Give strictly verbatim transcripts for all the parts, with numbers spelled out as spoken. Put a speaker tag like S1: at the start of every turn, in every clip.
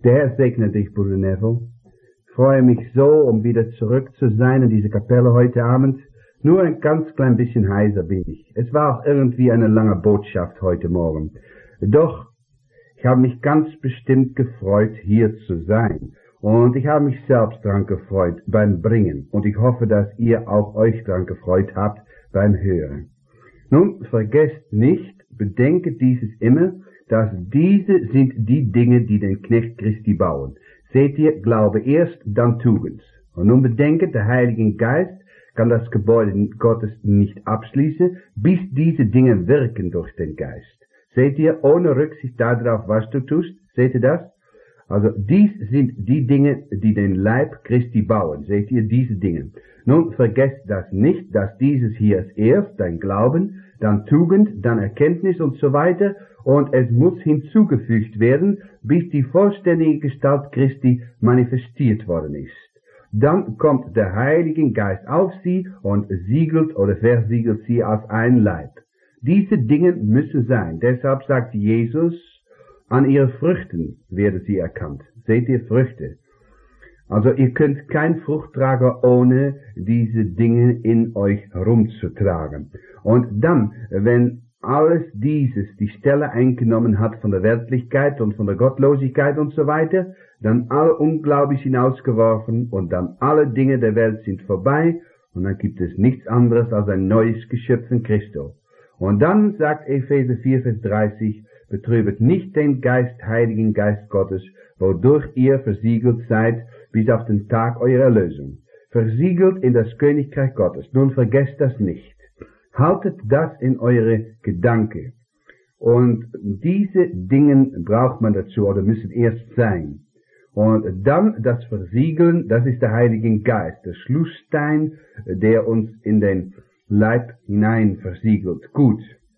S1: Der Herr segne dich, Bruder Neville. Ich freue mich so, um wieder zurück zu sein in diese Kapelle heute Abend. Nur ein ganz klein bisschen heiser bin ich. Es war auch irgendwie eine lange Botschaft heute Morgen. Doch ich habe mich ganz bestimmt gefreut, hier zu sein. Und ich habe mich selbst dran gefreut beim Bringen. Und ich hoffe, dass ihr auch euch dran gefreut habt beim Hören. Nun, vergesst nicht, bedenket dieses immer, dass diese sind die Dinge, die den Knecht Christi bauen. Seht ihr, Glaube erst, dann Tugend. Und nun bedenket, der Heilige Geist kann das Gebäude Gottes nicht abschließen, bis diese Dinge wirken durch den Geist. Seht ihr, ohne Rücksicht darauf, was du tust, seht ihr das? Also dies sind die Dinge, die den Leib Christi bauen. Seht ihr, diese Dinge. Nun vergesst das nicht, dass dieses hier ist erst dein Glauben, dann Tugend, dann Erkenntnis und so weiter. Und es muss hinzugefügt werden, bis die vollständige Gestalt Christi manifestiert worden ist. Dann kommt der Heilige Geist auf sie und siegelt oder versiegelt sie als ein Leib. Diese Dinge müssen sein. Deshalb sagt Jesus, an ihren Früchten werden sie erkannt. Seht ihr Früchte? Also ihr könnt kein Frucht tragen, ohne diese Dinge in euch herumzutragen. Und dann, wenn alles dieses die Stelle eingenommen hat von der Weltlichkeit und von der Gottlosigkeit und so weiter, dann alle Unglaublich hinausgeworfen und dann alle Dinge der Welt sind vorbei und dann gibt es nichts anderes als ein neues Geschöpf in Christo. Und dann sagt Epheser vier, Vers dreißig, betrübet nicht den Geist, Heiligen Geist Gottes, wodurch ihr versiegelt seid bis auf den Tag eurer Erlösung. Versiegelt in das Königreich Gottes. Nun vergesst das nicht. Haltet das in eure Gedanken. Und diese Dinge braucht man dazu oder müssen erst sein. Und dann das Versiegeln, das ist der Heilige Geist, der Schlussstein, der uns in den Leib hinein versiegelt. Gut.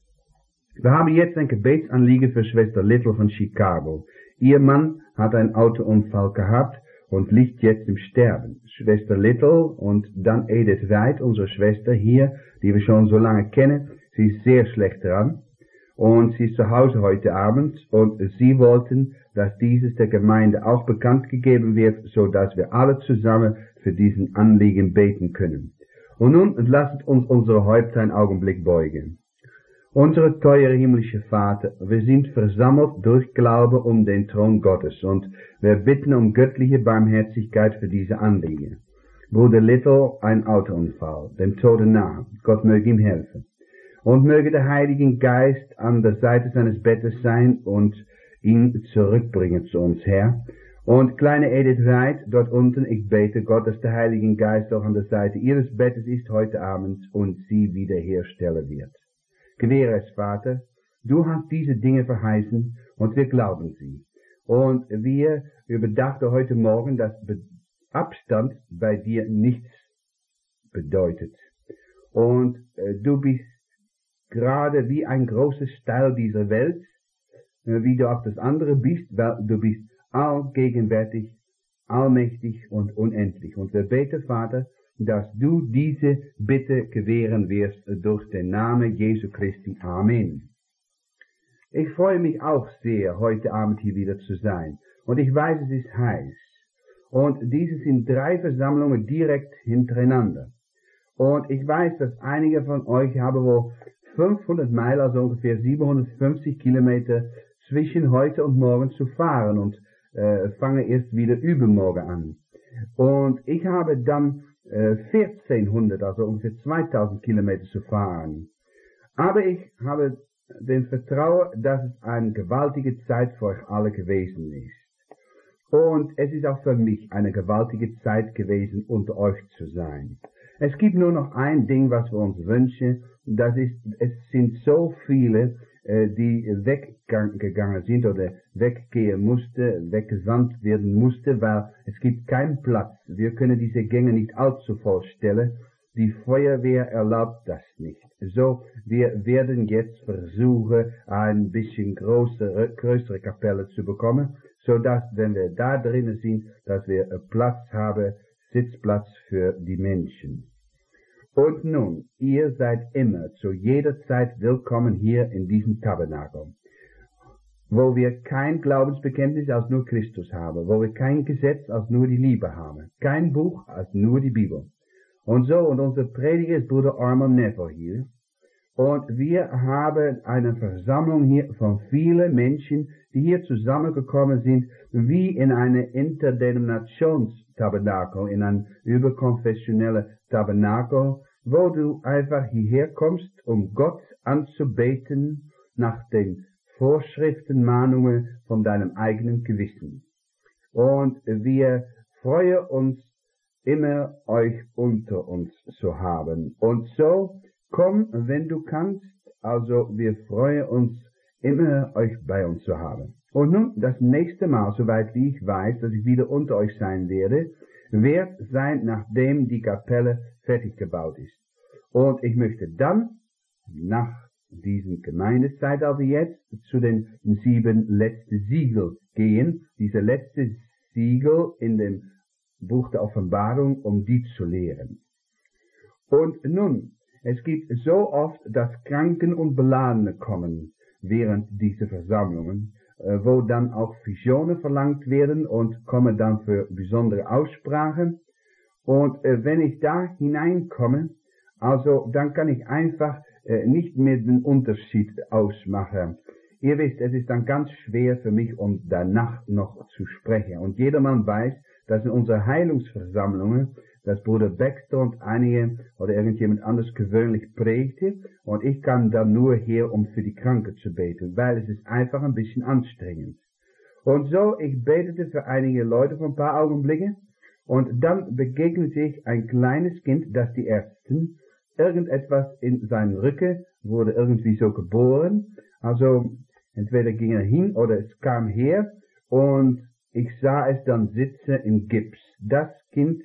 S1: Wir haben jetzt ein Gebetsanliegen für Schwester Little von Chicago. Ihr Mann hat einen Autounfall gehabt und liegt jetzt im Sterben. Schwester Little und dann Edith White, unsere Schwester hier, die wir schon so lange kennen, sie ist sehr schlecht dran und sie ist zu Hause heute Abend und sie wollten, dass dieses der Gemeinde auch bekannt gegeben wird, so dass wir alle zusammen für diesen Anliegen beten können. Und nun lasst uns unsere Häupter einen Augenblick beugen. Unsere teure himmlische Vater, wir sind versammelt durch Glaube um den Thron Gottes und wir bitten um göttliche Barmherzigkeit für diese Anliegen. Bruder Little, ein Autounfall, dem Tode nahe. Gott möge ihm helfen. Und möge der Heilige Geist an der Seite seines Bettes sein und ihn zurückbringen zu uns, Herr. Und kleine Edith Wright, dort unten, ich bete Gott, dass der Heilige Geist auch an der Seite ihres Bettes ist heute Abend und sie wiederherstellen wird. Gewähre es, Vater, du hast diese Dinge verheißen und wir glauben sie. Und wir überdachten heute Morgen, dass Abstand bei dir nichts bedeutet. Und äh, du bist gerade wie ein großes Teil dieser Welt, äh, wie du auch das andere bist, weil du bist allgegenwärtig, allmächtig und unendlich. Und wir beten, Vater, dass du diese Bitte gewähren wirst durch den Namen Jesu Christi. Amen. Ich freue mich auch sehr, heute Abend hier wieder zu sein. Und ich weiß, es ist heiß. Und diese sind drei Versammlungen direkt hintereinander. Und ich weiß, dass einige von euch haben wohl fünfhundert Meilen, also ungefähr siebenhundertfünfzig Kilometer zwischen heute und morgen zu fahren und äh, fange erst wieder übermorgen an. Und ich habe dann vierzehnhundert, also ungefähr zweitausend Kilometer zu fahren. Aber ich habe den Vertrauen, dass es eine gewaltige Zeit für euch alle gewesen ist. Und es ist auch für mich eine gewaltige Zeit gewesen, unter euch zu sein. Es gibt nur noch ein Ding, was wir uns wünschen, das ist, es sind so viele, die weggegangen sind oder weggehen mussten, weggesandt werden mussten, weil es gibt keinen Platz. Wir können diese Gänge nicht allzu vollstellen. Die Feuerwehr erlaubt das nicht. So, wir werden jetzt versuchen, ein bisschen größere, größere Kapelle zu bekommen, so dass, wenn wir da drinnen sind, dass wir Platz haben, Sitzplatz für die Menschen. Und nun, ihr seid immer zu jeder Zeit willkommen hier in diesem Tabernakel. wo wir kein Glaubensbekenntnis als nur Christus haben, wo wir kein Gesetz als nur die Liebe haben, kein Buch als nur die Bibel. Und so, und unser Prediger ist Bruder Armand Neville hier. Und wir haben eine Versammlung hier von vielen Menschen, die hier zusammengekommen sind, wie in eine Interdenominationstabernakel, in ein überkonfessionelle Tabernakel, wo du einfach hierher kommst, um Gott anzubeten nach den Vorschriften, Mahnungen von deinem eigenen Gewissen. Und wir freuen uns immer, euch unter uns zu haben. Und so, komm, wenn du kannst, also wir freuen uns immer, euch bei uns zu haben. Und nun, das nächste Mal, soweit wie ich weiß, dass ich wieder unter euch sein werde, wird sein, nachdem die Kapelle fertig gebaut ist. Und ich möchte dann, nach diesem Gemeindezeitalter jetzt, zu den sieben letzten Siegel gehen, diese letzte Siegel in dem Buch der Offenbarung, um die zu lehren. Und nun, es gibt so oft, dass Kranken und Beladene kommen während dieser Versammlungen, äh, wo dann auch Visionen verlangt werden und kommen dann für besondere Aussprachen. Und äh, wenn ich da hineinkomme, also dann kann ich einfach äh, nicht mehr den Unterschied ausmachen. Ihr wisst, es ist dann ganz schwer für mich, um danach noch zu sprechen. Und jedermann weiß, dass in unseren Heilungsversammlungen, dass Bruder Baxter und einige oder irgendjemand anders gewöhnlich prägte, und ich kann dann nur her, um für die Kranken zu beten, weil es ist einfach ein bisschen anstrengend. Und so, ich betete für einige Leute für ein paar Augenblicke, und dann begegnete ich ein kleines Kind, das die Ärzten, irgendetwas in seinen Rücken wurde irgendwie so geboren, also entweder ging er hin oder es kam her, und ich sah es dann sitzen im Gips. Das Kind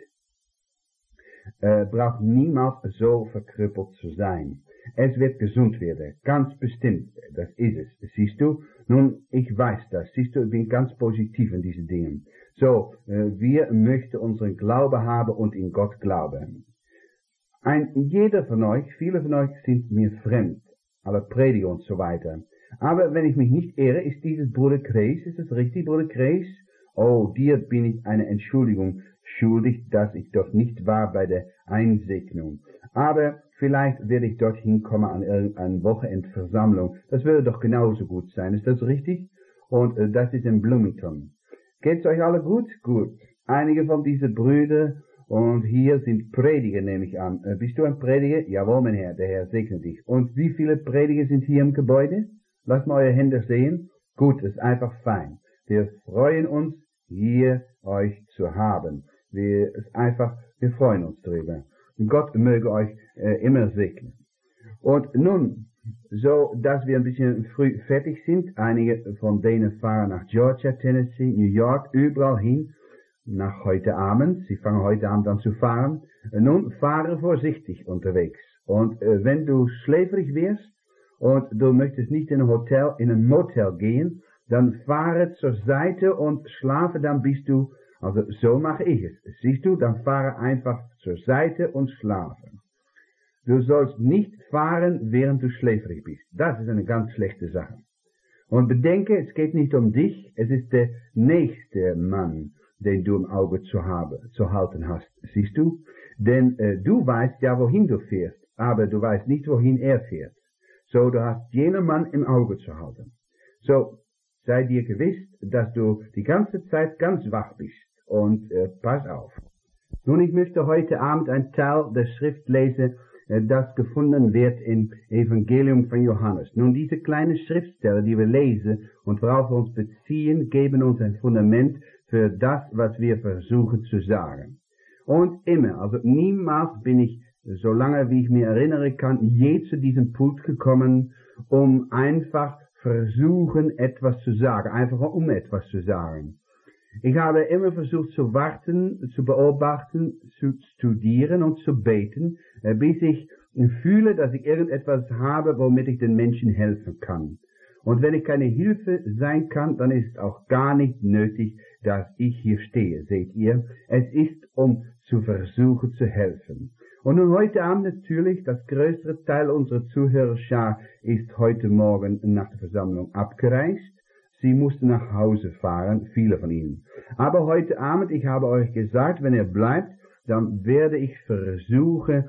S1: äh, braucht niemals so verkrüppelt zu sein. Es wird gesund werden, ganz bestimmt, das ist es, siehst du? Nun, ich weiß das, siehst du, ich bin ganz positiv in diesen Dingen. So, äh, wir möchten unseren Glaube haben und in Gott glauben. Ein jeder von euch, viele von euch sind mir fremd, alle Prediger und so weiter. Aber wenn ich mich nicht irre, ist dieses Bruder Kreis, ist es richtig, Bruder Kreis? Oh, dir bin ich eine Entschuldigung schuldig, dass ich dort nicht war bei der Einsegnung. Aber vielleicht werde ich dorthin kommen an irgendeiner Wochenendversammlung. Das würde doch genauso gut sein. Ist das richtig? Und äh, das ist in Bloomington. Geht's euch alle gut? Gut. Einige von diesen Brüdern und hier sind Prediger, nehme ich an. Äh, bist du ein Prediger? Jawohl, mein Herr, der Herr segne dich. Und wie viele Prediger sind hier im Gebäude? Lasst mal eure Hände sehen. Gut, ist einfach fein. Wir freuen uns, hier euch zu haben. Wir, ist einfach, wir freuen uns drüber. Gott möge euch äh, immer segnen. Und nun, so dass wir ein bisschen früh fertig sind, einige von denen fahren nach Georgia, Tennessee, New York, überall hin, nach heute Abend. Sie fangen heute Abend an zu fahren. Nun, fahre vorsichtig unterwegs. Und äh, wenn du schläfrig wirst und du möchtest nicht in ein Hotel, in ein Motel gehen, dann fahre zur Seite und schlafe, dann bist du, also so mache ich es. Siehst du, dann fahre einfach zur Seite und schlafe. Du sollst nicht fahren, während du schläfrig bist. Das ist eine ganz schlechte Sache. Und bedenke, es geht nicht um dich, es ist der nächste Mann, den du im Auge zu, haben, zu halten hast. Siehst du? Denn äh, du weißt ja, wohin du fährst, aber du weißt nicht, wohin er fährt. So, du hast jenen Mann im Auge zu halten. So, sei dir gewiss, dass du die ganze Zeit ganz wach bist. Und äh, pass auf. Nun, ich möchte heute Abend ein Teil der Schrift lesen, äh, das gefunden wird im Evangelium von Johannes. Nun, diese kleinen Schriftstellen, die wir lesen und worauf wir uns beziehen, geben uns ein Fundament für das, was wir versuchen zu sagen. Und immer, also niemals bin ich, solange wie ich mir erinnern kann, je zu diesem Punkt gekommen, um einfach versuchen, etwas zu sagen, einfach um etwas zu sagen. Ich habe immer versucht zu warten, zu beobachten, zu studieren und zu beten, bis ich fühle, dass ich irgendetwas habe, womit ich den Menschen helfen kann. Und wenn ich keine Hilfe sein kann, dann ist es auch gar nicht nötig, dass ich hier stehe, seht ihr. Es ist, um zu versuchen zu helfen. Und nun heute Abend natürlich, das größere Teil unserer Zuhörerschar ist heute Morgen nach der Versammlung abgereist. Sie mussten nach Hause fahren, viele von ihnen. Aber heute Abend, ich habe euch gesagt, wenn ihr bleibt, dann werde ich versuchen,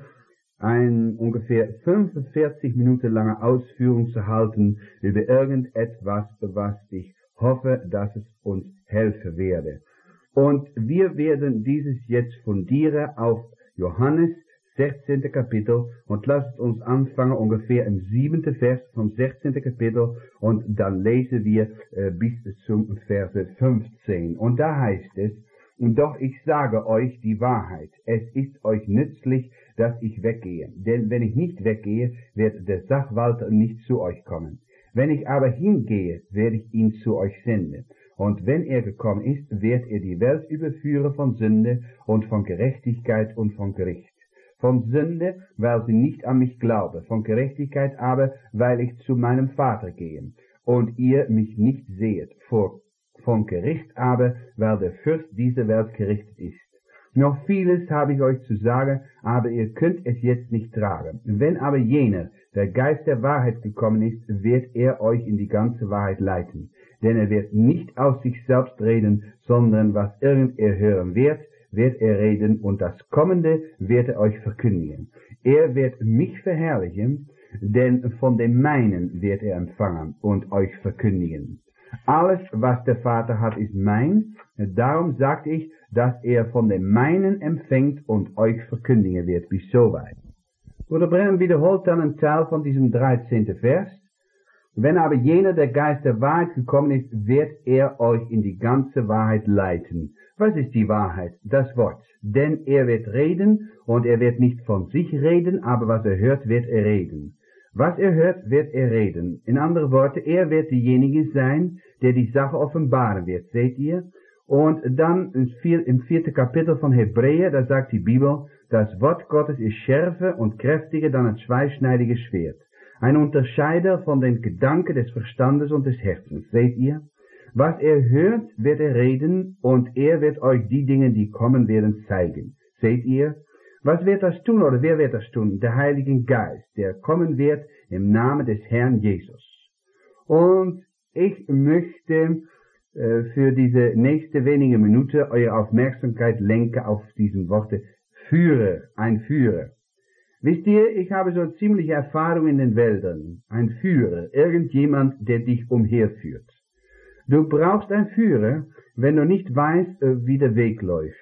S1: ein ungefähr fünfundvierzig Minuten lange Ausführung zu halten über irgendetwas, was ich hoffe, dass es uns helfen werde. Und wir werden dieses jetzt fundieren auf Johannes sechzehnten Kapitel und lasst uns anfangen ungefähr im siebenten Vers vom sechzehnten Kapitel und dann lesen wir äh, bis zum Verse fünfzehn. Und da heißt es, doch ich sage euch die Wahrheit, es ist euch nützlich, dass ich weggehe, denn wenn ich nicht weggehe, wird der Sachwalter nicht zu euch kommen. Wenn ich aber hingehe, werde ich ihn zu euch senden. Und wenn er gekommen ist, wird er die Welt überführen von Sünde und von Gerechtigkeit und von Gericht. Von Sünde, weil sie nicht an mich glaube, von Gerechtigkeit aber, weil ich zu meinem Vater gehe und ihr mich nicht sehet, vor, von Gericht aber, weil der Fürst dieser Welt gerichtet ist. Noch vieles habe ich euch zu sagen, aber ihr könnt es jetzt nicht tragen. Wenn aber jener, der Geist der Wahrheit gekommen ist, wird er euch in die ganze Wahrheit leiten. Denn er wird nicht aus sich selbst reden, sondern was irgend er hören wird, wird er reden, und das Kommende wird er euch verkündigen. Er wird mich verherrlichen, denn von dem Meinen wird er empfangen und euch verkündigen. Alles, was der Vater hat, ist mein. Darum sagte ich, dass er von dem Meinen empfängt und euch verkündigen wird, bis soweit. Bruder Branham wiederholt dann einen Teil von diesem dreizehnten Vers. Wenn aber jener, der Geist der Wahrheit gekommen ist, wird er euch in die ganze Wahrheit leiten. Was ist die Wahrheit? Das Wort. Denn er wird reden, und er wird nicht von sich reden, aber was er hört, wird er reden. Was er hört, wird er reden. In anderen Worten, er wird derjenige sein, der die Sache offenbaren wird. Seht ihr? Und dann im vierten Kapitel von Hebräer, da sagt die Bibel, das Wort Gottes ist schärfer und kräftiger dann ein zweischneidiges Schwert. Ein Unterscheider von den Gedanken des Verstandes und des Herzens. Seht ihr? Was er hört, wird er reden, und er wird euch die Dinge, die kommen werden, zeigen. Seht ihr? Was wird das tun, oder wer wird das tun? Der Heilige Geist, der kommen wird im Namen des Herrn Jesus. Und ich möchte äh, für diese nächste wenige Minute eure Aufmerksamkeit lenken auf diesen Worte Führer, ein Führer. Wisst ihr, ich habe so ziemliche Erfahrung in den Wäldern. Ein Führer, irgendjemand, der dich umherführt. Du brauchst einen Führer, wenn du nicht weißt, wie der Weg läuft.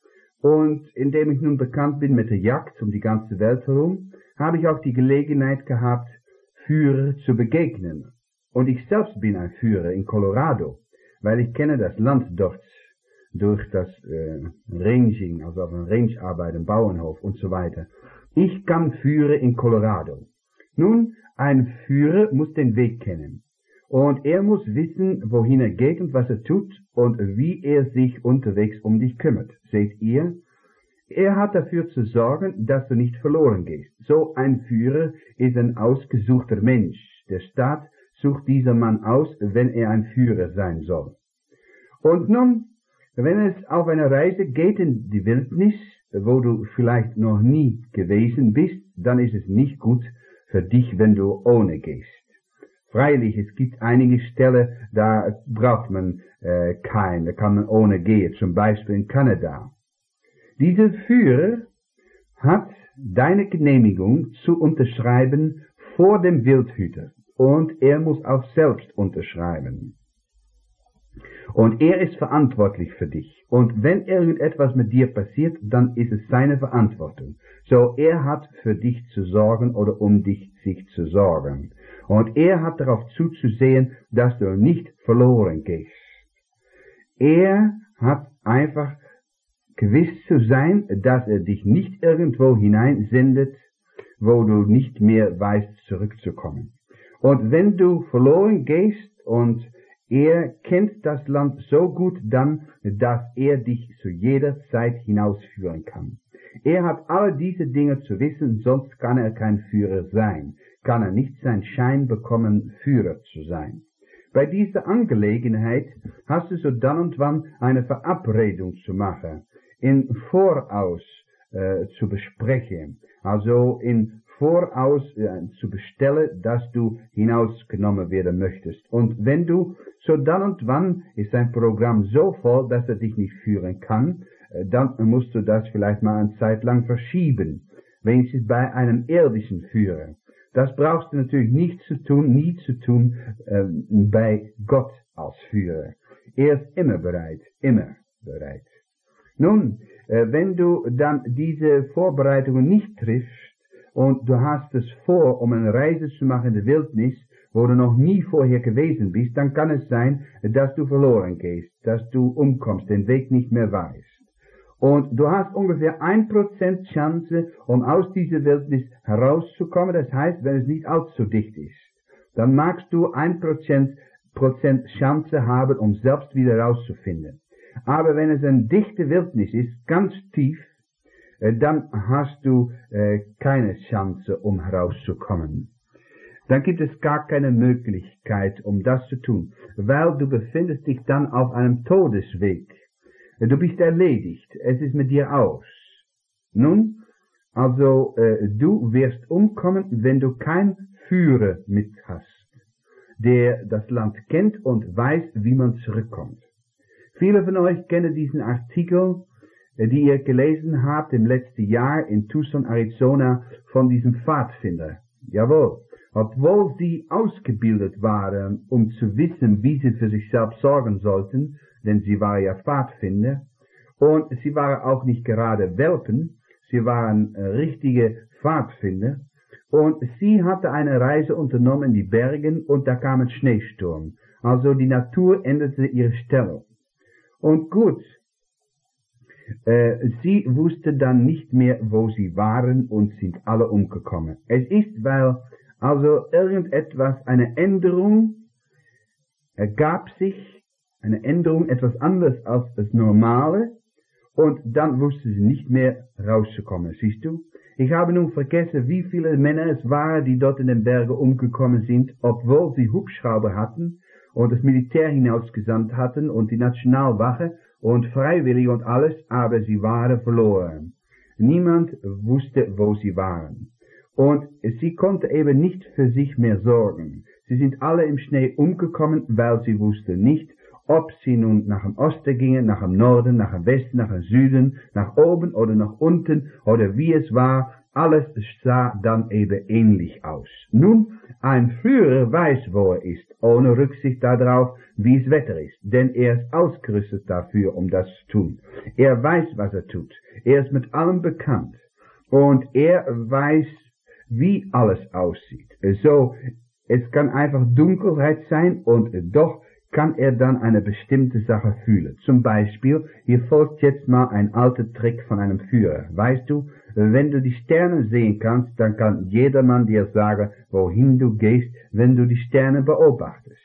S1: Und indem ich nun bekannt bin mit der Jagd um die ganze Welt herum, habe ich auch die Gelegenheit gehabt, Führer zu begegnen. Und ich selbst bin ein Führer in Colorado, weil ich kenne das Land dort durch das äh, Ranging, also auf einer Rangearbeit, im Bauernhof und so weiter. Ich kann Führer in Colorado. Nun, ein Führer muss den Weg kennen. Und er muss wissen, wohin er geht und was er tut und wie er sich unterwegs um dich kümmert. Seht ihr? Er hat dafür zu sorgen, dass du nicht verloren gehst. So ein Führer ist ein ausgesuchter Mensch. Der Staat sucht dieser Mann aus, wenn er ein Führer sein soll. Und nun, wenn es auf eine Reise geht in die Wildnis, wo du vielleicht noch nie gewesen bist, dann ist es nicht gut für dich, wenn du ohne gehst. Freilich, es gibt einige Stellen, da braucht man äh, keinen, da kann man ohne gehen, zum Beispiel in Kanada. Dieser Führer hat deine Genehmigung zu unterschreiben vor dem Wildhüter und er muss auch selbst unterschreiben. Und er ist verantwortlich für dich. Und wenn irgendetwas mit dir passiert, dann ist es seine Verantwortung. So, er hat für dich zu sorgen oder um dich sich zu sorgen. Und er hat darauf zuzusehen, dass du nicht verloren gehst. Er hat einfach gewiss zu sein, dass er dich nicht irgendwo hineinsendet, wo du nicht mehr weißt, zurückzukommen. Und wenn du verloren gehst und er kennt das Land so gut dann, dass er dich zu jeder Zeit hinausführen kann. Er hat alle diese Dinge zu wissen, sonst kann er kein Führer sein. Kann er nicht seinen Schein bekommen, Führer zu sein. Bei dieser Angelegenheit hast du so dann und wann eine Verabredung zu machen, in Voraus äh, zu besprechen, also in voraus äh, zu bestellen, dass du hinausgenommen werden möchtest. Und wenn du, so dann und wann ist dein Programm so voll, dass er dich nicht führen kann, äh, dann musst du das vielleicht mal eine Zeit lang verschieben, wenigstens bei einem irdischen Führer. Das brauchst du natürlich nicht zu tun, nie zu tun äh, bei Gott als Führer. Er ist immer bereit, immer bereit. Nun, äh, wenn du dann diese Vorbereitungen nicht triffst und du hast es vor, um eine Reise zu machen in der Wildnis, wo du noch nie vorher gewesen bist, dann kann es sein, dass du verloren gehst, dass du umkommst, den Weg nicht mehr weißt. Und du hast ungefähr ein Prozent Chance, um aus dieser Wildnis herauszukommen. Das heißt, wenn es nicht allzu dicht ist, dann magst du ein Prozent Chance haben, um selbst wieder rauszufinden. Aber wenn es eine dichte Wildnis ist, ganz tief, dann hast du äh, keine Chance, um herauszukommen. Dann gibt es gar keine Möglichkeit, um das zu tun, weil du befindest dich dann auf einem Todesweg. Du bist erledigt, es ist mit dir aus. Nun, also äh, du wirst umkommen, wenn du kein Führer mit hast, der das Land kennt und weiß, wie man zurückkommt. Viele von euch kennen diesen Artikel, äh, die ihr gelesen habt im letzten Jahr in Tucson, Arizona, von diesem Pfadfinder. Jawohl, obwohl sie ausgebildet waren, um zu wissen, wie sie für sich selbst sorgen sollten, denn sie waren ja Pfadfinder, und sie waren auch nicht gerade Welpen, sie waren äh, richtige Pfadfinder, und sie hatte eine Reise unternommen in die Bergen, und da kam ein Schneesturm. Also die Natur änderte ihre Stellung. Und gut, äh, sie wusste dann nicht mehr, wo sie waren, und sind alle umgekommen. Es ist, weil also irgendetwas, eine Änderung ergab sich, eine Änderung, etwas anderes als das Normale, und dann wusste sie nicht mehr rauszukommen, siehst du? Ich habe nun vergessen, wie viele Männer es waren, die dort in den Bergen umgekommen sind, obwohl sie Hubschrauber hatten und das Militär hinausgesandt hatten und die Nationalwache und Freiwillige und alles, aber sie waren verloren. Niemand wusste, wo sie waren. Und sie konnte eben nicht für sich mehr sorgen. Sie sind alle im Schnee umgekommen, weil sie wussten nicht, ob sie nun nach dem Osten gingen, nach dem Norden, nach dem Westen, nach dem Süden, nach oben oder nach unten oder wie es war, alles sah dann eben ähnlich aus. Nun, ein Führer weiß, wo er ist, ohne Rücksicht darauf, wie es Wetter ist, denn er ist ausgerüstet dafür, um das zu tun. Er weiß, was er tut. Er ist mit allem bekannt und er weiß, wie alles aussieht. So, es kann einfach Dunkelheit sein und doch kann er dann eine bestimmte Sache fühlen. Zum Beispiel, hier folgt jetzt mal ein alter Trick von einem Führer. Weißt du, wenn du die Sterne sehen kannst, dann kann jedermann dir sagen, wohin du gehst, wenn du die Sterne beobachtest.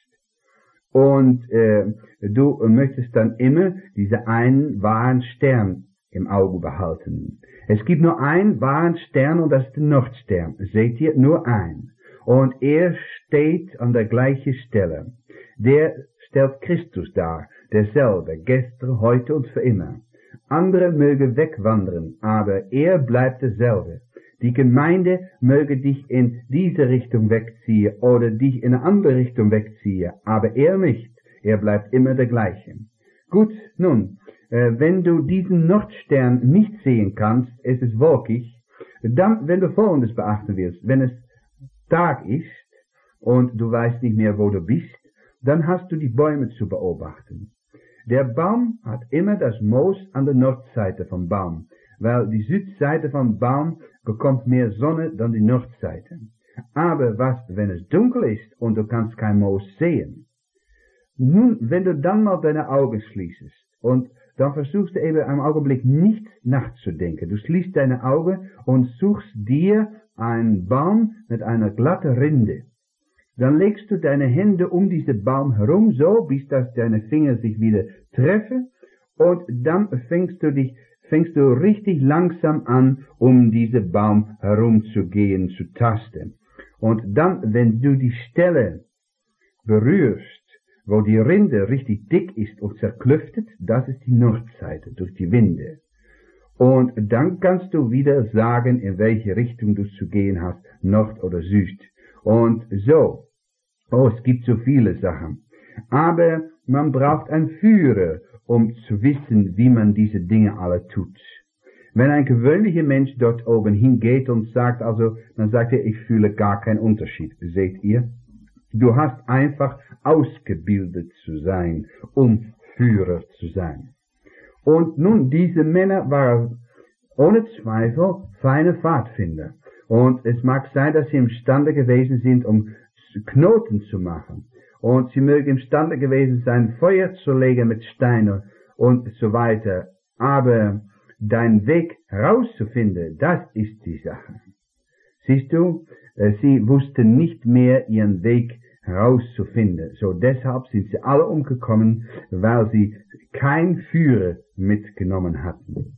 S1: Und äh, du möchtest dann immer diese einen wahren Stern im Auge behalten. Es gibt nur einen wahren Stern und das ist der Nordstern. Seht ihr? Nur ein. Und er steht an der gleichen Stelle. Der stellt Christus dar, derselbe, gestern, heute und für immer. Andere mögen wegwandern, aber er bleibt derselbe. Die Gemeinde möge dich in diese Richtung wegziehen oder dich in eine andere Richtung wegziehen, aber er nicht. Er bleibt immer der gleiche. Gut, nun, äh, wenn du diesen Nordstern nicht sehen kannst, es ist wolkig, dann, wenn du Folgendes beachten willst, wenn es Tag ist und du weißt nicht mehr, wo du bist, dann hast du die Bäume zu beobachten. Der Baum hat immer das Moos an der Nordseite vom Baum, weil die Südseite vom Baum bekommt mehr Sonne dann die Nordseite. Aber was, wenn es dunkel ist und du kannst kein Moos sehen? Nun, wenn du dann mal deine Augen schließt und dann versuchst du eben einen Augenblick nicht nachzudenken. Du schließt deine Augen und suchst dir einen Baum mit einer glatten Rinde. Dann legst du deine Hände um diesen Baum herum, so bis dass deine Finger sich wieder treffen, und dann fängst du dich, fängst du richtig langsam an, um diesen Baum herumzugehen, zu tasten. Und dann, wenn du die Stelle berührst, wo die Rinde richtig dick ist und zerklüftet, das ist die Nordseite durch die Winde. Und dann kannst du wieder sagen, in welche Richtung du zu gehen hast, Nord oder Süd. Und so. Oh, es gibt so viele Sachen. Aber man braucht einen Führer, um zu wissen, wie man diese Dinge alle tut. Wenn ein gewöhnlicher Mensch dort oben hingeht und sagt, also, dann sagt er, ich fühle gar keinen Unterschied. Seht ihr? Du hast einfach ausgebildet zu sein, um Führer zu sein. Und nun, diese Männer waren ohne Zweifel feine Pfadfinder. Und es mag sein, dass sie imstande gewesen sind, um Knoten zu machen. Und sie mögen imstande gewesen sein, Feuer zu legen mit Steinen und so weiter. Aber dein Weg herauszufinden, das ist die Sache. Siehst du, sie wussten nicht mehr ihren Weg herauszufinden. So deshalb sind sie alle umgekommen, weil sie kein Führer mitgenommen hatten.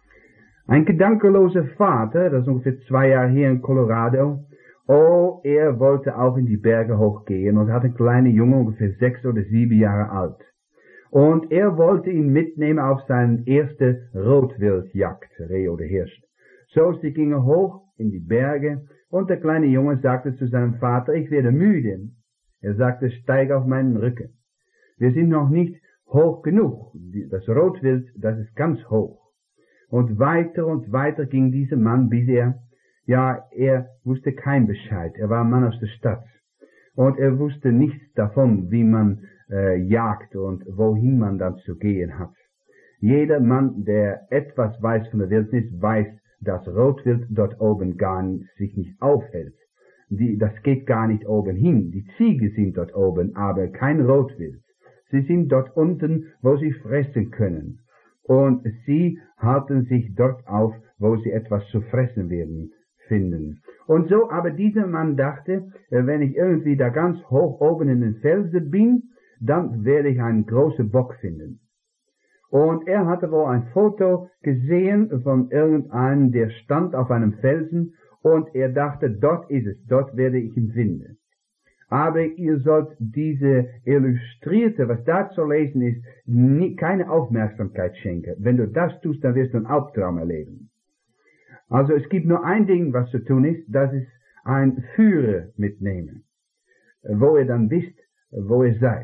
S1: Ein gedankenloser Vater, das ist ungefähr zwei Jahre hier in Colorado, oh, er wollte auch in die Berge hochgehen und hatte einen kleinen Junge, ungefähr sechs oder sieben Jahre alt. Und er wollte ihn mitnehmen auf seine erste Rotwildjagd, Reh oder Hirsch. So, sie gingen hoch in die Berge und der kleine Junge sagte zu seinem Vater, ich werde müde. Er sagte, steig auf meinen Rücken. Wir sind noch nicht hoch genug. Das Rotwild, das ist ganz hoch. Und weiter und weiter ging dieser Mann, bis er, ja, er wusste kein Bescheid. Er war ein Mann aus der Stadt. Und er wusste nichts davon, wie man äh, jagt und wohin man dann zu gehen hat. Jeder Mann, der etwas weiß von der Wildnis, weiß, dass Rotwild dort oben gar nicht, sich nicht aufhält. Die, das geht gar nicht oben hin. Die Ziege sind dort oben, aber kein Rotwild. Sie sind dort unten, wo sie fressen können. Und sie halten sich dort auf, wo sie etwas zu fressen werden, finden. Und so, aber dieser Mann dachte, wenn ich irgendwie da ganz hoch oben in den Felsen bin, dann werde ich einen großen Bock finden. Und er hatte wohl ein Foto gesehen von irgendeinem, der stand auf einem Felsen, und er dachte, dort ist es, dort werde ich ihn finden. Aber ihr sollt diese Illustrierte, was da zu lesen ist, nie, keine Aufmerksamkeit schenken. Wenn du das tust, dann wirst du einen Albtraum erleben. Also es gibt nur ein Ding, was zu tun ist, das ist ein Führer mitnehmen, wo ihr dann wisst, wo ihr seid.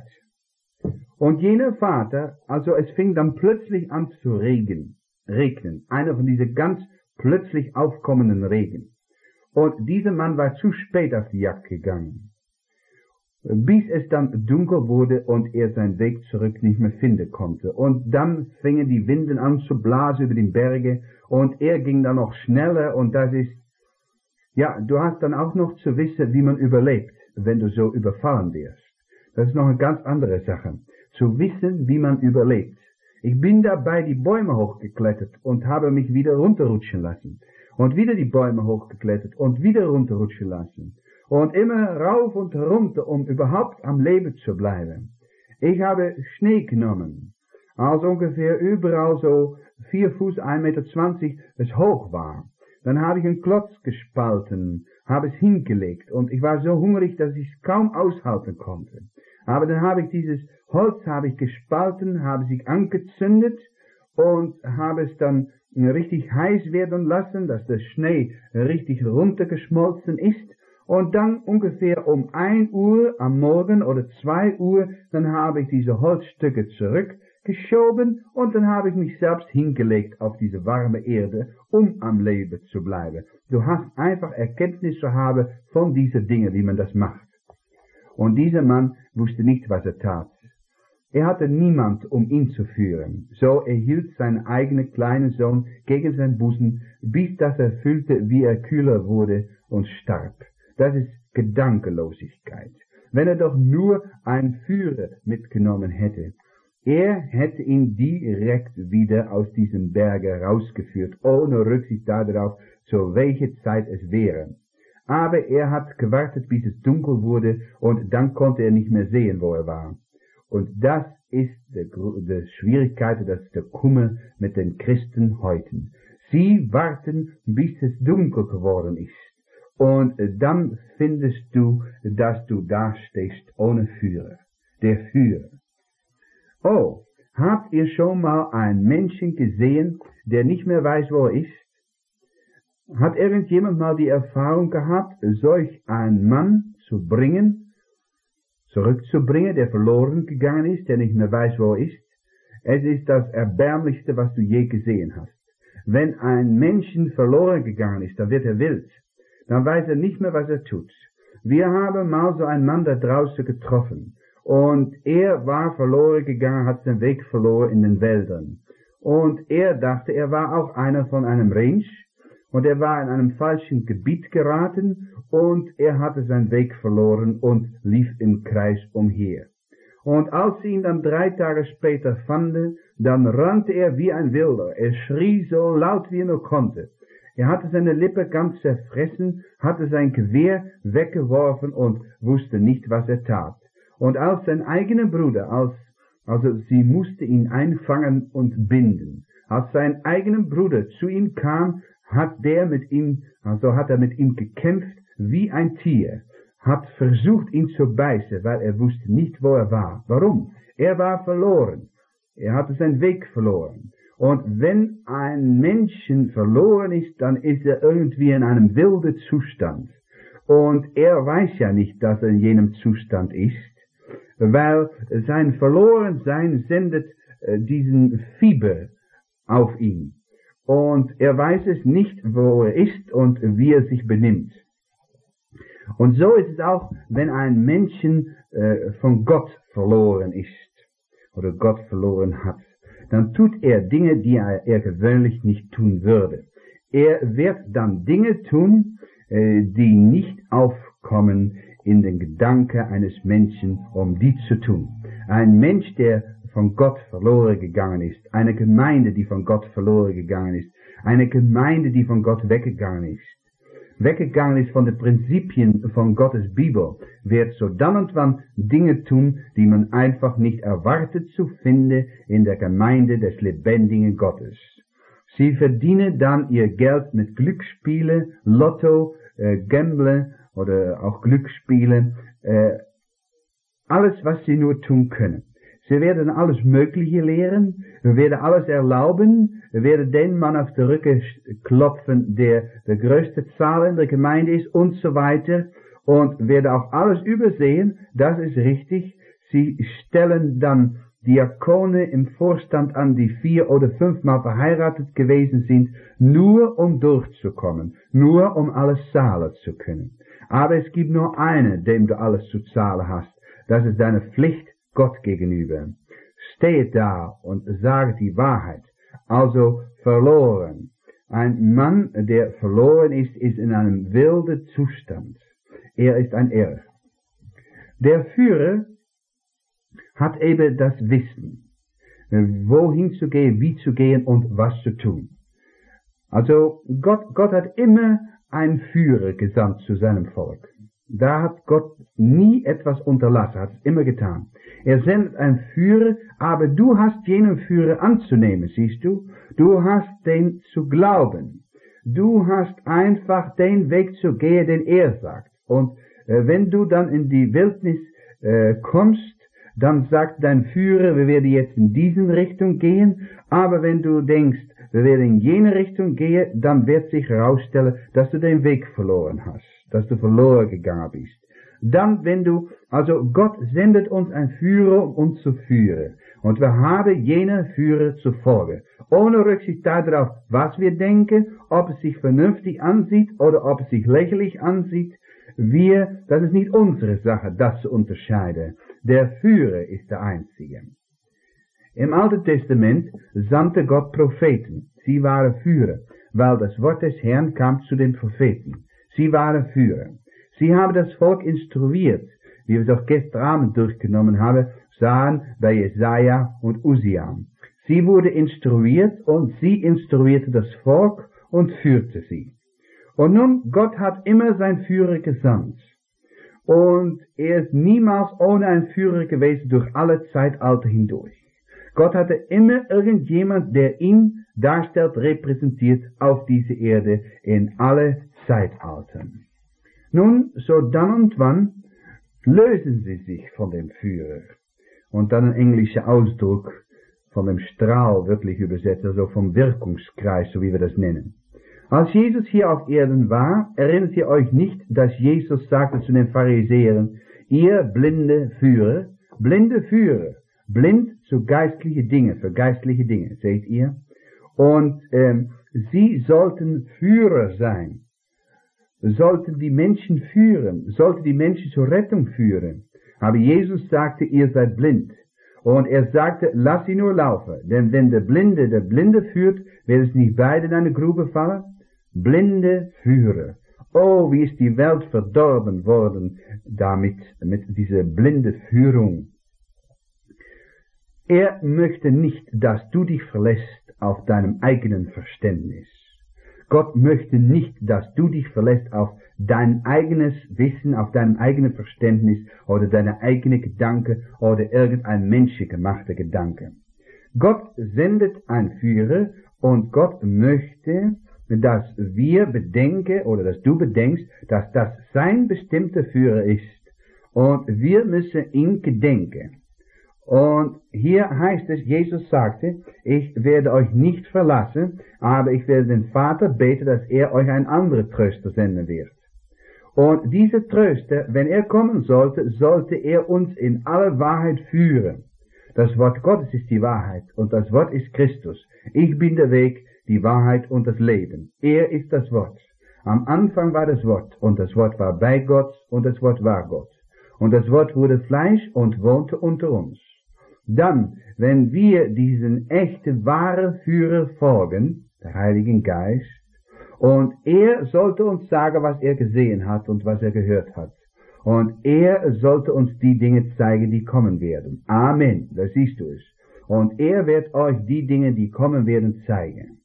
S1: Und jener Vater, also es fing dann plötzlich an zu regnen, regnen, einer von diesen ganz plötzlich aufkommenden Regen. Und dieser Mann war zu spät auf die Jagd gegangen, bis es dann dunkel wurde und er seinen Weg zurück nicht mehr finden konnte. Und dann fingen die Winden an zu blasen über die Berge und er ging dann noch schneller und das ist, ja, du hast dann auch noch zu wissen, wie man überlebt, wenn du so überfallen wirst. Das ist noch eine ganz andere Sache. Zu wissen, wie man überlebt. Ich bin dabei die Bäume hochgeklettert und habe mich wieder runterrutschen lassen. Und wieder die Bäume hochgeklettert und wieder runterrutschen lassen. Und immer rauf und runter, um überhaupt am Leben zu bleiben. Ich habe Schnee genommen, als ungefähr überall so vier Fuß, ein Meter zwanzig es hoch war. Dann habe ich einen Klotz gespalten, habe es hingelegt und ich war so hungrig, dass ich es kaum aushalten konnte. Aber dann habe ich dieses Holz habe ich gespalten, habe sich angezündet und habe es dann richtig heiß werden lassen, dass der Schnee richtig runtergeschmolzen ist. Und dann ungefähr um ein Uhr am Morgen oder zwei Uhr, dann habe ich diese Holzstücke zurückgeschoben und dann habe ich mich selbst hingelegt auf diese warme Erde, um am Leben zu bleiben. Du hast einfach Erkenntnis zu haben von diesen Dingen, wie man das macht. Und dieser Mann wusste nicht, was er tat. Er hatte niemand, um ihn zu führen. So er hielt seinen eigenen kleinen Sohn gegen sein Busen, bis dass er fühlte, wie er kühler wurde und starb. Das ist Gedankenlosigkeit. Wenn er doch nur einen Führer mitgenommen hätte, er hätte ihn direkt wieder aus diesem Berge rausgeführt, ohne Rücksicht darauf, zu welcher Zeit es wäre. Aber er hat gewartet, bis es dunkel wurde, und dann konnte er nicht mehr sehen, wo er war. Und das ist die, die Schwierigkeit, das ist der Kummer mit den Christen heute. Sie warten, bis es dunkel geworden ist. Und dann findest du, dass du da stehst ohne Führer. Der Führer. Oh, Habt ihr schon mal einen Menschen gesehen, der nicht mehr weiß, wo er ist? Hat irgendjemand mal die Erfahrung gehabt, solch einen Mann zu bringen, zurückzubringen, der verloren gegangen ist, der nicht mehr weiß, wo er ist? Es ist das Erbärmlichste, was du je gesehen hast. Wenn ein Menschen verloren gegangen ist, dann wird er wild. Dann weiß er nicht mehr, was er tut. Wir haben mal so einen Mann da draußen getroffen. Und er war verloren gegangen, hat seinen Weg verloren in den Wäldern. Und er dachte, er war auch einer von einem Range. Und er war in einem falschen Gebiet geraten und er hatte seinen Weg verloren und lief im Kreis umher. Und als sie ihn dann drei Tage später fanden, dann rannte er wie ein Wilder. Er schrie so laut wie er nur konnte. Er hatte seine Lippe ganz zerfressen, hatte sein Gewehr weggeworfen und wusste nicht, was er tat. Und als sein eigener Bruder, als, also sie musste ihn einfangen und binden. Als sein eigener Bruder zu ihm kam, hat der mit ihm, also hat er mit ihm gekämpft wie ein Tier, hat versucht ihn zu beißen, weil er wusste nicht, wo er war. Warum? Er war verloren. Er hatte seinen Weg verloren. Und wenn ein Menschen verloren ist, dann ist er irgendwie in einem wilden Zustand. Und er weiß ja nicht, dass er in jenem Zustand ist, weil sein Verlorensein sendet äh, diesen Fieber auf ihn. Und er weiß es nicht, wo er ist und wie er sich benimmt. Und so ist es auch, wenn ein Menschen äh, von Gott verloren ist oder Gott verloren hat. Dann tut er Dinge, die er, er gewöhnlich nicht tun würde. Er wird dann Dinge tun, äh, die nicht aufkommen in den Gedanken eines Menschen, um die zu tun. Ein Mensch, der von Gott verloren gegangen ist, eine Gemeinde, die von Gott verloren gegangen ist, eine Gemeinde, die von Gott weggegangen ist, weggegangen ist von den Prinzipien von Gottes Bibel, wird so dann und wann Dinge tun, die man einfach nicht erwartet zu finden in der Gemeinde des lebendigen Gottes. Sie verdienen dann ihr Geld mit Glücksspiele, Lotto, äh, Gamble oder auch Glücksspiele, äh, alles, was sie nur tun können. Sie werden alles Mögliche lehren, wir werden alles erlauben, wir werden den Mann auf den Rücken klopfen, der der größte Zahl in der Gemeinde ist und so weiter und werden auch alles übersehen, das ist richtig. Sie stellen dann Diakone im Vorstand an, die vier oder fünfmal verheiratet gewesen sind, nur um durchzukommen, nur um alles zahlen zu können. Aber es gibt nur einen, dem du alles zu zahlen hast, das ist deine Pflicht Gott gegenüber. Stehe da und sage die Wahrheit. Also verloren. Ein Mann, der verloren ist, ist in einem wilden Zustand. Er ist ein Irr. Der Führer hat eben das Wissen, wohin zu gehen, wie zu gehen und was zu tun. Also Gott, Gott hat immer einen Führer gesandt zu seinem Volk. Da hat Gott nie etwas unterlassen, hat es immer getan. Er sendet einen Führer, aber du hast jenen Führer anzunehmen, siehst du? Du hast den zu glauben. Du hast einfach den Weg zu gehen, den er sagt. Und äh, wenn du dann in die Wildnis äh, kommst, dann sagt dein Führer, wir werden jetzt in diese Richtung gehen, aber wenn du denkst, wir werden in jene Richtung gehen, dann wird sich herausstellen, dass du den Weg verloren hast, dass du verloren gegangen bist. Dann, wenn du, also Gott sendet uns einen Führer, um uns zu führen. Und wir haben jene Führer zu folgen. Ohne Rücksicht darauf, was wir denken, ob es sich vernünftig ansieht oder ob es sich lächerlich ansieht. Wir, das ist nicht unsere Sache, das zu unterscheiden. Der Führer ist der Einzige. Im Alten Testament sandte Gott Propheten. Sie waren Führer, weil das Wort des Herrn kam zu den Propheten. Sie waren Führer. Sie haben das Volk instruiert, wie wir es auch gestern Abend durchgenommen haben, sahen bei Jesaja und Usia. Sie wurde instruiert und sie instruierte das Volk und führte sie. Und nun, Gott hat immer sein Führer gesandt. Und er ist niemals ohne einen Führer gewesen durch alle Zeitalter hindurch. Gott hatte immer irgendjemand, der ihn darstellt, repräsentiert auf diese Erde in alle Zeitalter. Nun, so dann und wann lösen sie sich von dem Führer. Und dann ein englischer Ausdruck von dem Strahl wirklich übersetzt, also vom Wirkungskreis, so wie wir das nennen. Als Jesus hier auf Erden war, erinnert ihr euch nicht, dass Jesus sagte zu den Pharisäern, ihr blinde Führer, blinde Führer, blind zu geistlichen Dingen, für geistliche Dinge, seht ihr? Und ähm, sie sollten Führer sein, sollten die Menschen führen, sollten die Menschen zur Rettung führen. Aber Jesus sagte, ihr seid blind. Und er sagte, lass sie nur laufen, denn wenn der Blinde der Blinde führt, wird es nicht beide in eine Grube fallen? Blinde Führer. Oh, wie ist die Welt verdorben worden damit, mit dieser blinde Führung. Er möchte nicht, dass du dich verlässt auf deinem eigenen Verständnis. Gott möchte nicht, dass du dich verlässt auf dein eigenes Wissen, auf dein eigenes Verständnis oder deine eigene Gedanke oder irgendein menschengemachter Gedanke. Gott sendet einen Führer und Gott möchte, dass wir bedenken oder dass du bedenkst, dass das sein bestimmter Führer ist und wir müssen ihn gedenken. Und hier heißt es, Jesus sagte, ich werde euch nicht verlassen, aber ich werde den Vater beten, dass er euch einen anderen Tröster senden wird. Und dieser Tröster, wenn er kommen sollte, sollte er uns in alle Wahrheit führen. Das Wort Gottes ist die Wahrheit und das Wort ist Christus. Ich bin der Weg, die Wahrheit und das Leben. Er ist das Wort. Am Anfang war das Wort und das Wort war bei Gott und das Wort war Gott. Und das Wort wurde Fleisch und wohnte unter uns. Dann, wenn wir diesen echten, wahren Führer folgen, der Heiligen Geist, und er sollte uns sagen, was er gesehen hat und was er gehört hat. Und er sollte uns die Dinge zeigen, die kommen werden. Amen, da siehst du es. Und er wird euch die Dinge, die kommen werden, zeigen.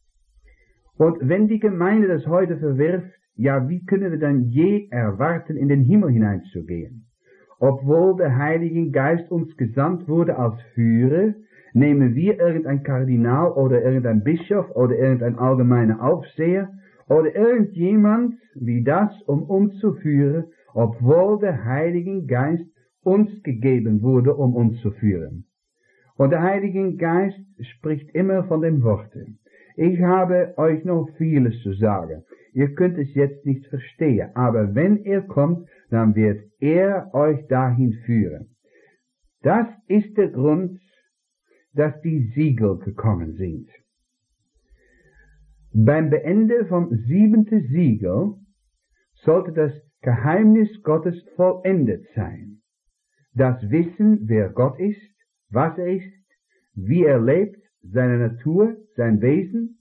S1: Und wenn die Gemeinde das heute verwirft, ja, wie können wir dann je erwarten, in den Himmel hineinzugehen? Obwohl der Heilige Geist uns gesandt wurde als Führer, nehmen wir irgendein Kardinal oder irgendein Bischof oder irgendein allgemeiner Aufseher oder irgendjemand wie das, um uns zu führen, obwohl der Heilige Geist uns gegeben wurde, um uns zu führen. Und der Heilige Geist spricht immer von den Worten. Ich habe euch noch vieles zu sagen. Ihr könnt es jetzt nicht verstehen, aber wenn er kommt, dann wird er euch dahin führen. Das ist der Grund, dass die Siegel gekommen sind. Beim Beende vom siebenten Siegel sollte das Geheimnis Gottes vollendet sein. Das Wissen, wer Gott ist, was er ist, wie er lebt, seine Natur, sein Wesen.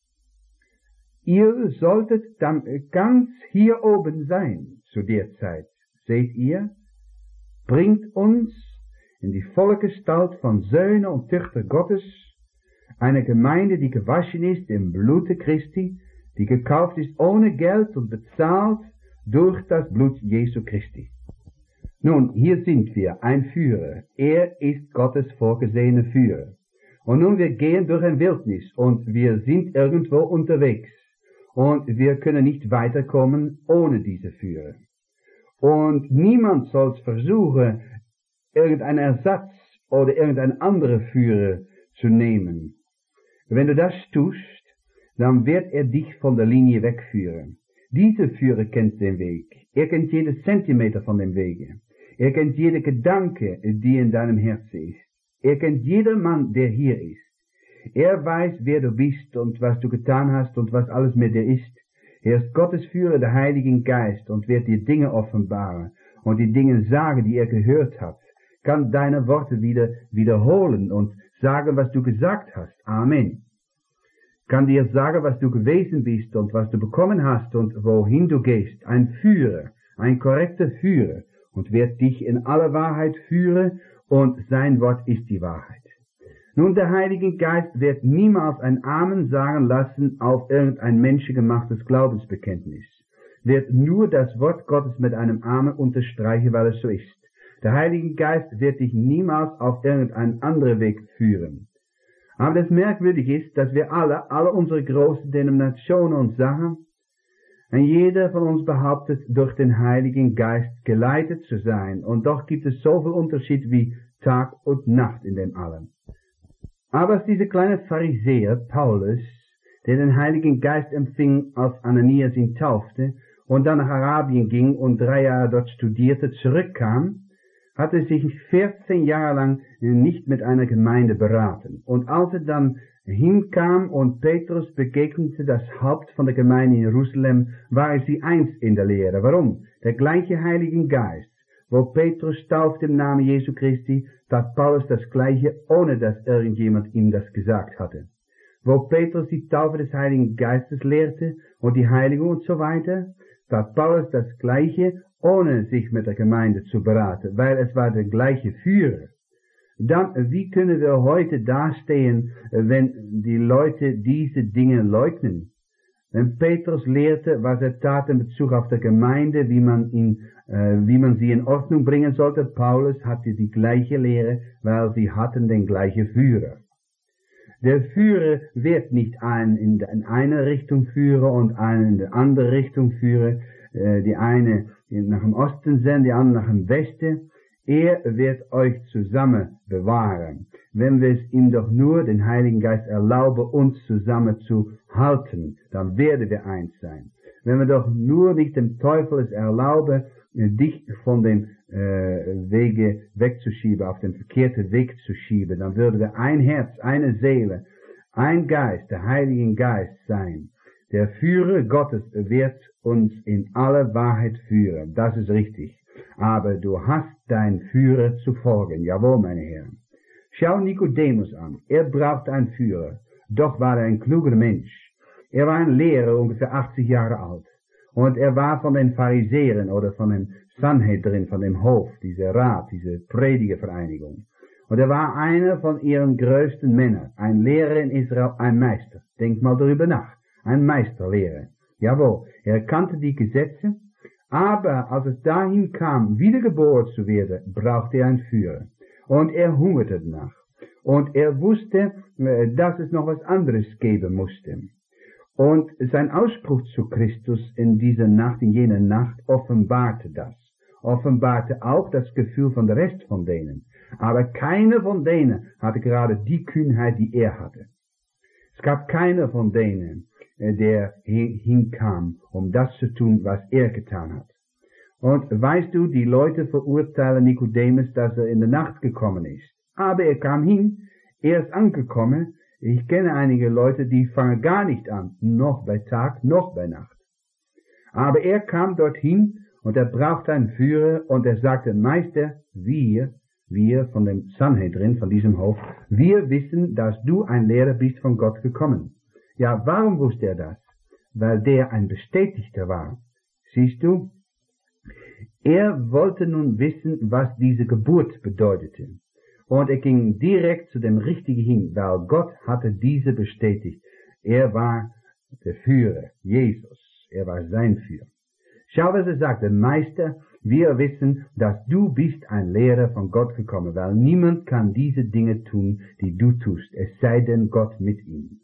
S1: Ihr solltet dann ganz hier oben sein zu der Zeit. Seht ihr, bringt uns in die volle Gestalt von Söhne und Töchter Gottes, eine Gemeinde, die gewaschen ist im Blute Christi, die gekauft ist ohne Geld und bezahlt durch das Blut Jesu Christi. Nun, hier sind wir, ein Führer. Er ist Gottes vorgesehene Führer. Und nun, wir gehen durch ein Wildnis und wir sind irgendwo unterwegs. Und wir können nicht weiterkommen ohne diese Führer. Und niemand soll versuchen, irgendeinen Ersatz oder irgendein anderer Führer zu nehmen. Wenn du das tust, dann wird er dich von der Linie wegführen. Dieser Führer kennt den Weg. Er kennt jeden Zentimeter von dem Wege. Er kennt jede Gedanke, die in deinem Herzen ist. Er kennt jeden Mann, der hier ist. Er weiß, wer du bist und was du getan hast und was alles mit dir ist. Er ist Gottes Führer, der Heiligen Geist, und wird dir Dinge offenbaren und die Dinge sagen, die er gehört hat. Kann deine Worte wieder wiederholen und sagen, was du gesagt hast. Amen. Kann dir sagen, was du gewesen bist und was du bekommen hast und wohin du gehst. Ein Führer, ein korrekter Führer, und wird dich in alle Wahrheit führen, und sein Wort ist die Wahrheit. Nun, der Heilige Geist wird niemals ein Amen sagen lassen auf irgendein menschengemachtes Glaubensbekenntnis. Wird nur das Wort Gottes mit einem Amen unterstreichen, weil es so ist. Der Heilige Geist wird dich niemals auf irgendeinen anderen Weg führen. Aber das Merkwürdige ist, dass wir alle, alle unsere großen Denominationen und Sachen, und jeder von uns behauptet, durch den Heiligen Geist geleitet zu sein. Und doch gibt es so viel Unterschied wie Tag und Nacht in dem allem. Aber als dieser kleine Pharisäer, Paulus, der den Heiligen Geist empfing, als Ananias ihn taufte und dann nach Arabien ging und drei Jahre dort studierte, zurückkam, hatte sich vierzehn Jahre lang nicht mit einer Gemeinde beraten. Und als er dann hinkam und Petrus begegnete, das Haupt von der Gemeinde in Jerusalem, waren sie eins in der Lehre. Warum? Der gleiche Heilige Geist, wo Petrus taufte im Namen Jesu Christi, tat Paulus das Gleiche, ohne dass irgendjemand ihm das gesagt hatte. Wo Petrus die Taufe des Heiligen Geistes lehrte und die Heiligung und so weiter, tat Paulus das Gleiche, ohne sich mit der Gemeinde zu beraten, weil es war der gleiche Führer. Dann, wie können wir heute dastehen, wenn die Leute diese Dinge leugnen? Wenn Petrus lehrte, was er tat in Bezug auf der Gemeinde, wie man ihn, äh, wie man sie in Ordnung bringen sollte, Paulus hatte die gleiche Lehre, weil sie hatten den gleichen Führer. Der Führer wird nicht einen in, in eine Richtung führen und einen in die andere Richtung führen, äh, die eine nach dem Osten senden, die andere nach dem Westen. Er wird euch zusammen bewahren, wenn wir es ihm doch nur, den Heiligen Geist, erlauben, uns zusammen zu halten, dann werden wir eins sein. Wenn wir doch nur nicht dem Teufel es erlauben, dich von dem äh, Wege wegzuschieben, auf den verkehrten Weg zu schieben, dann würden wir ein Herz, eine Seele, ein Geist, der Heilige Geist sein. Der Führer Gottes wird uns in alle Wahrheit führen, das ist richtig. Aber du hast deinen Führer zu folgen, jawohl, meine Herren. Schau Nikodemus an, er braucht einen Führer, doch war er ein kluger Mensch. Er war ein Lehrer, ungefähr achtzig Jahre alt. Und er war von den Pharisäern oder von dem Sanhedrin, von dem Hof, dieser Rat, diese Predigervereinigung. Und er war einer von ihren größten Männern, ein Lehrer in Israel, ein Meister. Denk mal darüber nach, ein Meisterlehrer. Jawohl, er kannte die Gesetze, aber als es dahin kam, wiedergeboren zu werden, brauchte er einen Führer. Und er hungerte danach. Und er wusste, dass es noch was anderes geben musste. Und sein Ausspruch zu Christus in dieser Nacht, in jener Nacht, offenbarte das. Offenbarte auch das Gefühl von der Rest von denen. Aber keiner von denen hatte gerade die Kühnheit, die er hatte. Es gab keiner von denen, der hinkam, um das zu tun, was er getan hat. Und weißt du, die Leute verurteilen Nikodemus, dass er in der Nacht gekommen ist. Aber er kam hin, er ist angekommen. Ich kenne einige Leute, die fangen gar nicht an, noch bei Tag, noch bei Nacht. Aber er kam dorthin und er brauchte einen Führer und er sagte, Meister, wir, wir von dem Sanhedrin, von diesem Hof, wir wissen, dass du ein Lehrer bist von Gott gekommen. Ja, warum wusste er das? Weil der ein Bestätigter war. Siehst du? Er wollte nun wissen, was diese Geburt bedeutete. Und er ging direkt zu dem Richtigen hin, weil Gott hatte diese bestätigt. Er war der Führer, Jesus. Er war sein Führer. Schau, was er sagte. Meister, wir wissen, dass du bist ein Lehrer von Gott gekommen, weil niemand kann diese Dinge tun, die du tust, es sei denn Gott mit ihm.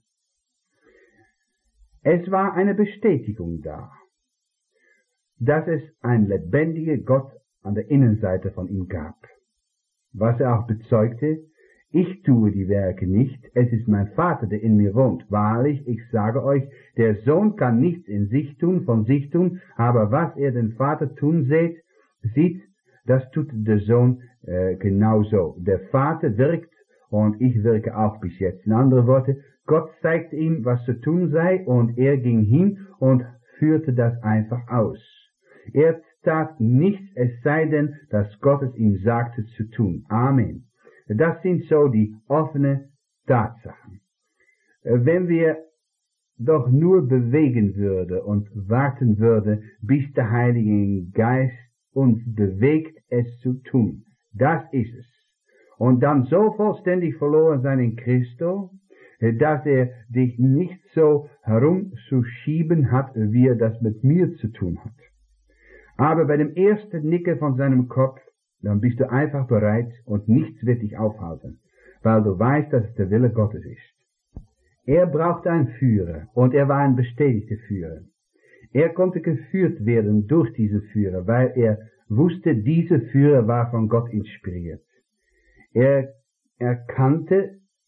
S1: Es war eine Bestätigung da, dass es ein lebendiger Gott an der Innenseite von ihm gab. Was er auch bezeugte, ich tue die Werke nicht, es ist mein Vater, der in mir wohnt. Wahrlich, ich sage euch, der Sohn kann nichts in sich tun, von sich tun, aber was er den Vater tun sieht, sieht, das tut der Sohn äh, genauso. Der Vater wirkt und ich wirke auch bis jetzt. In anderen Worten, Gott zeigte ihm, was zu tun sei, und er ging hin und führte das einfach aus. Er tat nichts, es sei denn, dass Gott es ihm sagte zu tun. Amen. Das sind so die offenen Tatsachen. Wenn wir doch nur bewegen würde und warten würde, bis der Heilige Geist uns bewegt, es zu tun. Das ist es. Und dann so vollständig verloren sein in Christo, dass er dich nicht so herumzuschieben hat, wie er das mit mir zu tun hat. Aber bei dem ersten Nicken von seinem Kopf, dann bist du einfach bereit und nichts wird dich aufhalten, weil du weißt, dass es der Wille Gottes ist. Er brauchte einen Führer und er war ein bestätigter Führer. Er konnte geführt werden durch diesen Führer, weil er wusste, dieser Führer war von Gott inspiriert. Er erkannte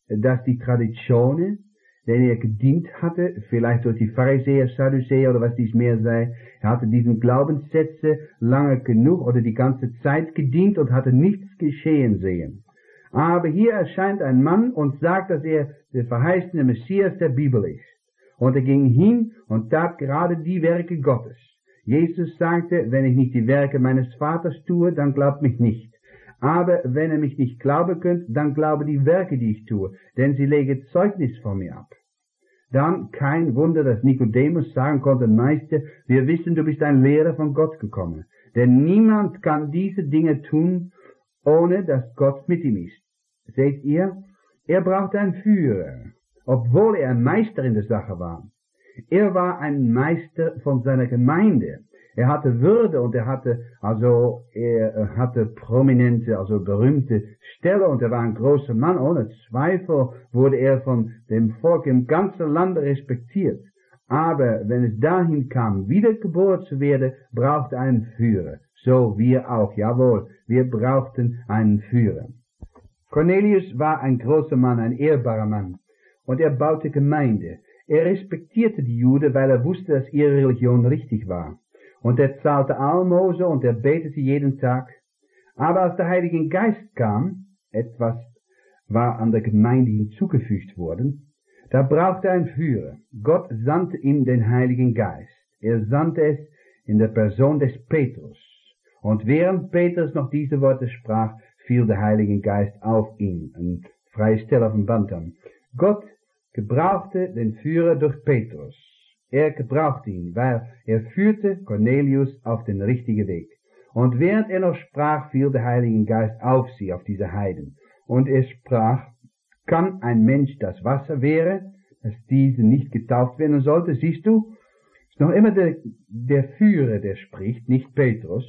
S1: dass die Traditionen, denen er gedient hatte, vielleicht durch die Pharisäer, Sadduzäer oder was dies mehr sei, er hatte diesen Glaubenssätze lange genug oder die ganze Zeit gedient und hatte nichts geschehen sehen. Aber hier erscheint ein Mann und sagt, dass er der verheißene Messias der Bibel ist. Und er ging hin und tat gerade die Werke Gottes. Jesus sagte, wenn ich nicht die Werke meines Vaters tue, dann glaubt mich nicht. Aber wenn ihr mich nicht glauben könnt, dann glaube die Werke, die ich tue, denn sie legen Zeugnis von mir ab. Dann kein Wunder, dass Nikodemus sagen konnte, Meister, wir wissen, du bist ein Lehrer von Gott gekommen. Denn niemand kann diese Dinge tun, ohne dass Gott mit ihm ist. Seht ihr, er brauchte einen Führer, obwohl er ein Meister in der Sache war. Er war ein Meister von seiner Gemeinde. Er hatte Würde und er hatte, also, er hatte prominente, also berühmte Stelle und er war ein großer Mann. Ohne Zweifel wurde er von dem Volk im ganzen Lande respektiert. Aber wenn es dahin kam, wiedergeboren zu werden, brauchte er einen Führer. So wir auch, jawohl, wir brauchten einen Führer. Cornelius war ein großer Mann, ein ehrbarer Mann. Und er baute Gemeinde. Er respektierte die Juden, weil er wusste, dass ihre Religion richtig war. Und er zahlte Almosen und er betete jeden Tag. Aber als der Heilige Geist kam, etwas war an der Gemeinde hinzugefügt worden, da brauchte er einen Führer. Gott sandte ihm den Heiligen Geist. Er sandte es in der Person des Petrus. Und während Petrus noch diese Worte sprach, fiel der Heilige Geist auf ihn. Eine freie Stelle auf dem Band an. Gott gebrauchte den Führer durch Petrus. Er gebrauchte ihn, weil er führte Cornelius auf den richtigen Weg. Und während er noch sprach, fiel der Heilige Geist auf sie, auf diese Heiden. Und er sprach, kann ein Mensch das Wasser wehren, dass diese nicht getauft werden sollte? Siehst du, ist noch immer der, der Führer, der spricht, nicht Petrus.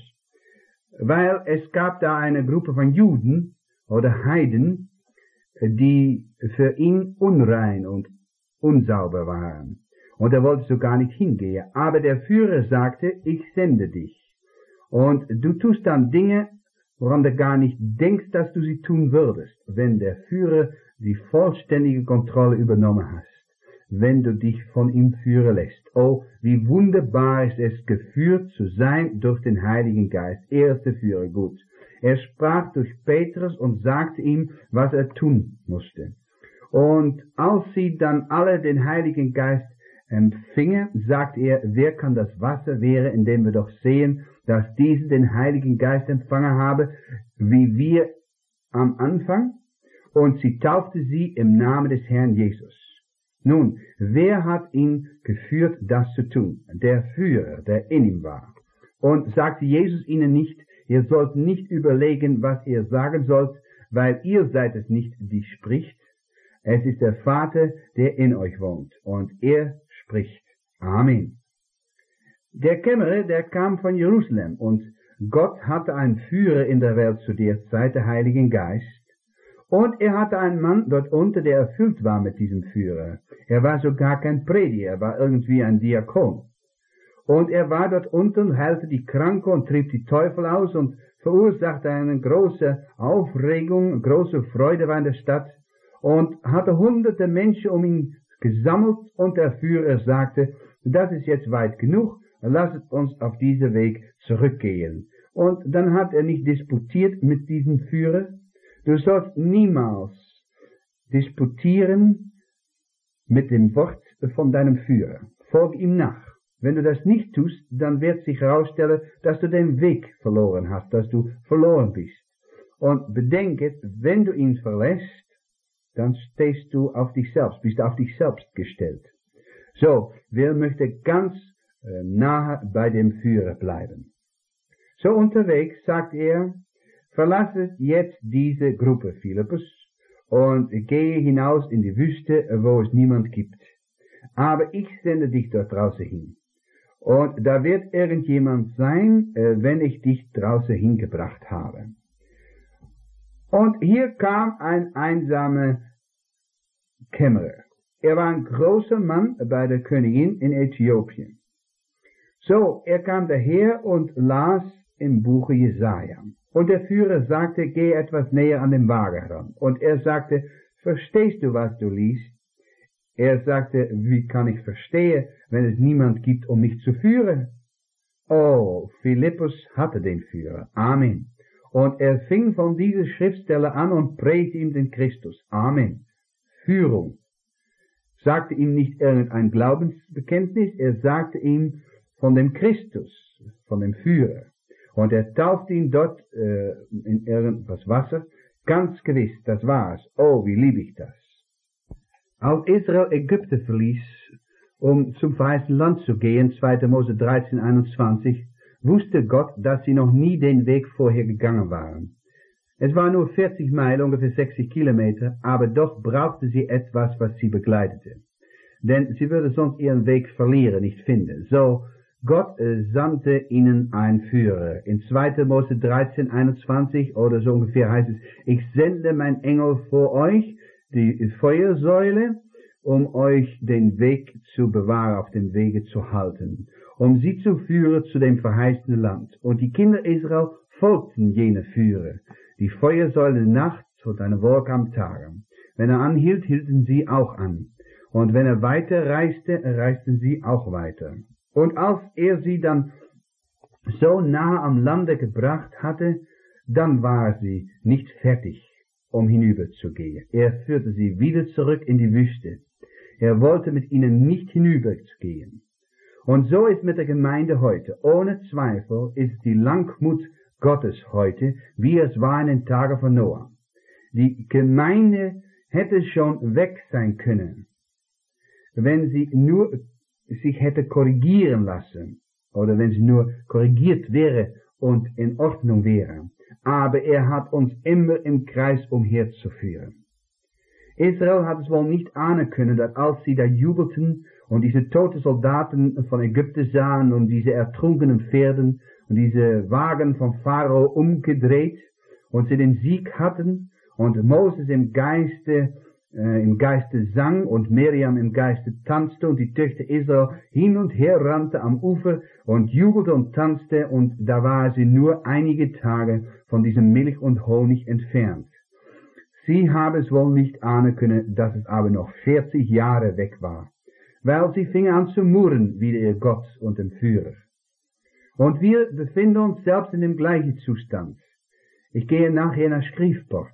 S1: Weil es gab da eine Gruppe von Juden oder Heiden, die für ihn unrein und unsauber waren. Und er wollte so gar nicht hingehen. Aber der Führer sagte, ich sende dich. Und du tust dann Dinge, woran du gar nicht denkst, dass du sie tun würdest, wenn der Führer die vollständige Kontrolle übernommen hast. Wenn du dich von ihm führen lässt. Oh, wie wunderbar ist es, geführt zu sein durch den Heiligen Geist. Er ist der Führer, gut. Er sprach durch Petrus und sagte ihm, was er tun musste. Und als sie dann alle den Heiligen Geist empfingen, sagt er, wer kann das Wasser wehren, indem wir doch sehen, dass diese den Heiligen Geist empfangen habe, wie wir am Anfang? Und sie taufte sie im Namen des Herrn Jesus. Nun, wer hat ihn geführt, das zu tun? Der Führer, der in ihm war. Und sagte Jesus ihnen nicht, ihr sollt nicht überlegen, was ihr sagen sollt, weil ihr seid es nicht, die spricht. Es ist der Vater, der in euch wohnt. Und er spricht. Amen. Der Kämmerer, der kam von Jerusalem und Gott hatte einen Führer in der Welt zu der Zeit, der Heiligen Geist. Und er hatte einen Mann dort unten, der erfüllt war mit diesem Führer. Er war sogar kein Prediger, er war irgendwie ein Diakon. Und er war dort unten, heilte die Kranke und trieb die Teufel aus und verursachte eine große Aufregung, große Freude war in der Stadt und hatte hunderte Menschen um ihn gesammelt und der Führer sagte, das ist jetzt weit genug, lasst uns auf diesen Weg zurückgehen. Und dann hat er nicht disputiert mit diesem Führer. Du sollst niemals disputieren mit dem Wort von deinem Führer. Folg ihm nach. Wenn du das nicht tust, dann wird sich herausstellen, dass du den Weg verloren hast, dass du verloren bist. Und bedenke, wenn du ihn verlässt, dann stehst du auf dich selbst, bist auf dich selbst gestellt. So, wer möchte ganz äh, nahe bei dem Führer bleiben? So unterwegs sagt er, verlasse jetzt diese Gruppe, Philippus, und gehe hinaus in die Wüste, wo es niemand gibt. Aber ich sende dich dort draußen hin. Und da wird irgendjemand sein, äh, wenn ich dich draußen hingebracht habe. Und hier kam ein einsamer Kämmerer. Er war ein großer Mann bei der Königin in Äthiopien. So, er kam daher und las im Buche Jesaja. Und der Führer sagte, geh etwas näher an den Wagen heran. Und er sagte, verstehst du, was du liest? Er sagte, wie kann ich verstehen, wenn es niemand gibt, um mich zu führen? Oh, Philippus hatte den Führer. Amen. Und er fing von dieser Schriftstelle an und predigte ihm den Christus. Amen. Führung. Sagte ihm nicht irgendein Glaubensbekenntnis, er sagte ihm von dem Christus, von dem Führer. Und er taufte ihn dort äh, in irgendwas Wasser. Ganz gewiss, das war's. Oh, wie lieb ich das. Als Israel Ägypten verließ, um zum verheißenen Land zu gehen, zweiter Mose dreizehn einundzwanzig, wusste Gott, dass sie noch nie den Weg vorher gegangen waren. Es war nur vierzig Meilen, ungefähr sechzig Kilometer, aber doch brauchte sie etwas, was sie begleitete. Denn sie würde sonst ihren Weg verlieren, nicht finden. So, Gott äh, sandte ihnen einen Führer. In zweiter Mose dreizehn einundzwanzig oder so ungefähr heißt es, ich sende mein Engel vor euch, die Feuersäule, um euch den Weg zu bewahren, auf dem Wege zu halten, um sie zu führen zu dem verheißenen Land. Und die Kinder Israel folgten jene Führer. Die Feuersäule nachts und eine Wolke am Tage. Wenn er anhielt, hielten sie auch an. Und wenn er weiter reiste, reisten sie auch weiter. Und als er sie dann so nah am Lande gebracht hatte, dann war sie nicht fertig, um hinüberzugehen. Er führte sie wieder zurück in die Wüste. Er wollte mit ihnen nicht hinübergehen. Und so ist mit der Gemeinde heute. Ohne Zweifel ist die Langmut Gottes heute, wie es war in den Tagen von Noah. Die Gemeinde hätte schon weg sein können, wenn sie nur sich hätte korrigieren lassen, oder wenn sie nur korrigiert wäre und in Ordnung wäre. Aber er hat uns immer im Kreis umherzuführen. Israel hat es wohl nicht ahnen können, dass als sie da jubelten und diese toten Soldaten von Ägypten sahen und diese ertrunkenen Pferden und diese Wagen von Pharao umgedreht und sie den Sieg hatten und Moses im Geiste, äh, im Geiste sang und Miriam im Geiste tanzte und die Töchter Israel hin und her rannte am Ufer und jubelte und tanzte und da war sie nur einige Tage von diesem Milch und Honig entfernt. Sie haben es wohl nicht ahnen können, dass es aber noch vierzig Jahre weg war, weil sie fingen an zu murren wider ihr Gott und den Führer. Und wir befinden uns selbst in dem gleichen Zustand. Ich gehe nachher nach Shreveport.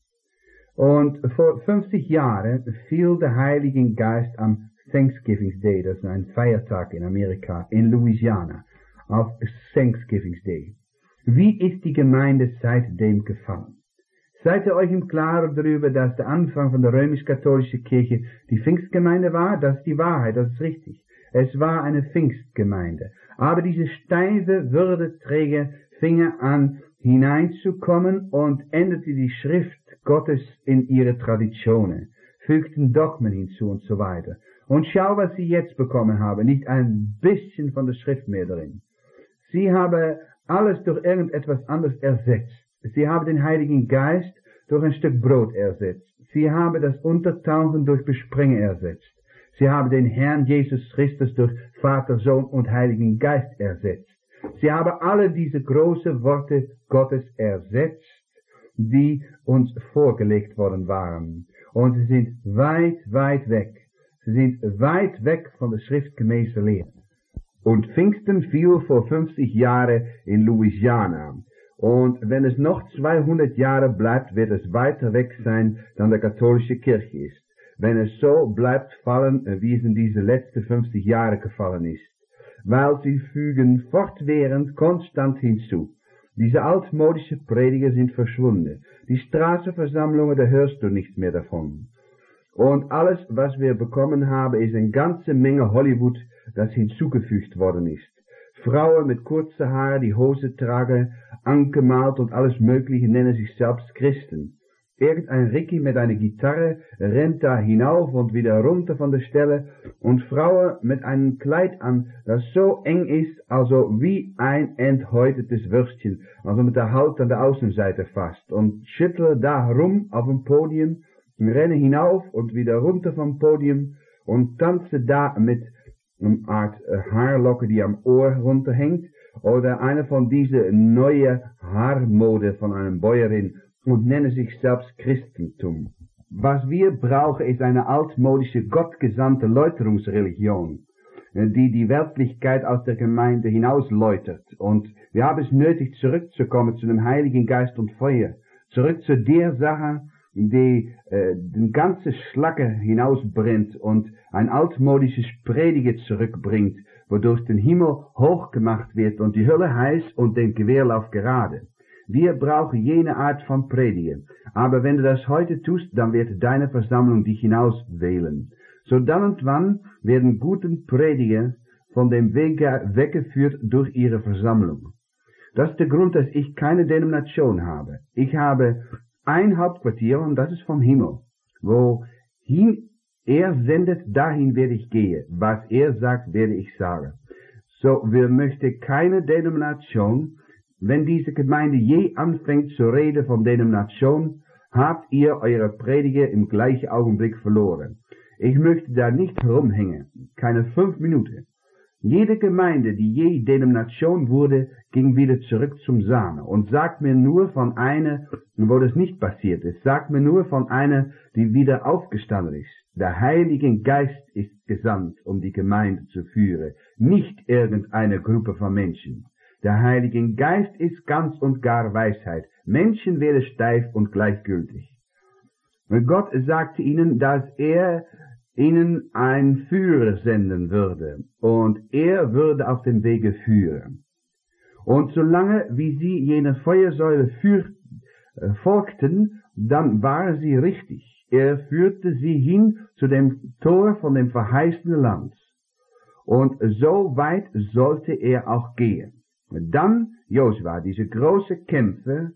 S1: Und vor fünfzig Jahren fiel der Heilige Geist am Thanksgiving Day, das ist ein Feiertag in Amerika, in Louisiana, auf Thanksgiving Day. Wie ist die Gemeinde seitdem gefallen? Seid ihr euch im Klaren darüber, dass der Anfang von der römisch-katholischen Kirche die Pfingstgemeinde war? Das ist die Wahrheit, das ist richtig. Es war eine Pfingstgemeinde. Aber diese steife Würdeträger fingen an hineinzukommen und änderte die Schrift Gottes in ihre Traditionen, fügten Dogmen hinzu und so weiter. Und schau, was sie jetzt bekommen haben, nicht ein bisschen von der Schrift mehr drin. Sie haben alles durch irgendetwas anderes ersetzt. Sie haben den Heiligen Geist durch ein Stück Brot ersetzt. Sie haben das Untertauchen durch Bespringen ersetzt. Sie haben den Herrn Jesus Christus durch Vater, Sohn und Heiligen Geist ersetzt. Sie haben alle diese großen Worte Gottes ersetzt, die uns vorgelegt worden waren. Und sie sind weit, weit weg. Sie sind weit weg von der schriftgemäßen Lehre. Und Pfingsten fiel vor fünfzig Jahren in Louisiana. Und wenn es noch zweihundert Jahre bleibt, wird es weiter weg sein, dann der katholische Kirche ist. Wenn es so bleibt fallen, wie es in diese letzten fünfzig Jahre gefallen ist. Weil sie fügen fortwährend konstant hinzu. Diese altmodischen Prediger sind verschwunden. Die Straßenversammlungen, da hörst du nichts mehr davon. Und alles, was wir bekommen haben, ist eine ganze Menge Hollywood, das hinzugefügt worden ist. Frauen mit kurzen Haaren, die Hose tragen, angemalt und alles Mögliche, nennen sich selbst Christen. Irgendein Ricky mit einer Gitarre rennt da hinauf und wieder runter von der Stelle und Frauen mit einem Kleid an, das so eng ist, also wie ein enthäutetes Würstchen, also mit der Haut an der Außenseite fast, und schütteln da rum auf dem Podium, rennen hinauf und wieder runter vom Podium und tanzen da mit einer Art Haarlocke, die am Ohr runterhängt, oder eine von dieser neue Haarmode von einer Bäuerin, und nennen sich selbst Christentum. Was wir brauchen, ist eine altmodische, gottgesandte Läuterungsreligion, die die Weltlichkeit aus der Gemeinde hinausläutert. Und wir haben es nötig, zurückzukommen zu dem Heiligen Geist und Feuer, zurück zu der Sache, die äh, den ganzen Schlacke hinausbrennt und ein altmodisches Predigen zurückbringt, wodurch den Himmel hochgemacht wird und die Hölle heiß und den Gewehrlauf gerade. Wir brauchen jene Art von Predigen. Aber wenn du das heute tust, dann wird deine Versammlung dich hinauswählen. So dann und wann werden guten Prediger von dem Weg weggeführt durch ihre Versammlung. Das ist der Grund, dass ich keine Denomination habe. Ich habe ein Hauptquartier und das ist vom Himmel. Wohin er sendet, dahin werde ich gehen. Was er sagt, werde ich sagen. So, wir möchten keine Denomination. Wenn diese Gemeinde je anfängt zu reden von Denomination, habt ihr eure Prediger im gleichen Augenblick verloren. Ich möchte da nicht rumhängen, keine fünf Minuten. Jede Gemeinde, die je Denomination wurde, ging wieder zurück zum Samen. Und sagt mir nur von einer, wo das nicht passiert ist. Sagt mir nur von einer, die wieder aufgestanden ist. Der Heilige Geist ist gesandt, um die Gemeinde zu führen, nicht irgendeine Gruppe von Menschen. Der Heilige Geist ist ganz und gar Weisheit. Menschen werden steif und gleichgültig. Und Gott sagte ihnen, dass er ihnen einen Führer senden würde, und er würde auf dem Wege führen. Und solange wie sie jene Feuersäule führ, äh, folgten, dann waren sie richtig. Er führte sie hin zu dem Tor von dem verheißenen Land. Und so weit sollte er auch gehen. Dann, Josua, diese große Kämpfe,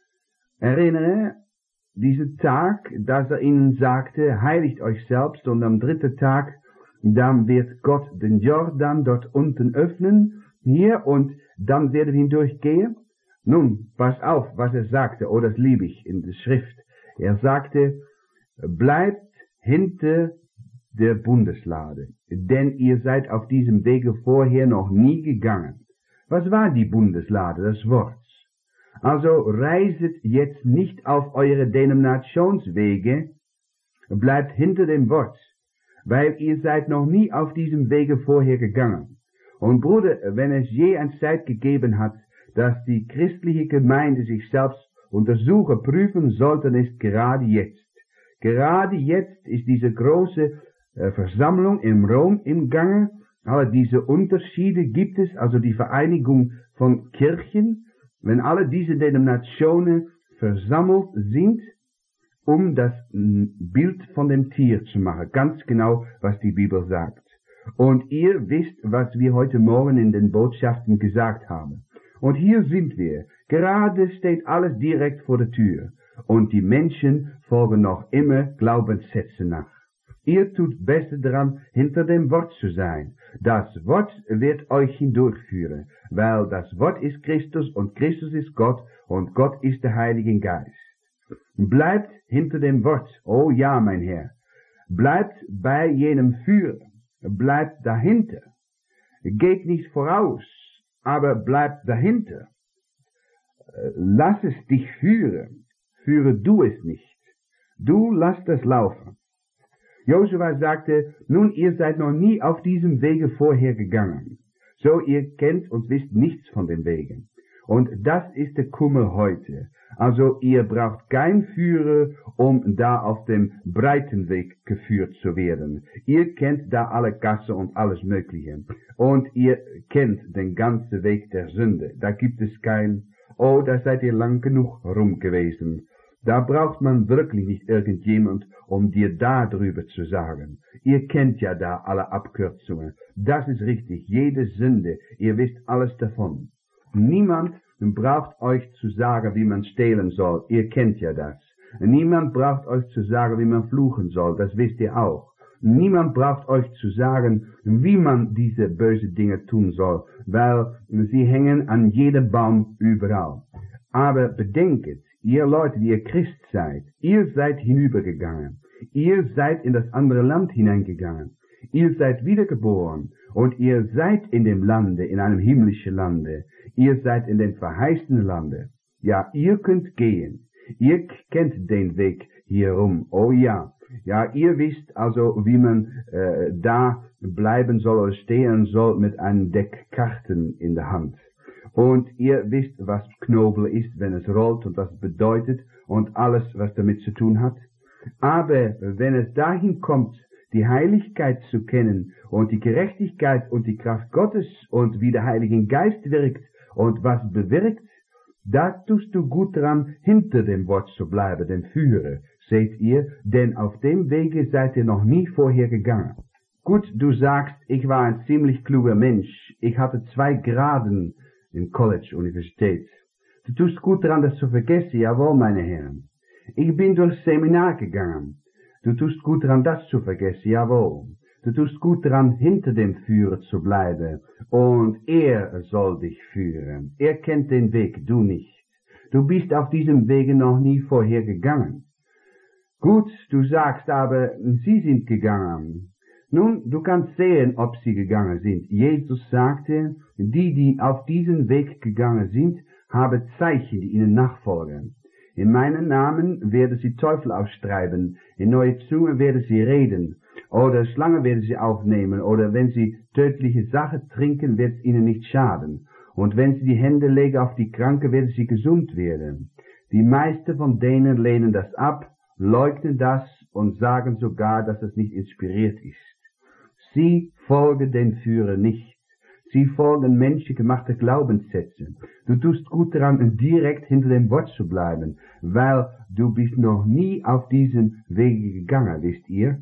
S1: erinnere, diesen Tag, dass er ihnen sagte, heiligt euch selbst, und am dritten Tag, dann wird Gott den Jordan dort unten öffnen, hier, und dann werden wir ihn durchgehen. Nun, pass auf, was er sagte, oh, das liebe ich in der Schrift. Er sagte, bleibt hinter der Bundeslade, denn ihr seid auf diesem Wege vorher noch nie gegangen. Was war die Bundeslade? Das Wort. Also reiset jetzt nicht auf eure Denominationswege, bleibt hinter dem Wort, weil ihr seid noch nie auf diesem Wege vorher gegangen. Und Bruder, wenn es je eine Zeit gegeben hat, dass die christliche Gemeinde sich selbst untersuchen, prüfen sollte, ist gerade jetzt. Gerade jetzt ist diese große äh, Versammlung in Rom im Gange. Aber diese Unterschiede gibt es, also die Vereinigung von Kirchen, wenn alle diese Denominationen versammelt sind, um das Bild von dem Tier zu machen. Ganz genau, was die Bibel sagt. Und ihr wisst, was wir heute Morgen in den Botschaften gesagt haben. Und hier sind wir. Gerade steht alles direkt vor der Tür. Und die Menschen folgen noch immer Glaubenssätze nach. Ihr tut besser daran, hinter dem Wort zu sein. Das Wort wird euch hindurchführen, weil das Wort ist Christus und Christus ist Gott und Gott ist der Heilige Geist. Bleibt hinter dem Wort, oh ja, mein Herr. Bleibt bei jenem Führer, bleibt dahinter. Geht nicht voraus, aber bleibt dahinter. Lass es dich führen, führe du es nicht. Du lass das laufen. Josua sagte, nun, ihr seid noch nie auf diesem Wege vorher gegangen. So, ihr kennt und wisst nichts von den Wegen. Und das ist der Kummer heute. Also, ihr braucht keinen Führer, um da auf dem breiten Weg geführt zu werden. Ihr kennt da alle Gassen und alles Mögliche. Und ihr kennt den ganzen Weg der Sünde. Da gibt es kein, oh, da seid ihr lang genug rum gewesen. Da braucht man wirklich nicht irgendjemand, um dir da drüber zu sagen. Ihr kennt ja da alle Abkürzungen. Das ist richtig, jede Sünde, ihr wisst alles davon. Niemand braucht euch zu sagen, wie man stehlen soll. Ihr kennt ja das. Niemand braucht euch zu sagen, wie man fluchen soll. Das wisst ihr auch. Niemand braucht euch zu sagen, wie man diese böse Dinge tun soll, weil sie hängen an jedem Baum überall. Aber bedenket, ihr Leute, die ihr Christ seid, ihr seid hinübergegangen. Ihr seid in das andere Land hineingegangen. Ihr seid wiedergeboren und ihr seid in dem Lande, in einem himmlischen Lande. Ihr seid in dem verheißenen Lande. Ja, ihr könnt gehen. Ihr kennt den Weg. hier rum. Oh ja, ja, ihr wisst also, wie man äh, da bleiben soll oder stehen soll mit einem Deck Karten in der Hand. Und ihr wisst, was Knobel ist, wenn es rollt und was es bedeutet und alles, was damit zu tun hat. Aber wenn es dahin kommt, die Heiligkeit zu kennen und die Gerechtigkeit und die Kraft Gottes und wie der Heilige Geist wirkt und was bewirkt, da tust du gut dran, hinter dem Wort zu bleiben, dem Führer, seht ihr, denn auf dem Wege seid ihr noch nie vorher gegangen. Gut, du sagst, ich war ein ziemlich kluger Mensch, ich hatte zwei Graden im College, Universität. Du tust gut dran, das zu vergessen, jawohl, meine Herren. Ich bin durchs Seminar gegangen. Du tust gut dran, das zu vergessen, jawohl. Du tust gut dran, hinter dem Führer zu bleiben. Und er soll dich führen. Er kennt den Weg, du nicht. Du bist auf diesem Wege noch nie vorher gegangen. Gut, du sagst aber, sie sind gegangen. Nun, du kannst sehen, ob sie gegangen sind. Jesus sagte, die, die auf diesen Weg gegangen sind, haben Zeichen, die ihnen nachfolgen. In meinem Namen werden sie Teufel austreiben, in neue Zunge werden sie reden, oder Schlangen werden sie aufnehmen, oder wenn sie tödliche Sache trinken, wird es ihnen nicht schaden. Und wenn sie die Hände legen auf die Kranken, werden sie gesund werden. Die meisten von denen lehnen das ab, leugnen das und sagen sogar, dass es nicht inspiriert ist. Sie folgen den Führer nicht. Sie folgen menschengemachte Glaubenssätze. Du tust gut daran, direkt hinter dem Wort zu bleiben, weil du bist noch nie auf diesen Wege gegangen, wisst ihr.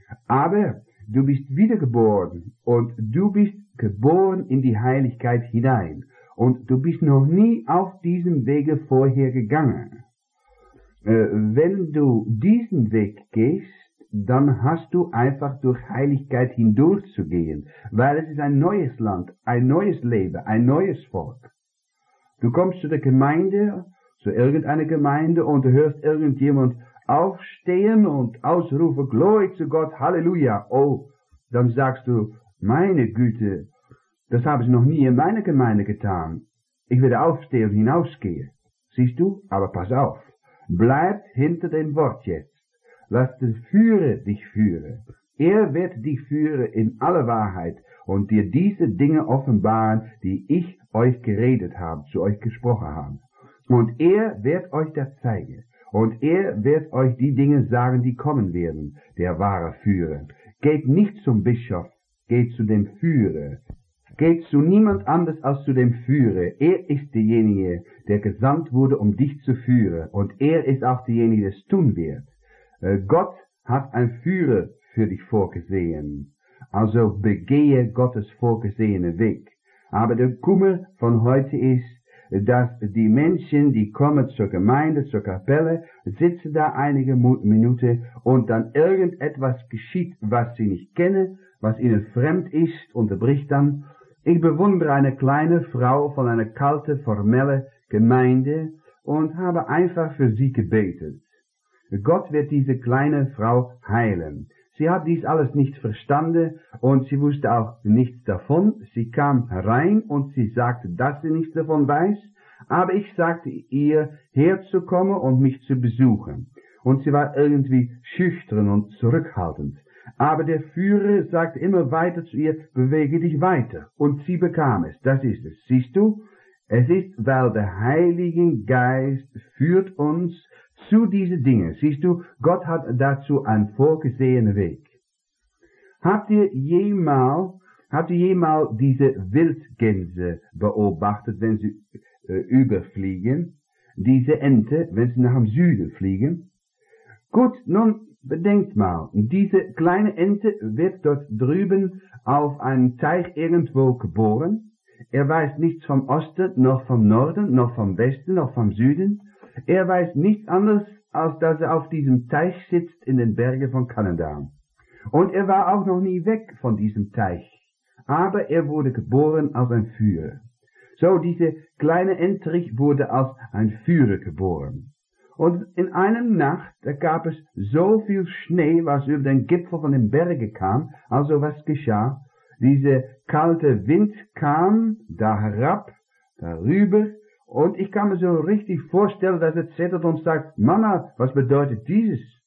S1: Aber du bist wiedergeboren und du bist geboren in die Heiligkeit hinein und du bist noch nie auf diesem Wege vorher gegangen. Äh, wenn du diesen Weg gehst, dann hast du einfach durch Heiligkeit hindurchzugehen, weil es ist ein neues Land, ein neues Leben, ein neues Volk. Du kommst zu der Gemeinde, zu irgendeiner Gemeinde und du hörst irgendjemand aufstehen und ausrufen, Glory zu Gott, Halleluja. Oh, dann sagst du, meine Güte, das haben sie noch nie in meiner Gemeinde getan. Ich werde aufstehen und hinausgehen. Siehst du? Aber pass auf, bleib hinter dem Wort jetzt. Lass den Führer dich führen. Er wird dich führen in alle Wahrheit und dir diese Dinge offenbaren, die ich euch geredet habe, zu euch gesprochen habe. Und er wird euch das zeigen. Und er wird euch die Dinge sagen, die kommen werden, der wahre Führer. Geht nicht zum Bischof, geht zu dem Führer. Geht zu niemand anders als zu dem Führer. Er ist derjenige, der gesandt wurde, um dich zu führen. Und er ist auch derjenige, der es tun wird. Gott hat ein Führer für dich vorgesehen. Also begehe Gottes vorgesehene Weg. Aber der Kummer von heute ist, dass die Menschen, die kommen zur Gemeinde, zur Kapelle, sitzen da einige Minuten und dann irgendetwas geschieht, was sie nicht kennen, was ihnen fremd ist, unterbricht dann. Ich bewundere eine kleine Frau von einer kalten, formellen Gemeinde und habe einfach für sie gebetet. Gott wird diese kleine Frau heilen. Sie hat dies alles nicht verstanden und sie wusste auch nichts davon. Sie kam herein und sie sagte, dass sie nichts davon weiß, aber ich sagte ihr, herzukommen und mich zu besuchen. Und sie war irgendwie schüchtern und zurückhaltend. Aber der Führer sagte immer weiter zu ihr, bewege dich weiter. Und sie bekam es, das ist es. Siehst du? Es ist, weil der Heilige Geist führt uns zu diesen Dingen. Siehst du, Gott hat dazu einen vorgesehenen Weg. Habt ihr jemals, habt ihr jemals diese Wildgänse beobachtet, wenn sie äh, überfliegen? Diese Ente, wenn sie nach dem Süden fliegen? Gut, nun bedenkt mal, diese kleine Ente wird dort drüben auf einem Teich irgendwo geboren. Er weiß nichts vom Osten, noch vom Norden, noch vom Westen, noch vom Süden. Er weiß nichts anderes, als dass er auf diesem Teich sitzt in den Bergen von Kanada. Und er war auch noch nie weg von diesem Teich. Aber er wurde geboren als ein Führer. So, diese kleine Entrich wurde als ein Führer geboren. Und in einer Nacht, da gab es so viel Schnee, was über den Gipfel von den Bergen kam, also was geschah? Diese kalte Wind kam da herab, darüber, und ich kann mir so richtig vorstellen, dass er zittert und sagt, Mama, was bedeutet dieses?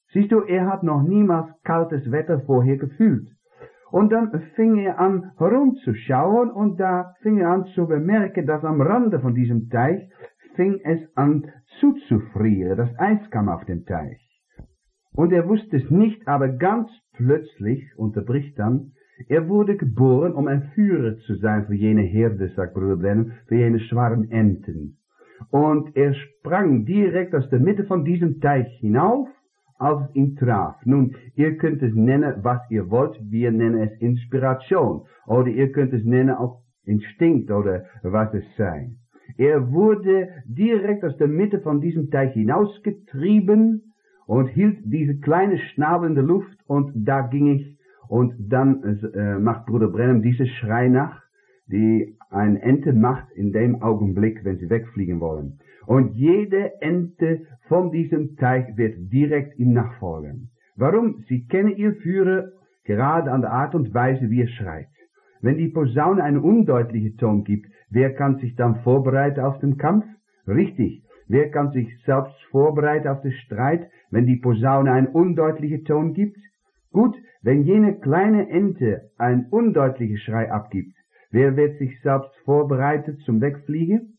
S1: Siehst du, er hat noch niemals kaltes Wetter vorher gefühlt. Und dann fing er an herumzuschauen und da fing er an zu bemerken, dass am Rande von diesem Teich fing es an zuzufrieren, das Eis kam auf den Teich. Und er wusste es nicht, aber ganz plötzlich, unterbricht dann, er wurde geboren, um ein Führer zu sein für jene Herde, sagt Bruder Branham, für jene Schwarm Enten. Und er sprang direkt aus der Mitte von diesem Teich hinauf, als es ihn traf. Nun, ihr könnt es nennen, was ihr wollt, wir nennen es Inspiration, oder ihr könnt es nennen auch Instinkt, oder was es sei. Er wurde direkt aus der Mitte von diesem Teich hinausgetrieben, und hielt diese kleine Schnabel in der Luft, und da ging ich, und dann äh, macht Bruder Branham diese Schrei nach, die eine Ente macht in dem Augenblick, wenn sie wegfliegen wollen. Und jede Ente von diesem Teich wird direkt ihm nachfolgen. Warum? Sie kennen ihr Führer gerade an der Art und Weise, wie er schreit. Wenn die Posaune einen undeutlichen Ton gibt, wer kann sich dann vorbereiten auf den Kampf? Richtig. Wer kann sich selbst vorbereiten auf den Streit, wenn die Posaune einen undeutlichen Ton gibt? Gut, wenn jene kleine Ente einen undeutlichen Schrei abgibt, wer wird sich selbst vorbereitet zum Wegfliegen?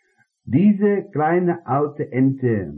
S1: Diese kleine alte Ente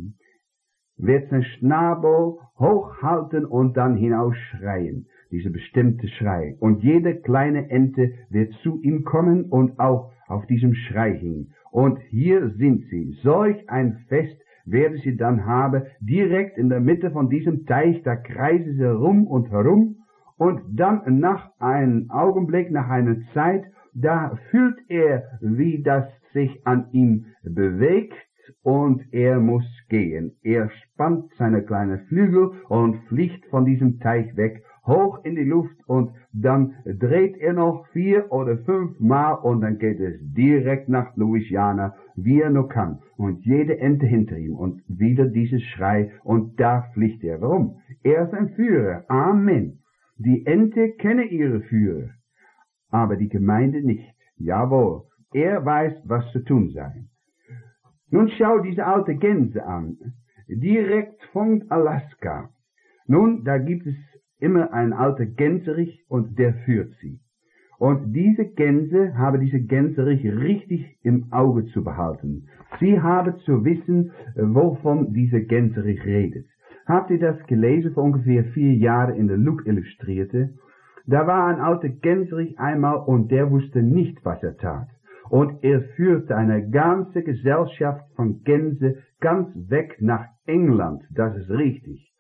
S1: wird sein Schnabel hochhalten und dann hinausschreien, diese bestimmte Schrei. Und jede kleine Ente wird zu ihm kommen und auch auf diesem Schrei hin. Und hier sind sie. Solch ein Fest werde sie dann haben, direkt in der Mitte von diesem Teich, da kreisen sie rum und herum. Und dann nach einem Augenblick, nach einer Zeit, da fühlt er, wie das sich an ihm bewegt, und er muss gehen. Er spannt seine kleinen Flügel und fliegt von diesem Teich weg, hoch in die Luft, und dann dreht er noch vier oder fünf Mal und dann geht es direkt nach Louisiana, wie er nur kann. Und jede Ente hinter ihm und wieder dieses Schrei, und da fliegt er. Warum? Er ist ein Führer. Amen. Die Ente kenne ihre Führer, aber die Gemeinde nicht. Jawohl, er weiß, was zu tun sei. Nun schau diese alte Gänse an, direkt von Alaska. Nun, da gibt es immer einen alten Gänserich und der führt sie. Und diese Gänse haben diese Gänserich richtig im Auge zu behalten. Sie haben zu wissen, wovon diese Gänserich redet. Habt ihr das gelesen vor ungefähr vier Jahren in der Luke Illustrierte? Da war ein alter Gänserich einmal und der wusste nicht, was er tat. Und er führte eine ganze Gesellschaft von Gänse ganz weg nach England, das ist richtig.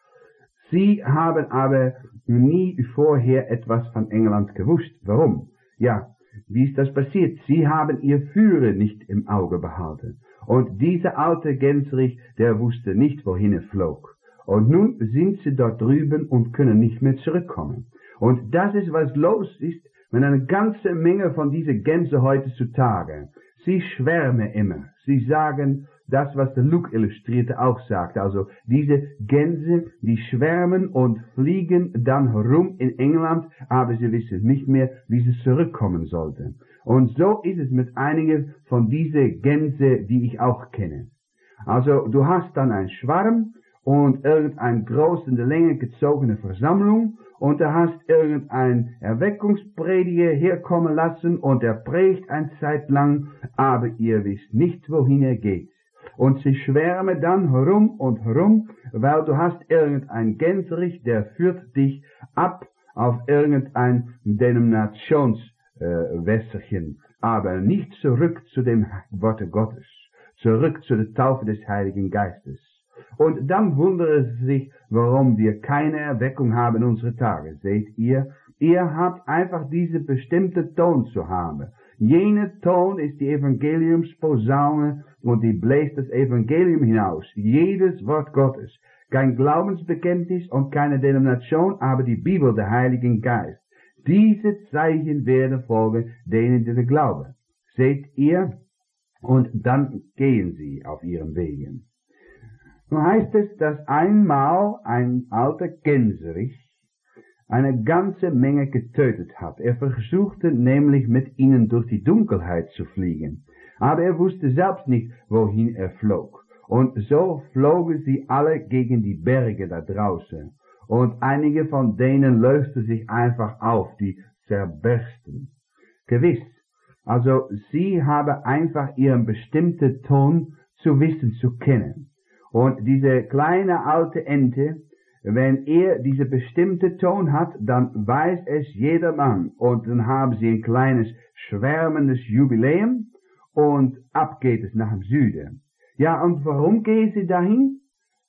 S1: Sie haben aber nie vorher etwas von England gewusst. Warum? Ja, wie ist das passiert? Sie haben ihr Führer nicht im Auge behalten. Und dieser alte Gänserich, der wusste nicht, wohin er flog. Und nun sind sie dort drüben und können nicht mehr zurückkommen. Und das ist, was los ist, wenn eine ganze Menge von diesen Gänse heutzutage, sie schwärmen immer. Sie sagen das, was der Luke Illustrierte auch sagt. Also diese Gänse, die schwärmen und fliegen dann herum in England, aber sie wissen nicht mehr, wie sie zurückkommen sollten. Und so ist es mit einigen von diesen Gänse, die ich auch kenne. Also du hast dann einen Schwarm und irgendeine groß in der Länge gezogene Versammlung, und da hast irgendein Erweckungsprediger herkommen lassen und er predigt eine Zeit lang, aber ihr wisst nicht, wohin er geht. Und sie schwärmen dann herum und herum, weil du hast irgendein Gänserich, der führt dich ab auf irgendein Denominationswässerchen, äh, aber nicht zurück zu dem Worte Gottes, zurück zu der Taufe des Heiligen Geistes. Und dann wundern sie sich, warum wir keine Erweckung haben in unsere Tage. Seht ihr, ihr habt einfach diese bestimmte Ton zu haben. Jene Ton ist die Evangeliumsposaune und die bläst das Evangelium hinaus. Jedes Wort Gottes. Kein Glaubensbekenntnis und keine Denomination, aber die Bibel, der Heiligen Geist. Diese Zeichen werden folgen denen, die glauben. Seht ihr? Und dann gehen sie auf ihren Wegen. Nun heißt es, dass einmal ein alter Gänserich eine ganze Menge getötet hat. Er versuchte nämlich mit ihnen durch die Dunkelheit zu fliegen. Aber er wusste selbst nicht, wohin er flog. Und so flogen sie alle gegen die Berge da draußen. Und einige von denen lösten sich einfach auf, die zerbersten. Gewiss, also sie haben einfach ihren bestimmten Ton zu wissen, zu kennen. Und diese kleine alte Ente, wenn er diese bestimmte Ton hat, dann weiß es jedermann. Und dann haben sie ein kleines schwärmendes Jubiläum und ab geht es nach dem Süden. Ja, und warum gehen sie dahin?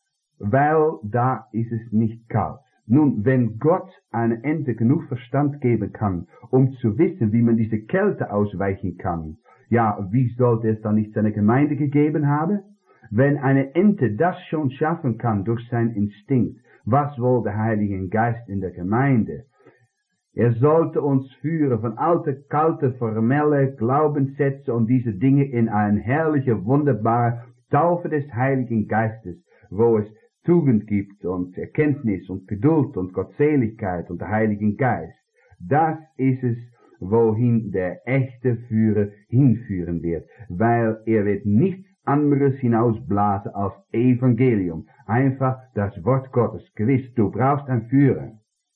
S1: Weil da ist es nicht kalt. Nun, wenn Gott eine Ente genug Verstand geben kann, um zu wissen, wie man diese Kälte ausweichen kann, ja, wie sollte es dann nicht seine Gemeinde gegeben haben? Wenn eine Ente das schon schaffen kann durch seinen Instinkt, was wohl der Heilige Geist in der Gemeinde? Er sollte uns führen von alte, kalte, formelle Glaubenssätze und diese Dinge in eine herrliche, wunderbare Taufe des Heiligen Geistes, wo es Tugend gibt und Erkenntnis und Geduld und Gottseligkeit und der Heiligen Geist. Das ist es, wohin der echte Führer hinführen wird, weil er wird nichts anderes hinausblasen als Evangelium. Einfach das Wort Gottes. Gewiss, du brauchst einen Führer.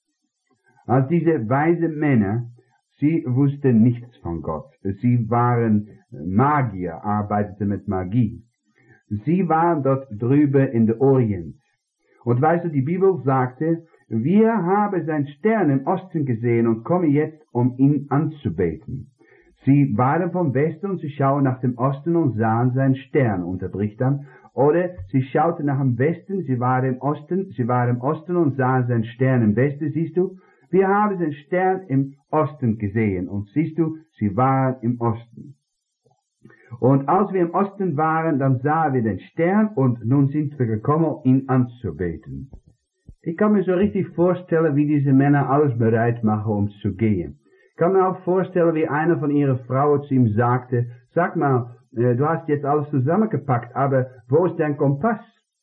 S1: Als diese weisen Männer, sie wussten nichts von Gott. Sie waren Magier, arbeiteten mit Magie. Sie waren dort drüben in der Orient. Und weißt du, die Bibel sagte, wir haben seinen Stern im Osten gesehen und kommen jetzt, um ihn anzubeten. Sie waren vom Westen und sie schauen nach dem Osten und sahen seinen Stern, unterbricht dann. Oder sie schauten nach dem Westen, sie waren im Osten, sie waren im Osten und sahen seinen Stern im Westen, siehst du? Wir haben den Stern im Osten gesehen und siehst du, sie waren im Osten. Und als wir im Osten waren, dann sahen wir den Stern und nun sind wir gekommen, um ihn anzubeten. Ich kann mir so richtig vorstellen, wie diese Männer alles bereit machen, um zu gehen. Ich kann mir auch vorstellen, wie einer von ihren Frauen zu ihm sagte, sag mal, äh, du hast jetzt alles zusammengepackt, aber wo ist dein Kompass?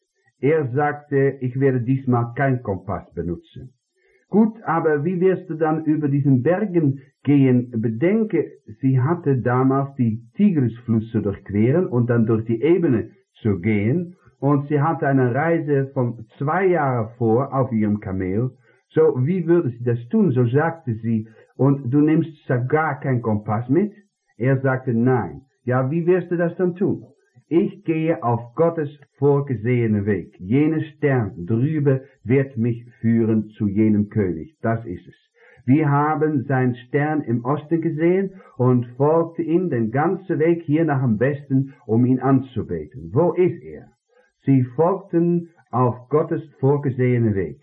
S1: Er sagte, ich werde diesmal kein Kompass benutzen. Gut, aber wie wirst du dann über diesen Bergen gehen? Bedenke, sie hatte damals die Tigrisfluss zu durchqueren und dann durch die Ebene zu gehen. Und sie hatte eine Reise von zwei Jahren vor auf ihrem Kamel. So, wie würde sie das tun? So sagte sie, und du nimmst gar keinen Kompass mit? Er sagte, nein. Ja, wie wirst du das dann tun? Ich gehe auf Gottes vorgesehenen Weg. Jener Stern drüber wird mich führen zu jenem König. Das ist es. Wir haben seinen Stern im Osten gesehen und folgte ihm den ganzen Weg hier nach dem Westen, um ihn anzubeten. Wo ist er? Sie folgten auf Gottes vorgesehenen Weg.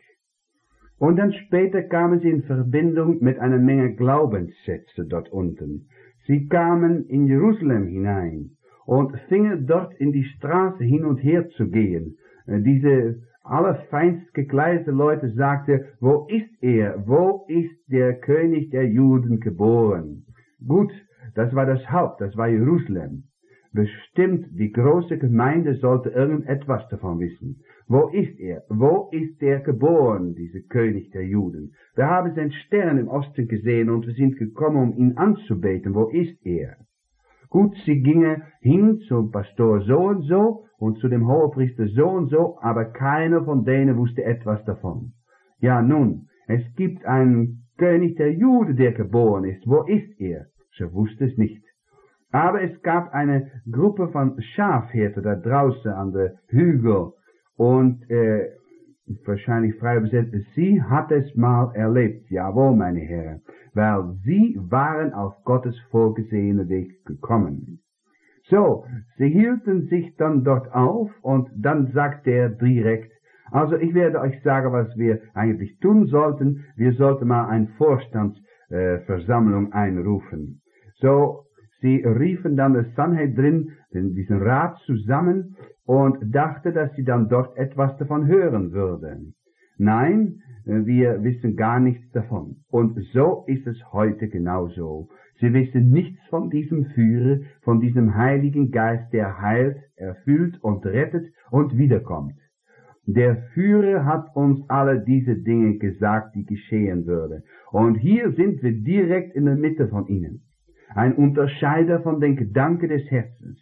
S1: Und dann später kamen sie in Verbindung mit einer Menge Glaubenssätze dort unten. Sie kamen in Jerusalem hinein und fingen dort in die Straße hin und her zu gehen. Diese allerfeinst gekleidete Leute sagten, wo ist er? Wo ist der König der Juden geboren? Gut, das war das Haupt, das war Jerusalem. Bestimmt, die große Gemeinde sollte irgendetwas davon wissen. Wo ist er? Wo ist er geboren, dieser König der Juden? Wir haben seinen Stern im Osten gesehen und wir sind gekommen, um ihn anzubeten. Wo ist er? Gut, sie gingen hin zum Pastor so und so und zu dem Hohepriester so und so, aber keiner von denen wusste etwas davon. Ja, nun, es gibt einen König der Juden, der geboren ist. Wo ist er? Sie wusste es nicht. Aber es gab eine Gruppe von Schafhirten da draußen an der Hügel und äh, wahrscheinlich frei übersetzt, sie hat es mal erlebt, jawohl, meine Herren, weil sie waren auf Gottes vorgesehenen Weg gekommen. So, sie hielten sich dann dort auf und dann sagte er direkt, also ich werde euch sagen, was wir eigentlich tun sollten, wir sollten mal eine Vorstandsversammlung äh, einrufen. So, sie riefen dann das Sanhedrin, diesen Rat zusammen und dachten, dass sie dann dort etwas davon hören würden. Nein, wir wissen gar nichts davon. Und so ist es heute genauso. Sie wissen nichts von diesem Führer, von diesem Heiligen Geist, der heilt, erfüllt und rettet und wiederkommt. Der Führer hat uns alle diese Dinge gesagt, die geschehen würden. Und hier sind wir direkt in der Mitte von ihnen. Ein Unterscheider von den Gedanken des Herzens.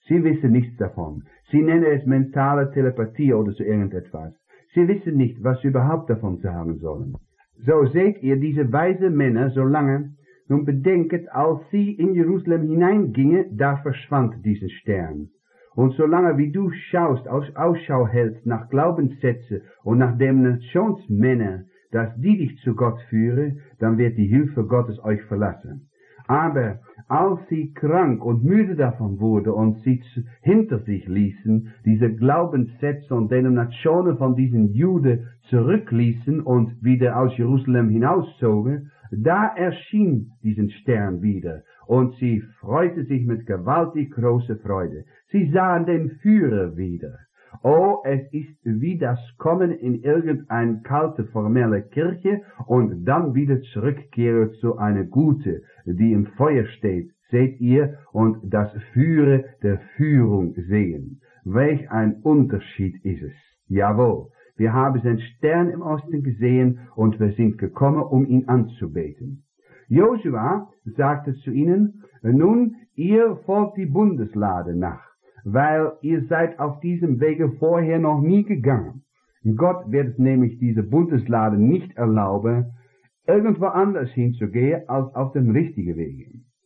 S1: Sie wissen nichts davon. Sie nennen es mentale Telepathie oder so irgendetwas. Sie wissen nicht, was sie überhaupt davon sagen sollen. So seht ihr diese weise Männer, solange, nun bedenket, als sie in Jerusalem hineingingen, da verschwand dieser Stern. Und solange wie du schaust, aus Ausschau hältst nach Glaubenssätze und nach Demonstrationsmännern, dass die dich zu Gott führen, dann wird die Hilfe Gottes euch verlassen. Aber als sie krank und müde davon wurde und sie hinter sich ließen, diese Glaubenssätze und Denominationen von diesen Juden zurückließen und wieder aus Jerusalem hinauszogen, da erschien diesen Stern wieder und sie freute sich mit gewaltig großer Freude. Sie sahen den Führer wieder. Oh, es ist wie das Kommen in irgendeine kalte, formelle Kirche und dann wieder zurückkehren zu einer gute, die im Feuer steht, seht ihr, und das Führer der Führung sehen. Welch ein Unterschied ist es. Jawohl, wir haben den Stern im Osten gesehen und wir sind gekommen, um ihn anzubeten. Josua sagte zu ihnen, nun, ihr folgt die Bundeslade nach, weil ihr seid auf diesem Wege vorher noch nie gegangen. Gott wird nämlich diese Bundeslade nicht erlauben, irgendwo anders hinzugehen, als auf dem richtigen Wege.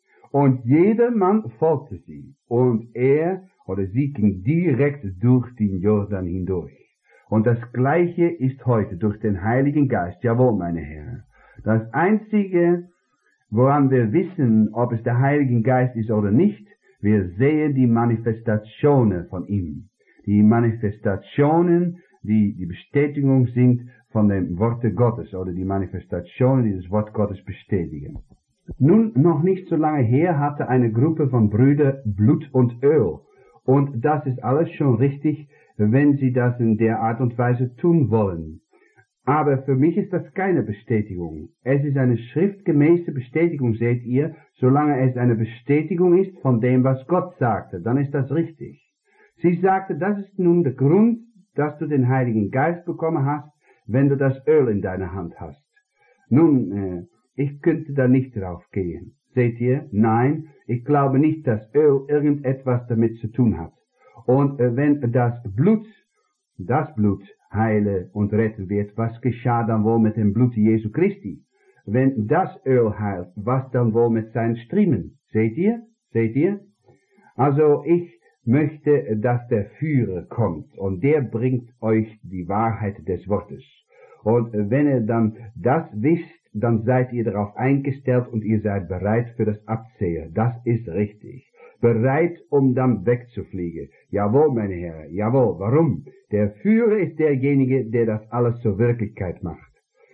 S1: Und jeder Mann folgte sie, und er oder sie ging direkt durch den Jordan hindurch. Und das Gleiche ist heute durch den Heiligen Geist. Jawohl, meine Herren. Das Einzige, woran wir wissen, ob es der Heilige Geist ist oder nicht, wir sehen die Manifestationen von ihm. Die Manifestationen, die die Bestätigung sind von dem Worte Gottes oder die Manifestationen, die das Wort Gottes bestätigen. Nun, noch nicht so lange her hatte eine Gruppe von Brüdern Blut und Öl. Und das ist alles schon richtig, wenn sie das in der Art und Weise tun wollen. Aber für mich ist das keine Bestätigung. Es ist eine schriftgemäße Bestätigung, seht ihr, solange es eine Bestätigung ist von dem, was Gott sagte, dann ist das richtig. Sie sagte, das ist nun der Grund, dass du den Heiligen Geist bekommen hast, wenn du das Öl in deiner Hand hast. Nun, äh, ich könnte da nicht drauf gehen. Seht ihr? Nein, ich glaube nicht, dass Öl irgendetwas damit zu tun hat. Und äh, wenn das Blut, das Blut heile und retten wird, was geschah dann wohl mit dem Blut Jesu Christi? Wenn das Öl heilt, was dann wohl mit seinen Striemen? Seht ihr? Seht ihr? Also ich möchte, dass der Führer kommt und der bringt euch die Wahrheit des Wortes. Und wenn ihr dann das wisst, dann seid ihr darauf eingestellt und ihr seid bereit für das Absehen. Das ist richtig. Bereit, um dann wegzufliegen. Jawohl, meine Herren, jawohl. Warum? Der Führer ist derjenige, der das alles zur Wirklichkeit macht.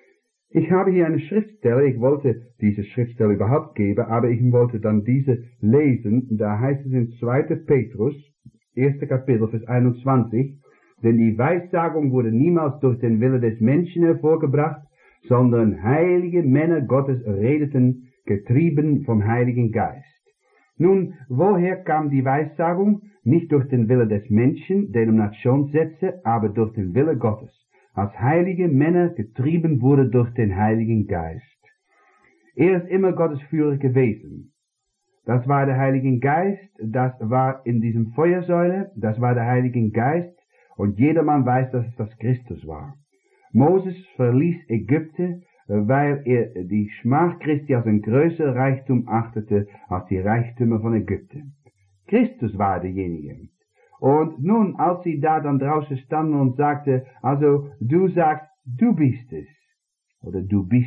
S1: Ich habe hier eine Schriftstelle, ich wollte diese Schriftstelle überhaupt geben, aber ich wollte dann diese lesen. Da heißt es in zweiten Petrus, erster Kapitel, Vers einundzwanzig, denn die Weissagung wurde niemals durch den Wille des Menschen hervorgebracht, sondern heilige Männer Gottes redeten, getrieben vom Heiligen Geist. Nun, woher kam die Weissagung? Nicht durch den Wille des Menschen, Denominationssätze, aber durch den Wille Gottes. Als heilige Männer getrieben wurde durch den Heiligen Geist. Er ist immer Gottes Führer gewesen. Das war der Heilige Geist, das war in diesem Feuersäule, das war der Heilige Geist, und jedermann weiß, dass es das Christus war. Moses verließ Ägypten, weil er die Schmach Christi als ein größerer Reichtum achtete als die Reichtümer von Ägypten. Christus war derjenige. Und nun, als sie da dann draußen standen und sagte, also du sagst, du bist es, oder du bist,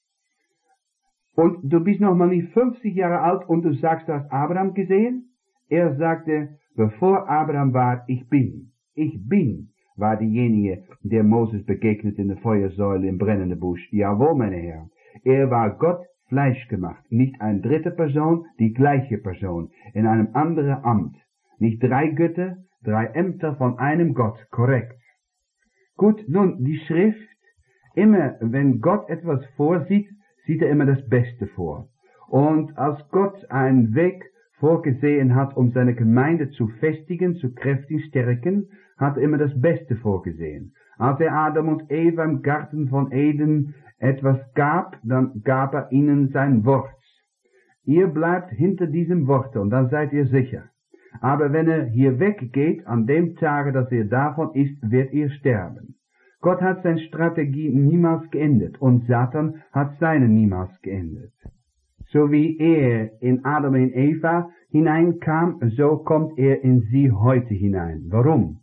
S1: und du bist noch mal nicht fünfzig Jahre alt und du sagst, du hast Abraham gesehen? Er sagte, bevor Abraham war, ich bin, ich bin. War diejenige, der Moses begegnet in der Feuersäule im brennenden Busch. Jawohl, meine Herren. Er war Gott Fleisch gemacht. Nicht eine dritte Person, die gleiche Person. In einem anderen Amt. Nicht drei Götter, drei Ämter von einem Gott. Korrekt. Gut, nun, die Schrift. Immer, wenn Gott etwas vorsieht, sieht er immer das Beste vor. Und als Gott einen Weg vorgesehen hat, um seine Gemeinde zu festigen, zu kräftigen, stärken, hat er immer das Beste vorgesehen. Als er Adam und Eva im Garten von Eden etwas gab, dann gab er ihnen sein Wort. Ihr bleibt hinter diesem Wort und dann seid ihr sicher. Aber wenn er hier weggeht, an dem Tage, dass er davon ist, wird er sterben. Gott hat seine Strategie niemals geändert und Satan hat seine niemals geändert. So wie er in Adam und Eva hineinkam, so kommt er in sie heute hinein. Warum?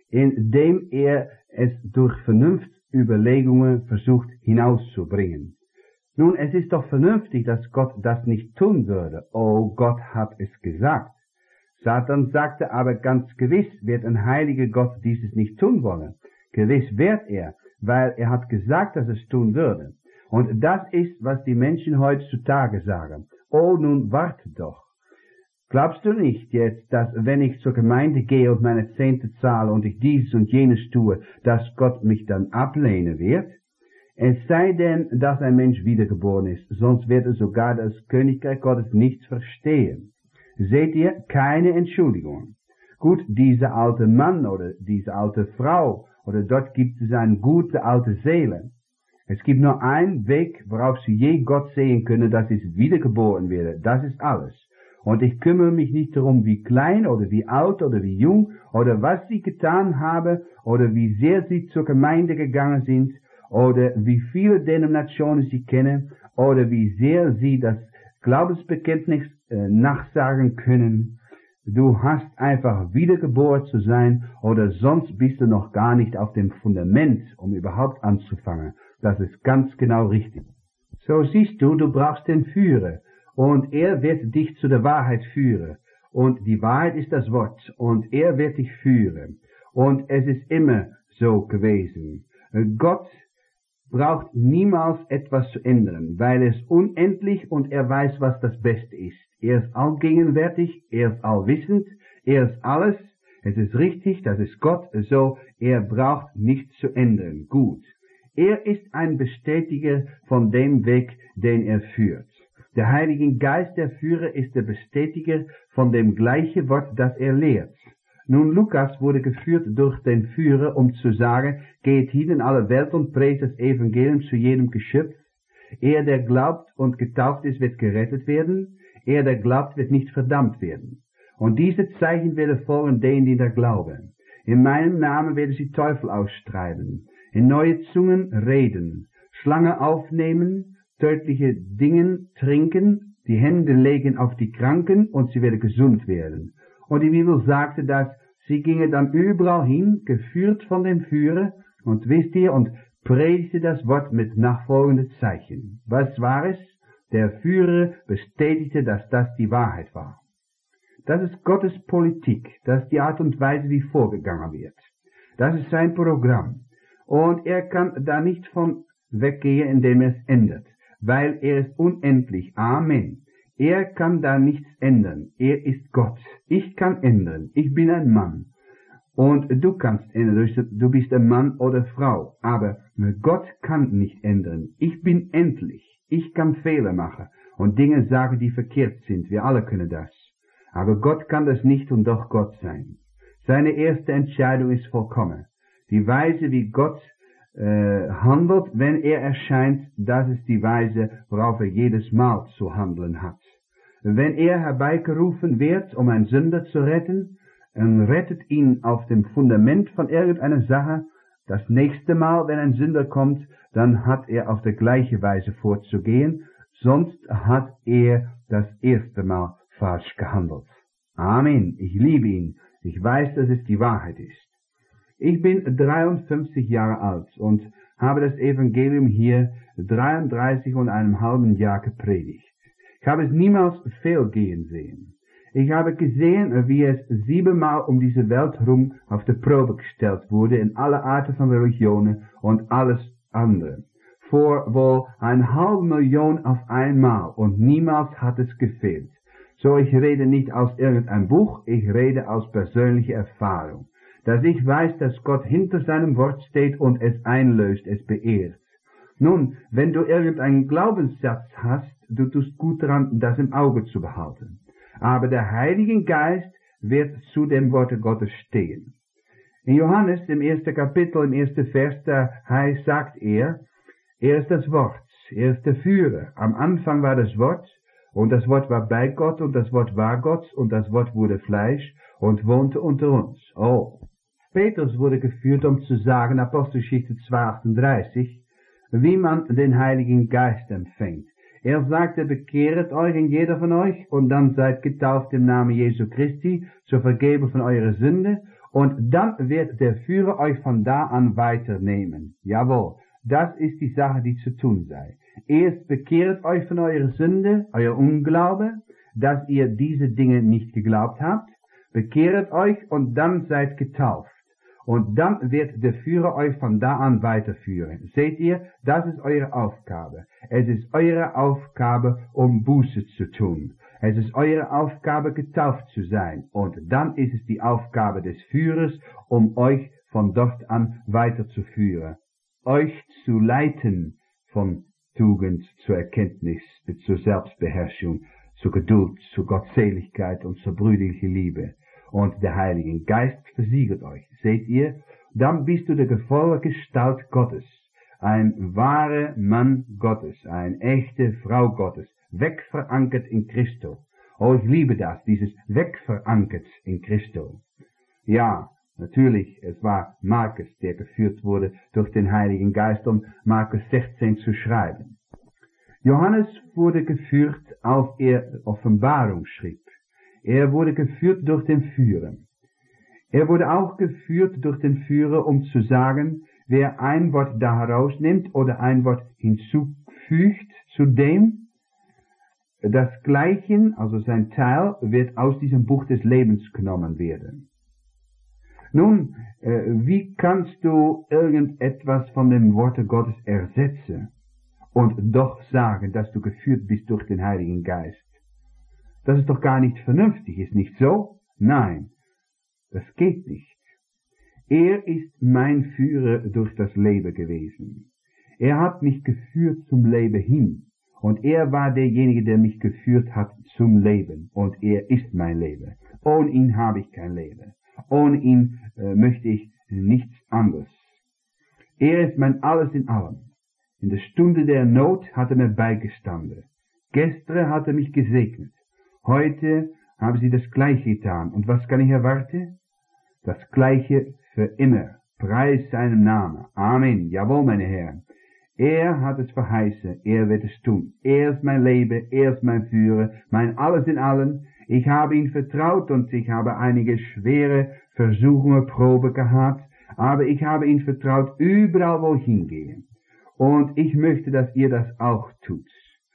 S1: Indem er es durch Vernunftüberlegungen versucht hinauszubringen. Nun, es ist doch vernünftig, dass Gott das nicht tun würde. Oh, Gott hat es gesagt. Satan sagte aber ganz gewiss, wird ein heiliger Gott dieses nicht tun wollen. Gewiss wird er, weil er hat gesagt, dass es tun würde. Und das ist, was die Menschen heutzutage sagen. Oh, nun warte doch. Glaubst du nicht jetzt, dass wenn ich zur Gemeinde gehe und meine Zehnte zahle und ich dieses und jenes tue, dass Gott mich dann ablehnen wird? Es sei denn, dass ein Mensch wiedergeboren ist, sonst wird er sogar das Königreich Gottes nichts verstehen. Seht ihr, keine Entschuldigung. Gut, dieser alte Mann oder diese alte Frau oder dort gibt es eine gute alte Seele. Es gibt nur einen Weg, worauf sie je Gott sehen können, dass sie wiedergeboren werden. Das ist alles. Und ich kümmere mich nicht darum, wie klein oder wie alt oder wie jung oder was sie getan haben oder wie sehr sie zur Gemeinde gegangen sind oder wie viele Denominationen sie kennen oder wie sehr sie das Glaubensbekenntnis äh, nachsagen können. Du hast einfach wiedergeboren zu sein oder sonst bist du noch gar nicht auf dem Fundament, um überhaupt anzufangen. Das ist ganz genau richtig. So siehst du, du brauchst den Führer und er wird dich zu der Wahrheit führen. Und die Wahrheit ist das Wort und er wird dich führen. Und es ist immer so gewesen. Gott braucht niemals etwas zu ändern, weil er ist unendlich und er weiß, was das Beste ist. Er ist allgegenwärtig, er ist allwissend, er ist alles. Es ist richtig, das ist Gott so, er braucht nichts zu ändern. Gut. Er ist ein Bestätiger von dem Weg, den er führt. Der Heilige Geist, der Führer, ist der Bestätiger von dem gleichen Wort, das er lehrt. Nun, Lukas wurde geführt durch den Führer, um zu sagen, geht hin in alle Welt und predigt das Evangelium zu jedem Geschöpf. Er, der glaubt und getauft ist, wird gerettet werden. Er, der glaubt, wird nicht verdammt werden. Und diese Zeichen werden folgen denen, die da glauben. In meinem Namen werden sie Teufel austreiben, in neue Zungen reden, Schlange aufnehmen, tödliche Dinge trinken, die Hände legen auf die Kranken und sie werden gesund werden. Und die Bibel sagte, dass sie gingen dann überall hin, geführt von dem Führer, und wisst ihr, und predigte das Wort mit nachfolgenden Zeichen. Was war es? Der Führer bestätigte, dass das die Wahrheit war. Das ist Gottes Politik, das ist die Art und Weise, wie vorgegangen wird. Das ist sein Programm. Und er kann da nicht von weggehen, indem er es ändert, weil er ist unendlich. Amen. Er kann da nichts ändern. Er ist Gott. Ich kann ändern. Ich bin ein Mann. Und du kannst ändern. Du bist ein Mann oder Frau. Aber Gott kann nicht ändern. Ich bin endlich. Ich kann Fehler machen und Dinge sagen, die verkehrt sind. Wir alle können das. Aber Gott kann das nicht und doch Gott sein. Seine erste Entscheidung ist vollkommen. Die Weise, wie Gott äh, handelt, wenn er erscheint, das ist die Weise, worauf er jedes Mal zu handeln hat. Wenn er herbeigerufen wird, um einen Sünder zu retten, und rettet ihn auf dem Fundament von irgendeiner Sache, das nächste Mal, wenn ein Sünder kommt, dann hat er auf der gleiche Weise vorzugehen, sonst hat er das erste Mal falsch gehandelt. Amen. Ich liebe ihn. Ich weiß, dass es die Wahrheit ist. Ich bin dreiundfünfzig Jahre alt und habe das Evangelium hier dreiunddreißig und einem halben Jahr gepredigt. Ich habe es niemals fehlgehen sehen. Ich habe gesehen, wie es siebenmal um diese Welt herum auf die Probe gestellt wurde in alle Arten von Religionen und alles andere. Vor wohl eine halbe Million auf einmal und niemals hat es gefehlt. So, ich rede nicht aus irgendeinem Buch, ich rede aus persönlicher Erfahrung. Dass ich weiß, dass Gott hinter seinem Wort steht und es einlöst, es beehrt. Nun, wenn du irgendeinen Glaubenssatz hast, du tust gut daran, das im Auge zu behalten. Aber der Heilige Geist wird zu dem Worte Gottes stehen. In Johannes, im ersten Kapitel, im ersten Vers, da heißt, sagt er, er ist das Wort, er ist der Führer. Am Anfang war das Wort, Und das Wort war bei Gott und das Wort war Gott und das Wort wurde Fleisch und wohnte unter uns. Oh. Petrus wurde geführt, um zu sagen, Apostelgeschichte zwei achtunddreißig, wie man den Heiligen Geist empfängt. Er sagte, bekehret euch in jeder von euch und dann seid getauft im Namen Jesu Christi zur Vergebung von eurer Sünde und dann wird der Führer euch von da an weiternehmen. Jawohl, das ist die Sache, die zu tun sei. Erst bekehret euch von eurer Sünde, euer Unglaube, dass ihr diese Dinge nicht geglaubt habt, bekehret euch und dann seid getauft. Und dann wird der Führer euch von da an weiterführen. Seht ihr, das ist eure Aufgabe. Es ist eure Aufgabe, um Buße zu tun. Es ist eure Aufgabe, getauft zu sein. Und dann ist es die Aufgabe des Führers, um euch von dort an weiterzuführen. Euch zu leiten von Tugend zur Erkenntnis, zur Selbstbeherrschung, zur Geduld, zur Gottseligkeit und zur brüderlichen Liebe. Und der Heilige Geist versiegelt euch. Seht ihr, dann bist du der volle Gestalt Gottes, ein wahrer Mann Gottes, eine echte Frau Gottes, wegverankert in Christo. Oh, ich liebe das, dieses wegverankert in Christo. Ja, natürlich, es war Markus, der geführt wurde durch den Heiligen Geist, um Markus sechzehn zu schreiben. Johannes wurde geführt, als er Offenbarung schrieb. Er wurde geführt durch den Führer. Er wurde auch geführt durch den Führer, um zu sagen, wer ein Wort da herausnimmt oder ein Wort hinzufügt zu dem, das Gleiche, also sein Teil, wird aus diesem Buch des Lebens genommen werden. Nun, äh, wie kannst du irgendetwas von den Worten Gottes ersetzen und doch sagen, dass du geführt bist durch den Heiligen Geist? Das ist doch gar nicht vernünftig, ist nicht so? Nein, das geht nicht. Er ist mein Führer durch das Leben gewesen. Er hat mich geführt zum Leben hin. Und er war derjenige, der mich geführt hat zum Leben. Und er ist mein Leben. Ohne ihn habe ich kein Leben. Ohne ihn äh, möchte ich nichts anderes. Er ist mein Alles in allem. In der Stunde der Not hat er mir beigestanden. Gestern hat er mich gesegnet. Heute haben sie das Gleiche getan. Und was kann ich erwarten? Das Gleiche für immer. Preis seinem Namen. Amen. Jawohl, meine Herren. Er hat es verheißen. Er wird es tun. Er ist mein Leben. Er ist mein Führer. Mein Alles in allem. Ich habe ihn vertraut und ich habe einige schwere Versuchungen, Probe gehabt. Aber ich habe ihn vertraut überall, wo ich hingehe. Und ich möchte, dass ihr das auch tut.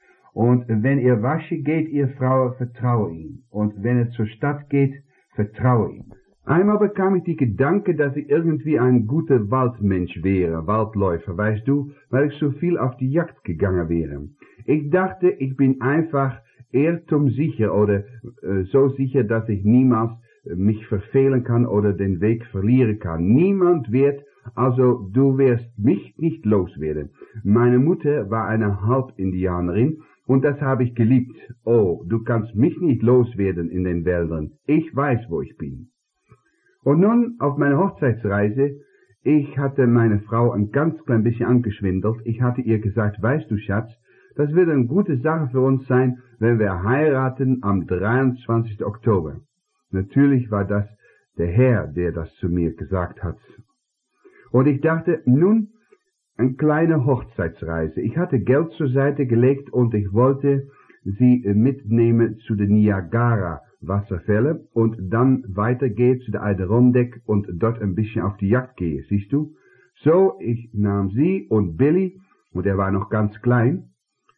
S1: Und wenn ihr waschen geht, ihr Frauen, vertraue ihm. Und wenn er zur Stadt geht, vertraue ihm. Einmal bekam ich die Gedanke, dass ich irgendwie ein guter Waldmensch wäre, Waldläufer, weißt du, weil ich so viel auf die Jagd gegangen wäre. Ich dachte, ich bin einfach irrtumsicher oder äh, so sicher, dass ich niemals äh, mich verfehlen kann oder den Weg verlieren kann. Niemand wird, also du wirst mich nicht loswerden. Meine Mutter war eine Halbindianerin. Und das habe ich geliebt. Oh, du kannst mich nicht loswerden in den Wäldern. Ich weiß, wo ich bin. Und nun auf meiner Hochzeitsreise, ich hatte meine Frau ein ganz klein bisschen angeschwindelt. Ich hatte ihr gesagt, weißt du, Schatz, das wird eine gute Sache für uns sein, wenn wir heiraten am dreiundzwanzigsten Oktober. Natürlich war das der Herr, der das zu mir gesagt hat. Und ich dachte, nun, eine kleine Hochzeitsreise. Ich hatte Geld zur Seite gelegt und ich wollte sie mitnehmen zu den Niagara-Wasserfällen und dann weitergehen zu der Adirondack und dort ein bisschen auf die Jagd gehen, siehst du? So, ich nahm sie und Billy, und er war noch ganz klein,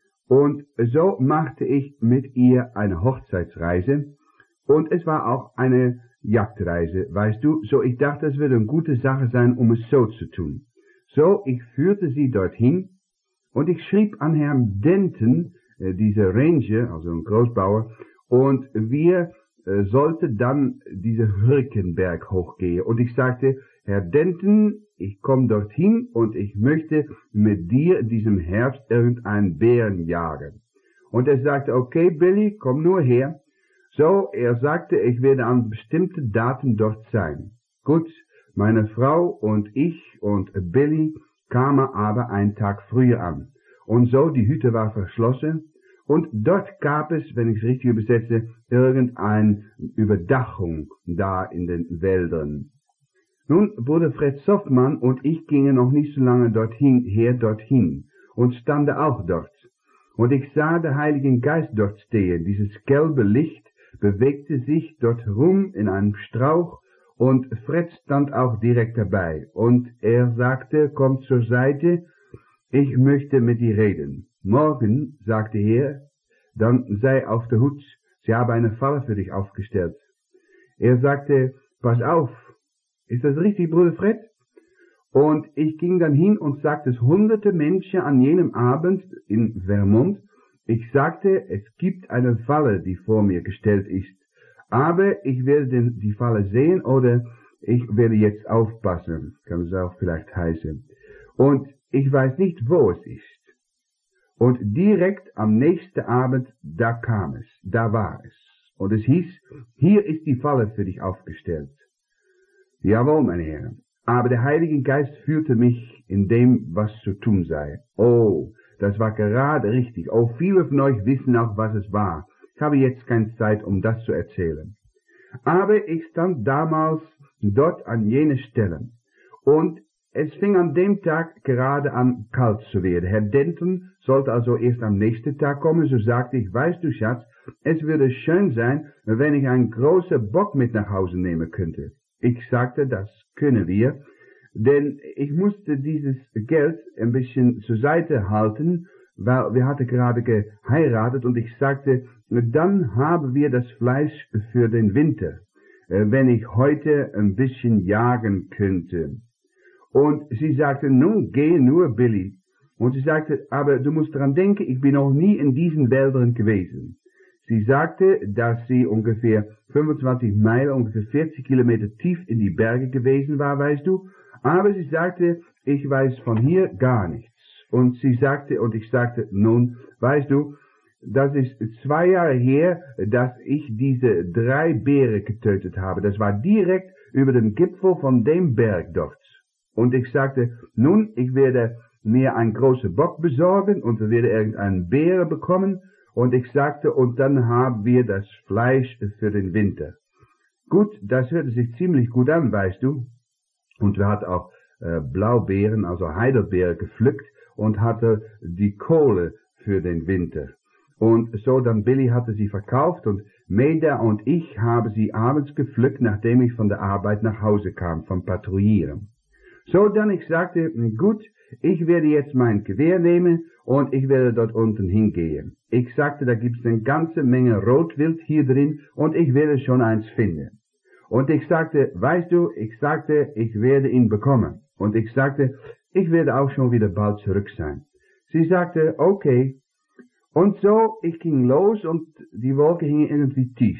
S1: und so machte ich mit ihr eine Hochzeitsreise und es war auch eine Jagdreise, weißt du? So, ich dachte, es würde eine gute Sache sein, um es so zu tun. So, ich führte sie dorthin und ich schrieb an Herrn Denton, äh, dieser Ranger, also ein Großbauer, und wir äh, sollten dann diese Hürkenberg hochgehen. Und ich sagte, Herr Denton, ich komme dorthin und ich möchte mit dir in diesem Herbst irgendeinen Bären jagen. Und er sagte, okay, Billy, komm nur her. So, er sagte, ich werde an bestimmten Daten dort sein. Gut. Meine Frau und ich und Billy kamen aber einen Tag früher an. Und so, die Hütte war verschlossen Und dort gab es, wenn ich es richtig übersetze, irgendeine Überdachung da in den Wäldern. Nun, Bruder Fred Softmann und ich gingen noch nicht so lange dorthin, her dorthin und standen auch dort. Und ich sah den Heiligen Geist dort stehen. Dieses gelbe Licht bewegte sich dort rum in einem Strauch und Fred stand auch direkt dabei. Und er sagte, komm zur Seite, ich möchte mit dir reden. Morgen, sagte er, dann sei auf der Hut, sie haben eine Falle für dich aufgestellt. Er sagte, pass auf, ist das richtig, Bruder Fred? Und ich ging dann hin und sagte es hunderte Menschen an jenem Abend in Vermont. Ich sagte, es gibt eine Falle, die vor mir gestellt ist. Aber ich werde den, die Falle sehen oder ich werde jetzt aufpassen. Kann es auch vielleicht heißen. Und ich weiß nicht, wo es ist. Und direkt am nächsten Abend, da kam es, da war es. Und es hieß, hier ist die Falle für dich aufgestellt. Jawohl, meine Herren. Aber der Heilige Geist führte mich in dem, was zu tun sei. Oh, das war gerade richtig. Oh, viele von euch wissen auch, was es war. Ich habe jetzt keine Zeit, um das zu erzählen. Aber ich stand damals dort an jener Stelle. Und es fing an dem Tag gerade an, kalt zu werden. Herr Denton sollte also erst am nächsten Tag kommen. So sagte ich, weißt du, Schatz, es würde schön sein, wenn ich einen großen Bock mit nach Hause nehmen könnte. Ich sagte, das können wir, denn ich musste dieses Geld ein bisschen zur Seite halten, weil wir hatten gerade geheiratet und ich sagte, dann haben wir das Fleisch für den Winter, wenn ich heute ein bisschen jagen könnte. Und sie sagte, nun geh nur, Billy. Und sie sagte, aber du musst daran denken, ich bin noch nie in diesen Wäldern gewesen. Sie sagte, dass sie ungefähr fünfundzwanzig Meilen, ungefähr vierzig Kilometer tief in die Berge gewesen war, weißt du. Aber sie sagte, ich weiß von hier gar nichts. Und sie sagte, und ich sagte, nun, weißt du, das ist zwei Jahre her, dass ich diese drei Bären getötet habe. Das war direkt über dem Gipfel von dem Berg dort. Und ich sagte, nun, ich werde mir einen großen Bock besorgen und wir werden irgendeinen Bären bekommen. Und ich sagte, und dann haben wir das Fleisch für den Winter. Gut, das hörte sich ziemlich gut an, weißt du. Und wir hatten auch äh, Blaubeeren, also Heidelbeeren gepflückt und hatte die Kohle für den Winter. Und so dann Billy hatte sie verkauft und Maida und ich haben sie abends gepflückt, nachdem ich von der Arbeit nach Hause kam, vom Patrouillieren. So dann ich sagte, gut, ich werde jetzt mein Gewehr nehmen und ich werde dort unten hingehen. Ich sagte, da gibt's eine ganze Menge Rotwild hier drin und ich werde schon eins finden. Und ich sagte, weißt du, ich sagte, ich werde ihn bekommen. Und ich sagte, ich werde auch schon wieder bald zurück sein. Sie sagte, okay. Und so, ich ging los und die Wolke hing irgendwie tief.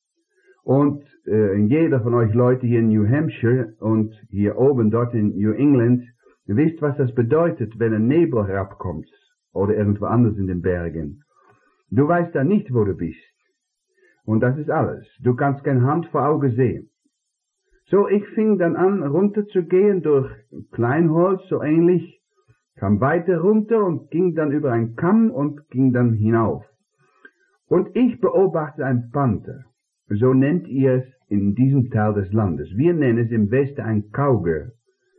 S1: Und äh, jeder von euch Leute hier in New Hampshire und hier oben dort in New England wisst, was das bedeutet, wenn ein Nebel herabkommt oder irgendwo anders in den Bergen. Du weißt dann nicht, wo du bist. Und das ist alles. Du kannst keine Hand vor Auge sehen. So, ich fing dann an, runter zu gehen durch Kleinholz, so ähnlich, kam weiter runter und ging dann über einen Kamm und ging dann hinauf. Und ich beobachte einen Panther. So nennt ihr es in diesem Teil des Landes. Wir nennen es im Westen ein Kauger.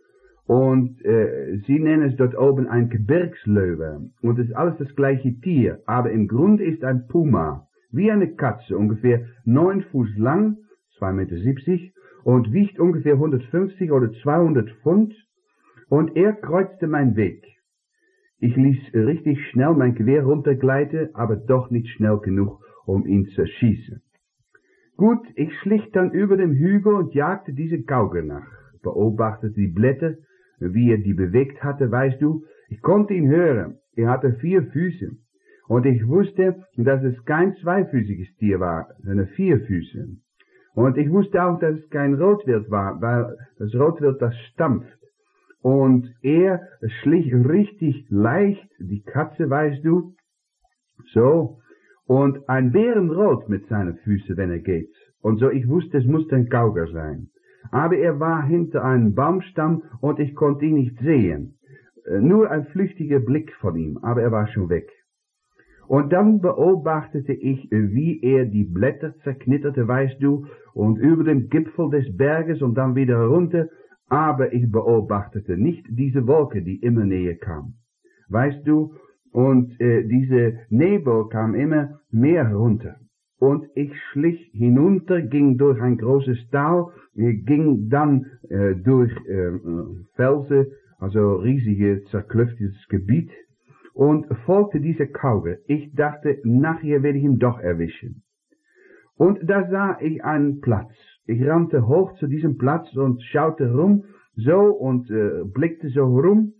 S1: Und äh, sie nennen es dort oben ein Gebirgslöwe. Und es ist alles das gleiche Tier. Aber im Grunde ist ein Puma. Wie eine Katze, ungefähr neun Fuß lang, zwei Meter siebzig, und wiegt ungefähr hundertfünfzig oder zweihundert Pfund. Und er kreuzte meinen Weg. Ich ließ richtig schnell mein Gewehr runtergleiten, aber doch nicht schnell genug, um ihn zu schießen. Gut, ich schlich dann über den Hügel und jagte diese Kauger nach, beobachtete die Blätter, wie er die bewegt hatte, weißt du. Ich konnte ihn hören, er hatte vier Füße. Und ich wusste, dass es kein zweifüßiges Tier war, sondern vier Füße. Und ich wusste auch, dass es kein Rotwild war, weil das Rotwild, das stampft. Und er schlich richtig leicht, die Katze, weißt du, so, und ein Bärenrot mit seinen Füßen, wenn er geht. Und so, ich wusste, es musste ein Kauger sein. Aber er war hinter einem Baumstamm und ich konnte ihn nicht sehen. Nur ein flüchtiger Blick von ihm, aber er war schon weg. Und dann beobachtete ich, wie er die Blätter zerknitterte, weißt du, und über dem Gipfel des Berges und dann wieder runter, aber ich beobachtete nicht diese Wolke, die immer näher kam. Weißt du, und äh, diese Nebel kam immer mehr runter. Und ich schlich hinunter, ging durch ein großes Tal, ging dann äh, durch äh, Felsen, also riesige zerklüftetes Gebiet, und folgte dieser Kauge. Ich dachte, nachher werde ich ihn doch erwischen. Und da sah ich einen Platz. Ich rannte hoch zu diesem Platz und schaute rum, so, und äh, blickte so rum,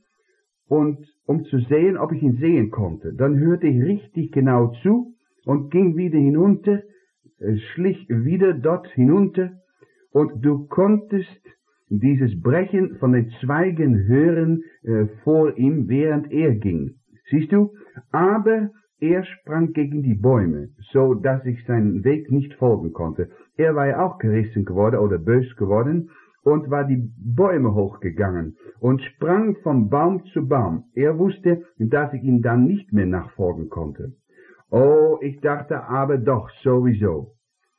S1: und um zu sehen, ob ich ihn sehen konnte. Dann hörte ich richtig genau zu und ging wieder hinunter, äh, schlich wieder dort hinunter, und du konntest dieses Brechen von den Zweigen hören äh, vor ihm, während er ging. Siehst du? Aber er sprang gegen die Bäume, so dass ich seinen Weg nicht folgen konnte. Er war ja auch gerissen geworden oder bös geworden und war die Bäume hochgegangen und sprang von Baum zu Baum. Er wusste, dass ich ihm dann nicht mehr nachfolgen konnte. Oh, ich dachte aber doch sowieso.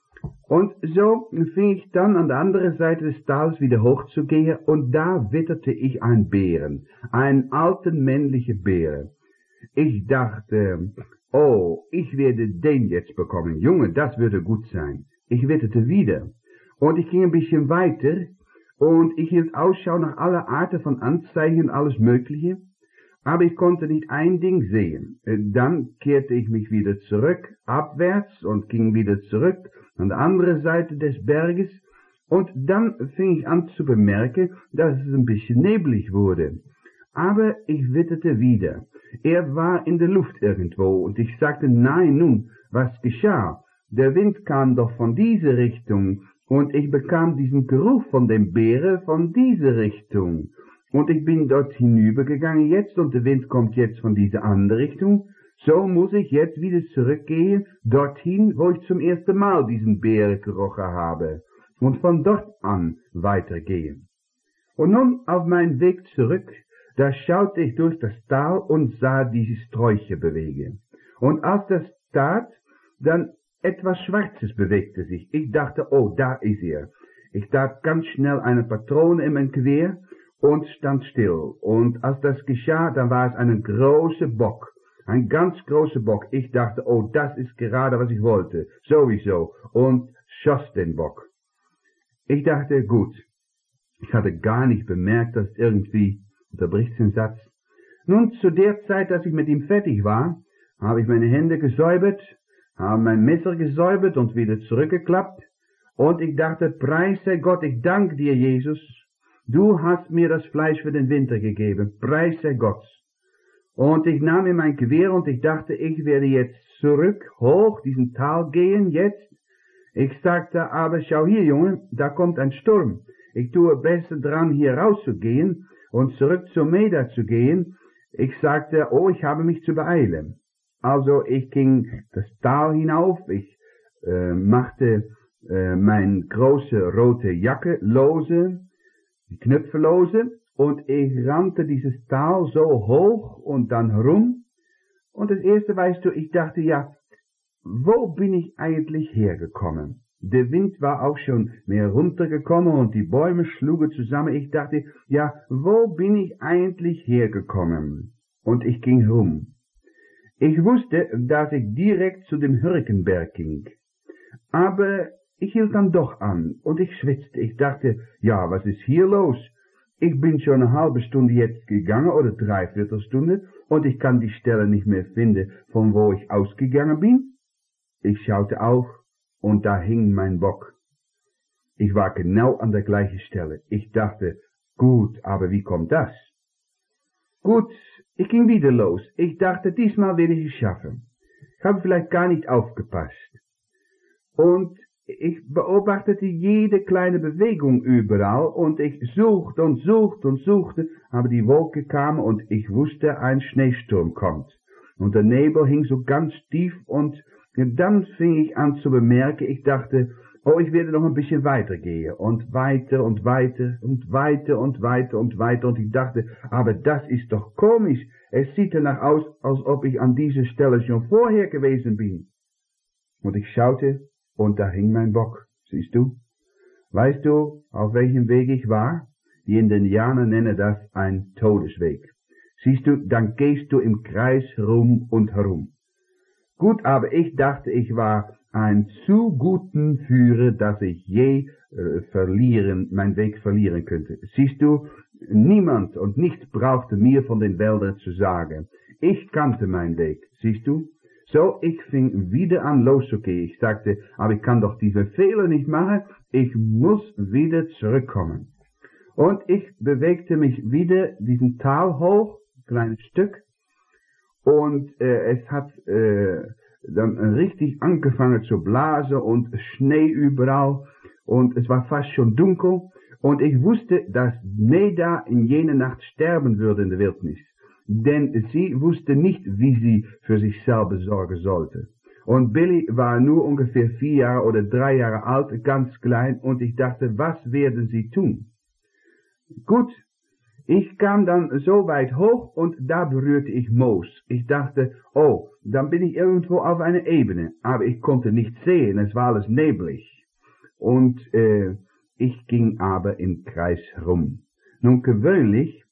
S1: Und so fing ich dann an der anderen Seite des Tals wieder hochzugehen, und da witterte ich einen Bären, einen alten männlichen Bären. Ich dachte, oh, ich werde den jetzt bekommen. Junge, das würde gut sein. Ich witterte wieder. Und ich ging ein bisschen weiter, und ich hielt Ausschau nach aller Arten von Anzeichen und alles Mögliche. Aber ich konnte nicht ein Ding sehen. Dann kehrte ich mich wieder zurück, abwärts, und ging wieder zurück an die andere Seite des Berges. Und dann fing ich an zu bemerken, dass es ein bisschen neblig wurde. Aber ich witterte wieder. Er war in der Luft irgendwo, und ich sagte, nein, nun, was geschah? Der Wind kam doch von dieser Richtung, und ich bekam diesen Geruch von dem Bären von dieser Richtung. Und ich bin dort hinübergegangen jetzt, und der Wind kommt jetzt von dieser anderen Richtung. So muss ich jetzt wieder zurückgehen, dorthin, wo ich zum ersten Mal diesen Bären gerochen habe, und von dort an weitergehen. Und nun auf meinem Weg zurück, da schaute ich durch das Tal und sah diese Sträucher bewegen. Und als das tat, dann etwas Schwarzes bewegte sich. Ich dachte, oh, da ist er. Ich tat ganz schnell eine Patrone in mein Gewehr und stand still. Und als das geschah, dann war es ein großer Bock. Ein ganz großer Bock. Ich dachte, oh, das ist gerade, was ich wollte. Sowieso. Und schoss den Bock. Ich dachte, gut. Ich hatte gar nicht bemerkt, dass irgendwie, unterbricht den Satz. Nun, zu der Zeit, dass ich mit ihm fertig war, habe ich meine Hände gesäubert, habe mein Messer gesäubert und wieder zurückgeklappt, und ich dachte, preis sei Gott, ich danke dir, Jesus, du hast mir das Fleisch für den Winter gegeben, preis sei Gott. Und ich nahm mir mein Gewehr und ich dachte, ich werde jetzt zurück, hoch, diesen Tal gehen, jetzt. Ich sagte, aber schau hier, Junge, da kommt ein Sturm. Ich tue besser dran, hier rauszugehen und zurück zur Meda zu gehen. Ich sagte, oh, ich habe mich zu beeilen. Also ich ging das Tal hinauf, ich äh, machte äh, meine große rote Jacke lose, die Knöpfe lose, und ich rannte dieses Tal so hoch und dann rum. Und das erste, weißt du, ich dachte, ja, wo bin ich eigentlich hergekommen? Der Wind war auch schon mehr runtergekommen und die Bäume schlugen zusammen. Ich dachte, ja, wo bin ich eigentlich hergekommen? Und ich ging rum. Ich wusste, dass ich direkt zu dem Hürkenberg ging. Aber ich hielt dann doch an und ich schwitzte. Ich dachte, ja, was ist hier los? Ich bin schon eine halbe Stunde jetzt gegangen oder dreiviertel Stunde und ich kann die Stelle nicht mehr finden, von wo ich ausgegangen bin. Ich schaute auf und da hing mein Bock. Ich war genau an der gleichen Stelle. Ich dachte, gut, aber wie kommt das? Gut, ich ging wieder los. Ich dachte, diesmal werde ich es schaffen. Ich habe vielleicht gar nicht aufgepasst. Und ich beobachtete jede kleine Bewegung überall und ich suchte und suchte und suchte, aber die Wolke kam und ich wusste, ein Schneesturm kommt. Und der Nebel hing so ganz tief und dann fing ich an zu bemerken, ich dachte, oh, ich werde noch ein bisschen weiter gehen und weiter und weiter und weiter und weiter und weiter und ich dachte, aber das ist doch komisch. Es sieht danach aus, als ob ich an dieser Stelle schon vorher gewesen bin. Und ich schaute, und da hing mein Bock, siehst du? Weißt du, auf welchem Weg ich war? Die Indianer nennen das ein Todesweg. Siehst du, dann gehst du im Kreis rum und herum. Gut, aber ich dachte, ich war ein zu guten Führer, dass ich je äh, verlieren, mein Weg verlieren könnte. Siehst du, niemand und nichts brauchte mir von den Wäldern zu sagen. Ich kannte meinen Weg, siehst du? So, ich fing wieder an loszugehen. Ich sagte, aber ich kann doch diese Fehler nicht machen. Ich muss wieder zurückkommen. Und ich bewegte mich wieder diesen Tal hoch, ein kleines Stück. Und äh, es hat äh, dann richtig angefangen zu blasen und Schnee überall. Und es war fast schon dunkel. Und ich wusste, dass Neda in jener Nacht sterben würde in der Wildnis. Denn sie wusste nicht, wie sie für sich selber sorgen sollte. Und Billy war nur ungefähr vier Jahre oder drei Jahre alt, ganz klein, und ich dachte, was werden sie tun? Gut, ich kam dann so weit hoch und da berührte ich Moos. Ich dachte, oh, dann bin ich irgendwo auf einer Ebene, aber ich konnte nichts sehen, es war alles neblig. Und äh, ich ging aber im Kreis rum. Nun gewöhnlich,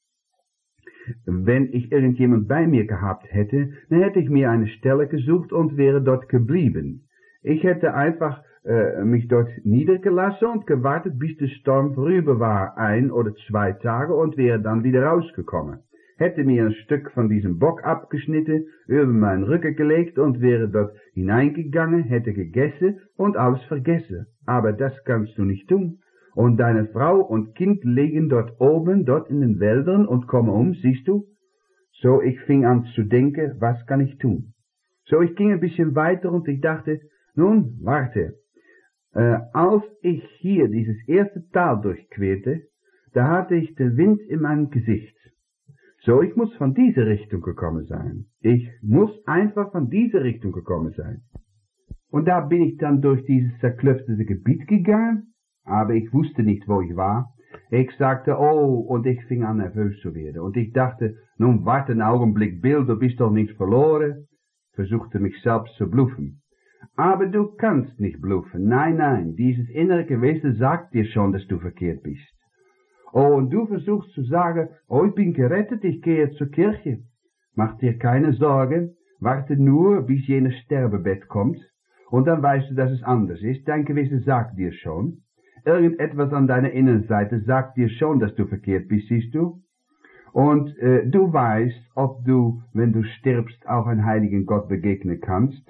S1: wenn ich irgendjemand bei mir gehabt hätte, dann hätte ich mir eine Stelle gesucht und wäre dort geblieben. Ich hätte einfach äh, mich dort niedergelassen und gewartet, bis der Sturm vorüber war, ein oder zwei Tage, und wäre dann wieder rausgekommen. Hätte mir ein Stück von diesem Bock abgeschnitten, über meinen Rücken gelegt und wäre dort hineingegangen, hätte gegessen und alles vergessen. Aber das kannst du nicht tun. Und deine Frau und Kind liegen dort oben, dort in den Wäldern und kommen um, siehst du? So, ich fing an zu denken, was kann ich tun? So, ich ging ein bisschen weiter und ich dachte, nun, warte. Äh, als ich hier dieses erste Tal durchquerte, da hatte ich den Wind in meinem Gesicht. So, ich muss von dieser Richtung gekommen sein. Ich muss einfach von dieser Richtung gekommen sein. Und da bin ich dann durch dieses zerklüftete Gebiet gegangen, aber ich wusste nicht, wo ich war. Ich sagte, oh, und ich fing an nervös zu werden. Und ich dachte, nun warte einen Augenblick, Bill, du bist doch nicht verloren. Versuchte mich selbst zu bluffen. Aber du kannst nicht bluffen. Nein, nein, dieses innere Gewesen sagt dir schon, dass du verkehrt bist. Oh, und du versuchst zu sagen, oh, ich bin gerettet, ich gehe zur Kirche. Mach dir keine Sorge, warte nur, bis jenes Sterbebett kommt. Und dann weißt du, dass es anders ist. Dein Gewissen sagt dir schon. Irgendetwas an deiner Innenseite sagt dir schon, dass du verkehrt bist, siehst du? Und äh, du weißt, ob du, wenn du stirbst, auch einen heiligen Gott begegnen kannst.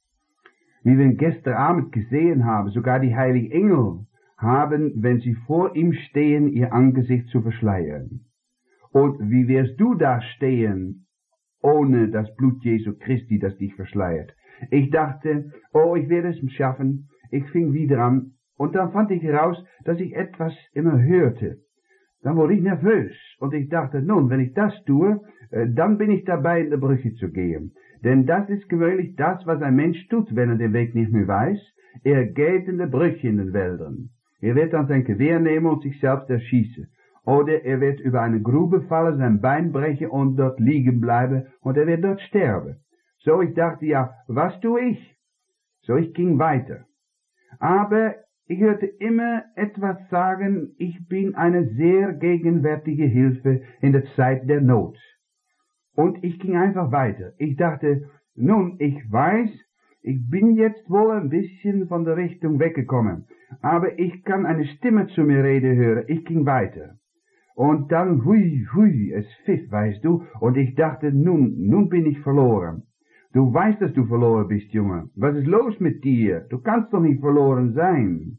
S1: Wie wir gestern Abend gesehen haben, sogar die heiligen Engel haben, wenn sie vor ihm stehen, ihr Angesicht zu verschleiern. Und wie wirst du da stehen, ohne das Blut Jesu Christi, das dich verschleiert? Ich dachte, oh, ich werde es schaffen. Ich fing wieder an. Und dann fand ich heraus, dass ich etwas immer hörte. Dann wurde ich nervös und ich dachte, nun, wenn ich das tue, dann bin ich dabei, in die Brüche zu gehen. Denn das ist gewöhnlich das, was ein Mensch tut, wenn er den Weg nicht mehr weiß. Er geht in die Brüche in den Wäldern. Er wird dann sein Gewehr nehmen und sich selbst erschießen. Oder er wird über eine Grube fallen, sein Bein brechen und dort liegen bleiben und er wird dort sterben. So, ich dachte, ja, was tue ich? So, ich ging weiter. Aber ich hörte immer etwas sagen, ich bin eine sehr gegenwärtige Hilfe in der Zeit der Not. Und ich ging einfach weiter. Ich dachte, nun, ich weiß, ich bin jetzt wohl ein bisschen von der Richtung weggekommen, aber ich kann eine Stimme zu mir reden hören. Ich ging weiter. Und dann, hui, hui, es pfiff, weißt du, und ich dachte, nun, nun bin ich verloren. Du weißt, dass du verloren bist, Junge. Was ist los mit dir? Du kannst doch nicht verloren sein.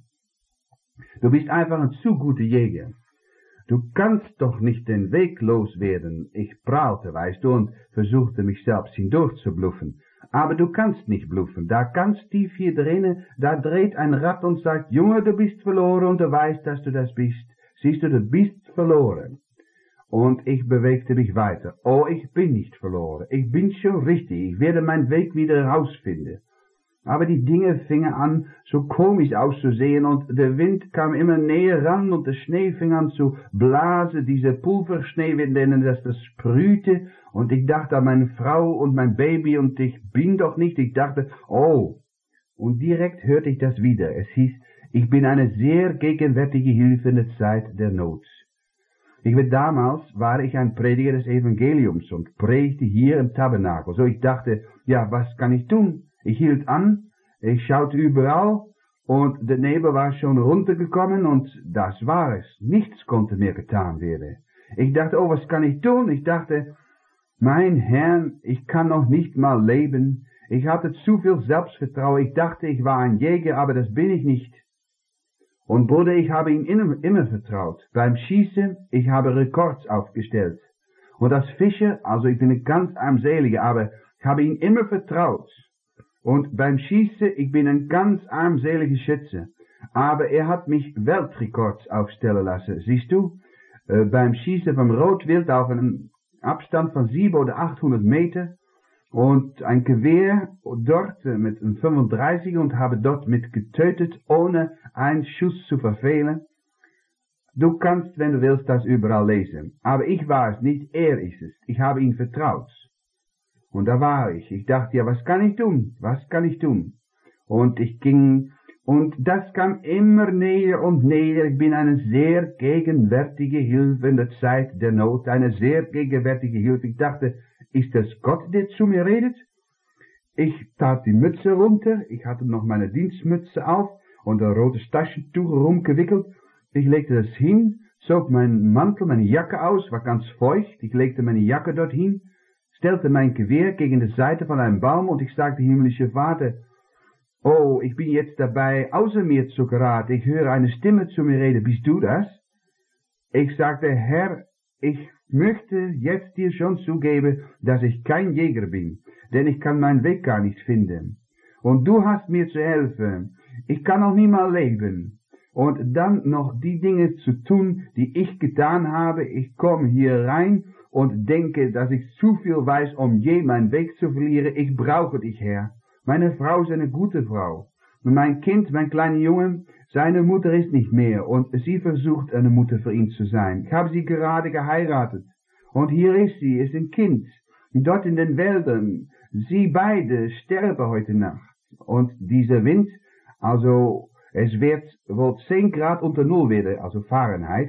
S1: Du bist einfach ein zu guter Jäger. Du kannst doch nicht den Weg loswerden. Ich prahlte, weißt du, und versuchte mich selbst hindurch zu bluffen. Aber du kannst nicht bluffen. Da ganz tief hier drinnen, da dreht ein Rad und sagt, Junge, du bist verloren und du weißt, dass du das bist. Siehst du, du bist verloren. Und ich bewegte mich weiter. Oh, ich bin nicht verloren. Ich bin schon richtig. Ich werde meinen Weg wieder herausfinden. Aber die Dinge fingen an, so komisch auszusehen und der Wind kam immer näher ran und der Schnee fing an zu blasen, diese Pulverschnee, mit denen das, das sprühte. Und ich dachte an meine Frau und mein Baby und ich bin doch nicht. Ich dachte, oh. Und direkt hörte ich das wieder. Es hieß, ich bin eine sehr gegenwärtige Hilfe in der Zeit der Not. Ich war damals, war ich ein Prediger des Evangeliums und predigte hier im Tabernakel. So ich dachte, ja, was kann ich tun? Ich hielt an, ich schaute überall und der Nebel war schon runtergekommen und das war es. Nichts konnte mehr getan werden. Ich dachte, oh, was kann ich tun? Ich dachte, mein Herr, ich kann noch nicht mal leben. Ich hatte zu viel Selbstvertrauen. Ich dachte, ich war ein Jäger, aber das bin ich nicht. Und Bruder, ich habe ihm immer, immer vertraut. Beim Schießen, ich habe Rekords aufgestellt. Und als Fischer, also ich bin ein ganz armseliger, aber ich habe ihm immer vertraut. Und beim Schießen, ich bin ein ganz armseliger Schütze. Aber er hat mich Weltrekords aufstellen lassen. Siehst du, äh, beim Schießen vom Rotwild auf einem Abstand von sieben oder achthundert Meter und ein Gewehr dort mit einem fünfunddreißiger und habe dort mit getötet, ohne einen Schuss zu verfehlen. Du kannst, wenn du willst, das überall lesen. Aber ich war es nicht, er ist es. Ich habe ihm vertraut. Und da war ich. Ich dachte, ja, was kann ich tun? Was kann ich tun? Und ich ging, und das kam immer näher und näher. Ich bin eine sehr gegenwärtige Hilfe in der Zeit der Not. Eine sehr gegenwärtige Hilfe. Ich dachte, ist das Gott, der zu mir redet? Ich tat die Mütze runter. Ich hatte noch meine Dienstmütze auf und ein rotes Taschentuch rumgewickelt. Ich legte das hin, zog meinen Mantel, meine Jacke aus, war ganz feucht. Ich legte meine Jacke dorthin, stellte mein Gewehr gegen die Seite von einem Baum und ich sagte, himmlische Vater, oh, ich bin jetzt dabei, außer mir zu geraten. Ich höre eine Stimme zu mir reden. Bist du das? Ich sagte, Herr, ich möchte jetzt dir schon zugeben, dass ich kein Jäger bin, denn ich kann meinen Weg gar nicht finden. Und du hast mir zu helfen. Ich kann noch nie mal leben. Und dann noch die Dinge zu tun, die ich getan habe. Ich komme hier rein und denke, dass ich zu viel weiß, um je meinen Weg zu verlieren. Ich brauche dich, Herr. Meine Frau ist eine gute Frau. Und mein Kind, mein kleiner Junge, seine Mutter ist nicht mehr und sie versucht, eine Mutter für ihn zu sein. Ich habe sie gerade geheiratet. Und hier ist sie, ist ein Kind. Dort in den Wäldern. Sie beide sterben heute Nacht. Und dieser Wind, also es wird wohl zehn Grad unter Null werden, also Fahrenheit.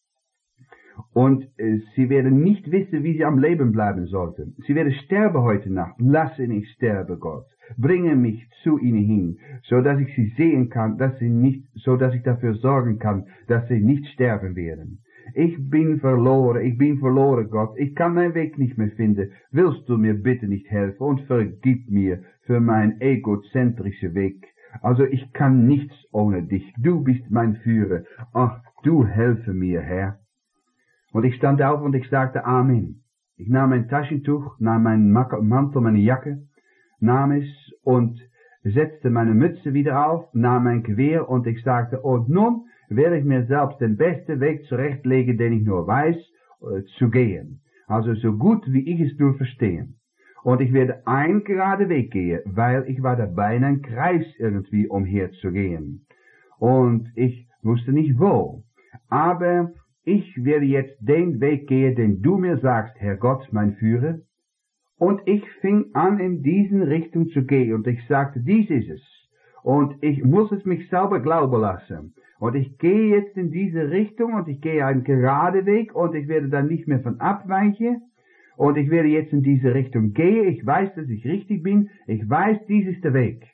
S1: Und äh, sie werden nicht wissen, wie sie am Leben bleiben sollten. Sie werden sterben heute Nacht. Lasse mich sterben, Gott. Bringe mich zu ihnen hin, so dass ich sie sehen kann, dass sie nicht, so dass ich dafür sorgen kann, dass sie nicht sterben werden. Ich bin verloren, ich bin verloren, Gott. Ich kann meinen Weg nicht mehr finden. Willst du mir bitte nicht helfen und vergib mir für meinen egozentrischen Weg? Also ich kann nichts ohne dich. Du bist mein Führer. Ach, du helfe mir, Herr. Und ich stand auf und ich sagte Amen. Ich nahm mein Taschentuch, nahm meinen Mantel, meine Jacke, nahm es und setzte meine Mütze wieder auf, nahm mein Gewehr und ich sagte, und nun werde ich mir selbst den besten Weg zurechtlegen, den ich nur weiß, äh, zu gehen. Also so gut, wie ich es nur verstehe. Und ich werde einen geraden Weg gehen, weil ich war dabei, in einen Kreis irgendwie umherzugehen. Und ich wusste nicht wo. Aber ich werde jetzt den Weg gehen, den du mir sagst, Herr Gott, mein Führer. Und ich fing an, in diesen Richtung zu gehen. Und ich sagte, dies ist es. Und ich muss es mich selber glauben lassen. Und ich gehe jetzt in diese Richtung und ich gehe einen geraden Weg und ich werde dann nicht mehr von abweichen. Und ich werde jetzt in diese Richtung gehen. Ich weiß, dass ich richtig bin. Ich weiß, dies ist der Weg.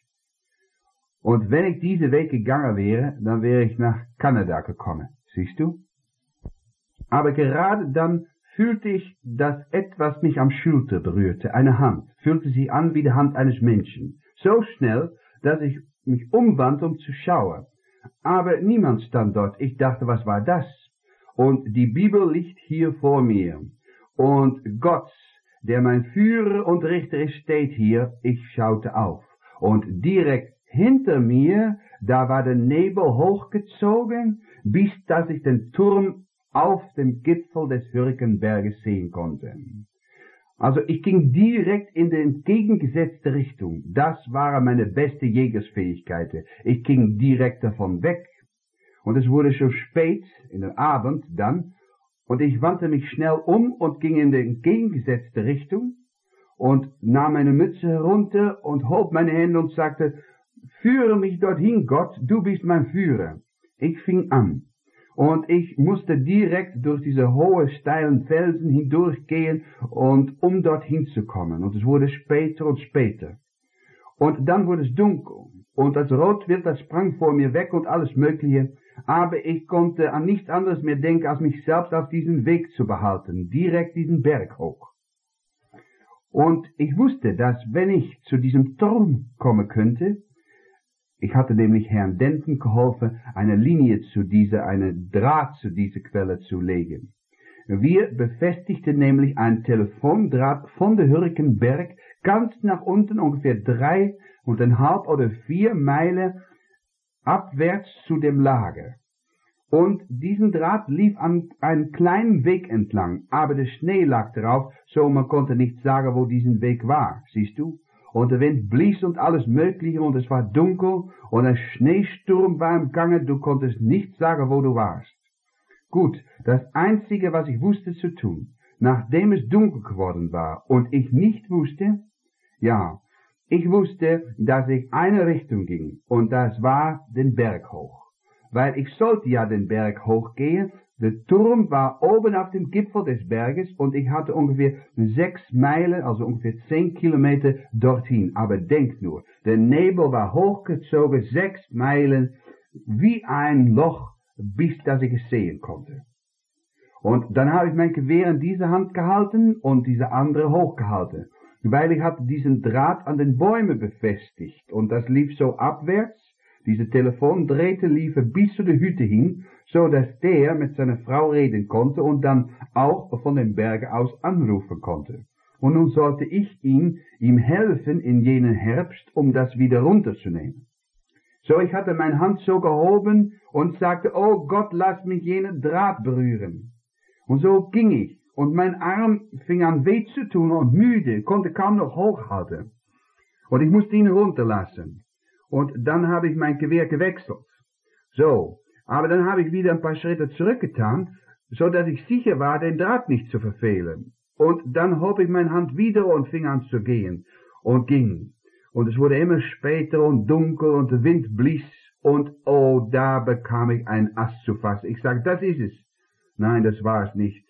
S1: Und wenn ich diesen Weg gegangen wäre, dann wäre ich nach Kanada gekommen. Siehst du? Aber gerade dann fühlte ich, dass etwas mich am Schulter berührte. Eine Hand fühlte sich an wie die Hand eines Menschen. So schnell, dass ich mich umwandte, um zu schauen. Aber niemand stand dort. Ich dachte, was war das? Und die Bibel liegt hier vor mir. Und Gott, der mein Führer und Richter ist, steht hier. Ich schaute auf. Und direkt hinter mir, da war der Nebel hochgezogen, bis dass ich den Turm auf dem Gipfel des Hürkenberges sehen konnte. Also ich ging direkt in die entgegengesetzte Richtung. Das waren meine beste Jägersfähigkeiten. Ich ging direkt davon weg. Und es wurde schon spät, in den Abend dann, und ich wandte mich schnell um und ging in die entgegengesetzte Richtung und nahm meine Mütze herunter und hob meine Hände und sagte, führe mich dorthin, Gott, du bist mein Führer. Ich fing an. Und ich musste direkt durch diese hohen, steilen Felsen hindurchgehen, und um dorthin zu kommen. Und es wurde später und später. Und dann wurde es dunkel. Und das Rotwild, das sprang vor mir weg und alles Mögliche. Aber ich konnte an nichts anderes mehr denken, als mich selbst auf diesen Weg zu behalten. Direkt diesen Berg hoch. Und ich wusste, dass wenn ich zu diesem Turm kommen könnte, ich hatte nämlich Herrn Denton geholfen, eine Linie zu dieser, einen Draht zu dieser Quelle zu legen. Wir befestigten nämlich einen Telefondraht von der Hurrikenberg ganz nach unten, ungefähr drei und ein halb oder vier Meilen abwärts zu dem Lager. Und diesen Draht lief an einem kleinen Weg entlang, aber der Schnee lag drauf, so man konnte nicht sagen, wo diesen Weg war, siehst du? Und der Wind blies und alles Mögliche, und es war dunkel, und ein Schneesturm war im Gange, du konntest nicht sagen, wo du warst. Gut, das Einzige, was ich wusste zu tun, nachdem es dunkel geworden war, und ich nicht wusste, ja, ich wusste, dass ich eine Richtung ging, und das war den Berg hoch. Weil ich sollte ja den Berg hochgehen. Der Turm war oben auf dem Gipfel des Berges und ich hatte ungefähr sechs Meilen, also ungefähr zehn Kilometer dorthin. Aber denk nur, der Nebel war hochgezogen, sechs Meilen, wie ein Loch, bis dass ich es sehen konnte. Und dann habe ich mein Gewehr in diese Hand gehalten und diese andere hochgehalten, weil ich hatte diesen Draht an den Bäumen befestigt und das lief so abwärts. Diese Telefon drehte, lief bis zu der Hütte hin, so dass der mit seiner Frau reden konnte und dann auch von den Bergen aus anrufen konnte. Und nun sollte ich ihm, ihm helfen in jenen Herbst, um das wieder runterzunehmen. So, ich hatte meine Hand so gehoben und sagte, oh Gott, lass mich jenen Draht berühren. Und so ging ich, und mein Arm fing an weh zu tun und müde, konnte kaum noch hochhalten. Und ich musste ihn runterlassen. Und dann habe ich mein Gewehr gewechselt. So, aber dann habe ich wieder ein paar Schritte zurückgetan, so dass ich sicher war, den Draht nicht zu verfehlen. Und dann hob ich meine Hand wieder und fing an zu gehen und ging. Und es wurde immer später und dunkel und der Wind blies und oh, da bekam ich ein Ast zu fassen. Ich sage, das ist es. Nein, das war es nicht.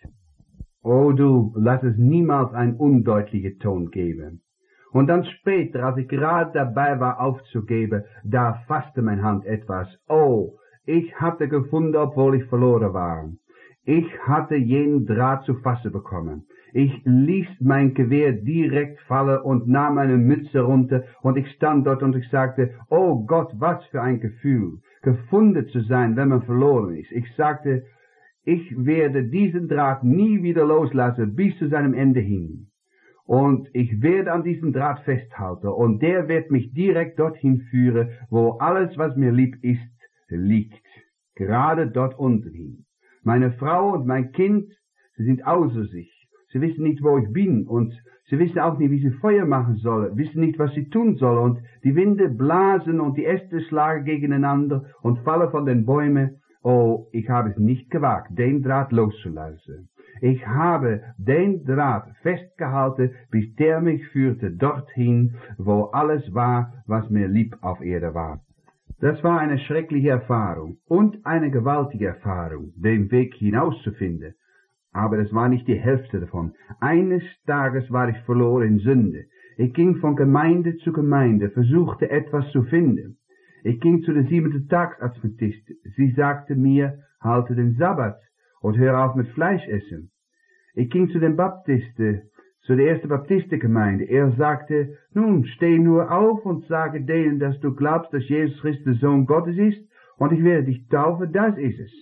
S1: Oh du, lass es niemals einen undeutlichen Ton geben. Und dann später, als ich gerade dabei war aufzugeben, da fasste meine Hand etwas. Oh, ich hatte gefunden, obwohl ich verloren war. Ich hatte jenen Draht zu fassen bekommen. Ich ließ mein Gewehr direkt fallen und nahm meine Mütze runter und ich stand dort und ich sagte, oh Gott, was für ein Gefühl, gefunden zu sein, wenn man verloren ist. Ich sagte, ich werde diesen Draht nie wieder loslassen bis zu seinem Ende hin. Und ich werde an diesem Draht festhalten und der wird mich direkt dorthin führen, wo alles, was mir lieb ist, liegt. Gerade dort unten hin. Meine Frau und mein Kind, sie sind außer sich. Sie wissen nicht, wo ich bin und sie wissen auch nicht, wie sie Feuer machen sollen, wissen nicht, was sie tun sollen und die Winde blasen und die Äste schlagen gegeneinander und fallen von den Bäumen. Oh, ich habe es nicht gewagt, den Draht loszulassen. Ich habe den Draht festgehalten, bis der mich führte dorthin, wo alles war, was mir lieb auf Erde war. Das war eine schreckliche Erfahrung und eine gewaltige Erfahrung, den Weg hinauszufinden. Aber es war nicht die Hälfte davon. Eines Tages war ich verloren in Sünde. Ich ging von Gemeinde zu Gemeinde, versuchte etwas zu finden. Ich ging zu der siebenten Tagsadventisten. Sie sagte mir, halte den Sabbat und hör auf mit Fleisch essen. Ich ging zu den Baptisten, zu der ersten Baptistengemeinde. Er sagte, nun, steh nur auf und sage denen, dass du glaubst, dass Jesus Christus der Sohn Gottes ist, und ich werde dich taufen, das ist es.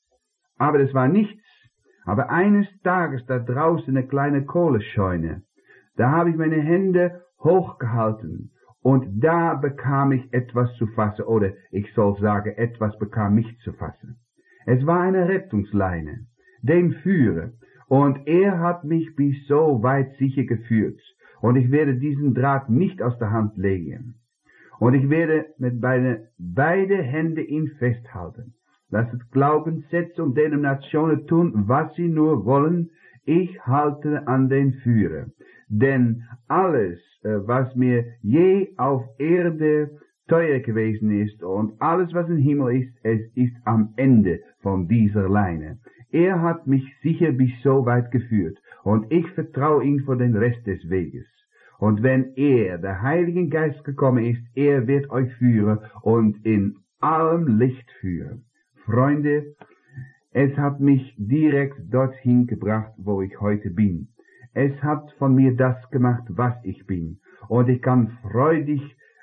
S1: Aber das war nichts. Aber eines Tages da draußen eine kleine Kohlescheune, da habe ich meine Hände hochgehalten und da bekam ich etwas zu fassen, oder ich soll sagen, etwas bekam mich zu fassen. Es war eine Rettungsleine, den Führer, Und er hat mich bis so weit sicher geführt. Und ich werde diesen Draht nicht aus der Hand legen. Und ich werde mit beide, beide Hände ihn festhalten. Lasset Glaubenssätze und Denominationen tun, was sie nur wollen. Ich halte an den Führer. Denn alles, was mir je auf Erde teuer gewesen ist und alles, was im Himmel ist, es ist am Ende von dieser Leine. Er hat mich sicher bis so weit geführt und ich vertraue ihm für den Rest des Weges. Und wenn er, der Heilige Geist, gekommen ist, er wird euch führen und in allem Licht führen. Freunde, es hat mich direkt dorthin gebracht, wo ich heute bin. Es hat von mir das gemacht, was ich bin. Und ich kann freudig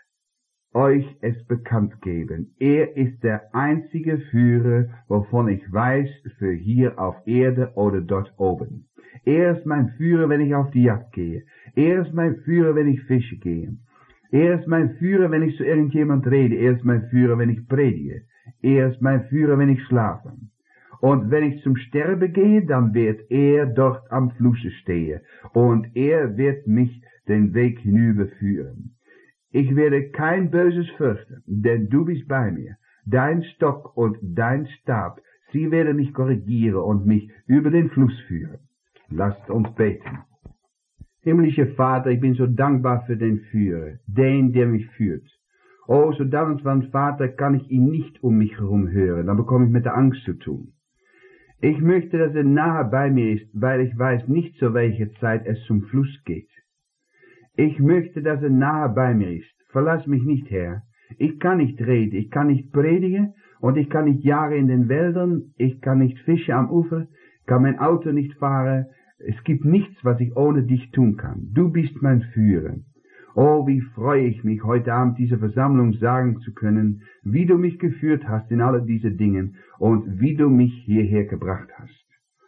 S1: euch es bekannt geben. Er ist der einzige Führer, wovon ich weiß, für hier auf Erde oder dort oben. Er ist mein Führer, wenn ich auf die Jagd gehe. Er ist mein Führer, wenn ich fische gehe. Er ist mein Führer, wenn ich zu irgendjemand rede. Er ist mein Führer, wenn ich predige. Er ist mein Führer, wenn ich schlafe. Und wenn ich zum Sterben gehe, dann wird er dort am Flusse stehen. Und er wird mich den Weg hinüberführen. Ich werde kein Böses fürchten, denn du bist bei mir. Dein Stock und dein Stab, sie werden mich korrigieren und mich über den Fluss führen. Lasst uns beten. Himmlischer Vater, ich bin so dankbar für den Führer, den, der mich führt. Oh, so dankbar, Vater, kann ich ihn nicht um mich herum hören, dann bekomme ich mit der Angst zu tun. Ich möchte, dass er nahe bei mir ist, weil ich weiß nicht, zu welcher Zeit es zum Fluss geht. Ich möchte, dass er nahe bei mir ist. Verlass mich nicht, Herr. Ich kann nicht reden, ich kann nicht predigen und ich kann nicht jagen in den Wäldern, ich kann nicht fischen am Ufer, kann mein Auto nicht fahren. Es gibt nichts, was ich ohne dich tun kann. Du bist mein Führer. Oh, wie freue ich mich, heute Abend diese Versammlung sagen zu können, wie du mich geführt hast in alle diese Dinge und wie du mich hierher gebracht hast.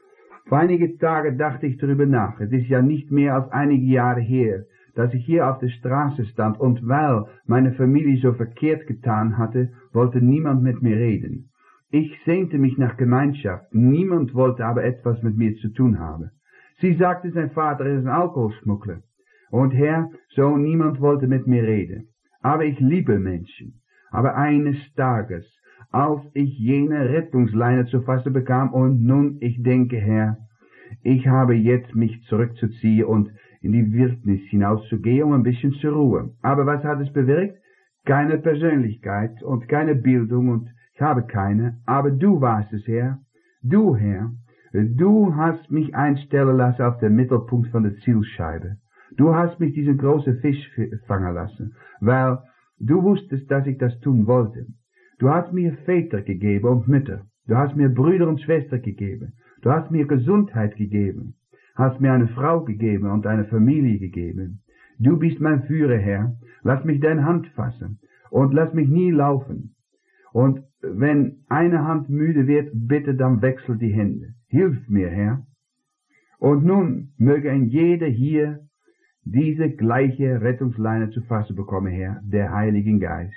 S1: Vor einige Tage dachte ich darüber nach. Es ist ja nicht mehr als einige Jahre her, dass ich hier auf der Straße stand und weil meine Familie so verkehrt getan hatte, wollte niemand mit mir reden. Ich sehnte mich nach Gemeinschaft, niemand wollte aber etwas mit mir zu tun haben. Sie sagte, sein Vater ist ein Alkoholschmuggler. Und Herr, so niemand wollte mit mir reden. Aber ich liebe Menschen. Aber eines Tages, als ich jene Rettungsleine zu fassen bekam und nun, ich denke, Herr, ich habe jetzt mich zurückzuziehen und in die Wildnis hinauszugehen, um ein bisschen zur Ruhe. Aber was hat es bewirkt? Keine Persönlichkeit und keine Bildung und ich habe keine. Aber du warst es, Herr. Du, Herr. Du hast mich einstellen lassen auf den Mittelpunkt von der Zielscheibe. Du hast mich diesen großen Fisch fangen lassen, weil du wusstest, dass ich das tun wollte. Du hast mir Väter gegeben und Mütter. Du hast mir Brüder und Schwestern gegeben. Du hast mir Gesundheit gegeben. Hast mir eine Frau gegeben und eine Familie gegeben. Du bist mein Führer, Herr. Lass mich deine Hand fassen und lass mich nie laufen. Und wenn eine Hand müde wird, bitte dann wechsel die Hände. Hilf mir, Herr. Und nun möge ein jeder hier diese gleiche Rettungsleine zu fassen bekommen, Herr, der Heiligen Geist,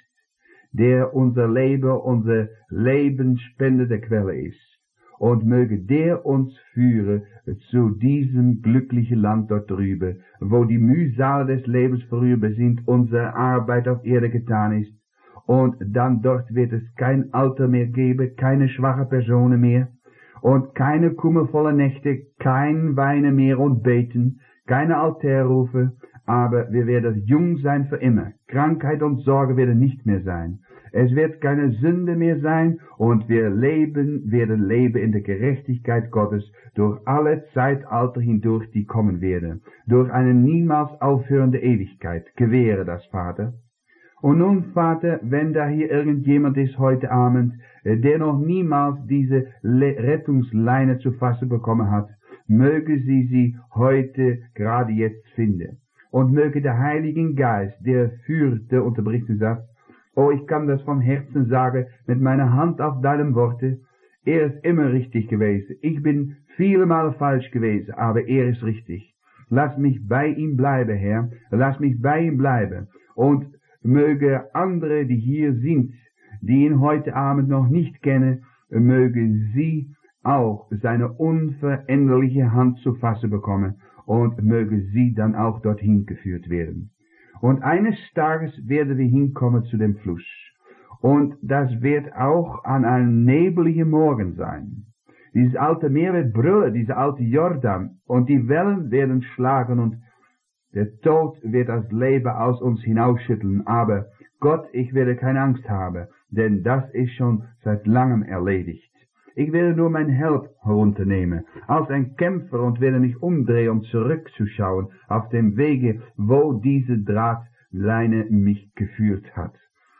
S1: der unser Leben, unser lebensspendende Quelle ist. Und möge der uns führen zu diesem glücklichen Land dort drüben, wo die Mühsale des Lebens vorüber sind, unsere Arbeit auf Erde getan ist. Und dann dort wird es kein Alter mehr geben, keine schwache Personen mehr und keine kummervolle Nächte, kein Weinen mehr und Beten, keine Altärrufe, aber wir werden jung sein für immer. Krankheit und Sorge werden nicht mehr sein. Es wird keine Sünde mehr sein und wir leben, werden leben in der Gerechtigkeit Gottes durch alle Zeitalter hindurch, die kommen werden. Durch eine niemals aufhörende Ewigkeit. Gewähre das, Vater. Und nun, Vater, wenn da hier irgendjemand ist heute Abend, der noch niemals diese Rettungsleine zu fassen bekommen hat, möge sie sie heute gerade jetzt finden. Und möge der Heilige Geist, der führte, unterbricht den Satz, oh, ich kann das vom Herzen sagen, mit meiner Hand auf deinem Worte, er ist immer richtig gewesen. Ich bin viele Male falsch gewesen, aber er ist richtig. Lass mich bei ihm bleiben, Herr, lass mich bei ihm bleiben. Und möge andere, die hier sind, die ihn heute Abend noch nicht kennen, möge sie auch seine unveränderliche Hand zu fassen bekommen und möge sie dann auch dorthin geführt werden. Und eines Tages werden wir hinkommen zu dem Fluss. Und das wird auch an einem nebligen Morgen sein. Dieses alte Meer wird brüllen, dieser alte Jordan, und die Wellen werden schlagen und der Tod wird das Leben aus uns hinausschütteln. Aber Gott, ich werde keine Angst haben, denn das ist schon seit langem erledigt. Ich werde nur mein Held herunternehmen, als ein Kämpfer, und werde mich umdrehen, um zurückzuschauen auf dem Wege, wo diese Drahtleine mich geführt hat,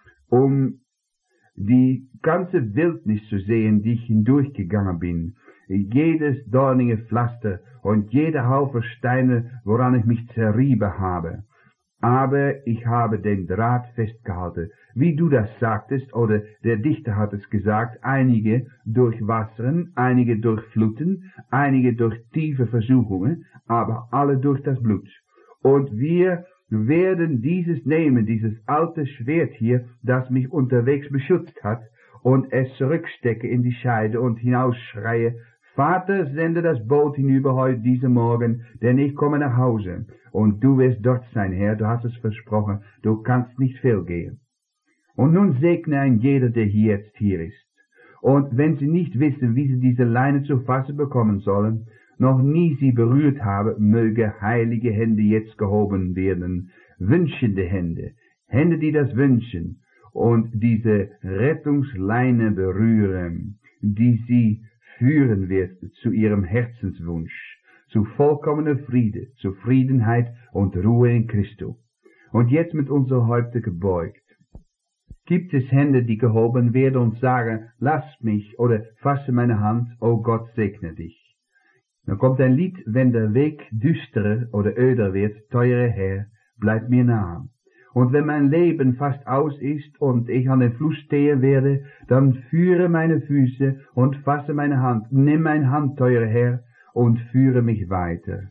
S1: um die ganze Wildnis zu sehen, die ich hindurchgegangen bin, jedes dornige Pflaster und jeder Haufen Steine, woran ich mich zerrieben habe. Aber ich habe den Draht festgehalten, wie du das sagtest, oder der Dichter hat es gesagt, einige durch Wassern, einige durch Fluten, einige durch tiefe Versuchungen, aber alle durch das Blut. Und wir werden dieses nehmen, dieses alte Schwert hier, das mich unterwegs beschützt hat, und es zurückstecke in die Scheide und hinausschreie, Vater, sende das Boot hinüber heute, diesen Morgen, denn ich komme nach Hause. Und du wirst dort sein, Herr, du hast es versprochen, du kannst nicht fehlgehen. Und nun segne ein jeder, der hier jetzt hier ist. Und wenn sie nicht wissen, wie sie diese Leine zu fassen bekommen sollen, noch nie sie berührt haben, möge heilige Hände jetzt gehoben werden, wünschende Hände, Hände, die das wünschen, und diese Rettungsleine berühren, die sie führen wird zu ihrem Herzenswunsch, zu vollkommener Friede, Zufriedenheit und Ruhe in Christo. Und jetzt mit unserer Häupter gebeugt. Gibt es Hände, die gehoben werden und sagen, lass mich oder fasse meine Hand, oh Gott segne dich. Dann kommt ein Lied, wenn der Weg düsterer oder öder wird, teurer Herr, bleib mir nahe. Und wenn mein Leben fast aus ist und ich an den Fluss stehen werde, dann führe meine Füße und fasse meine Hand, nimm meine Hand, teurer Herr, und führe mich weiter.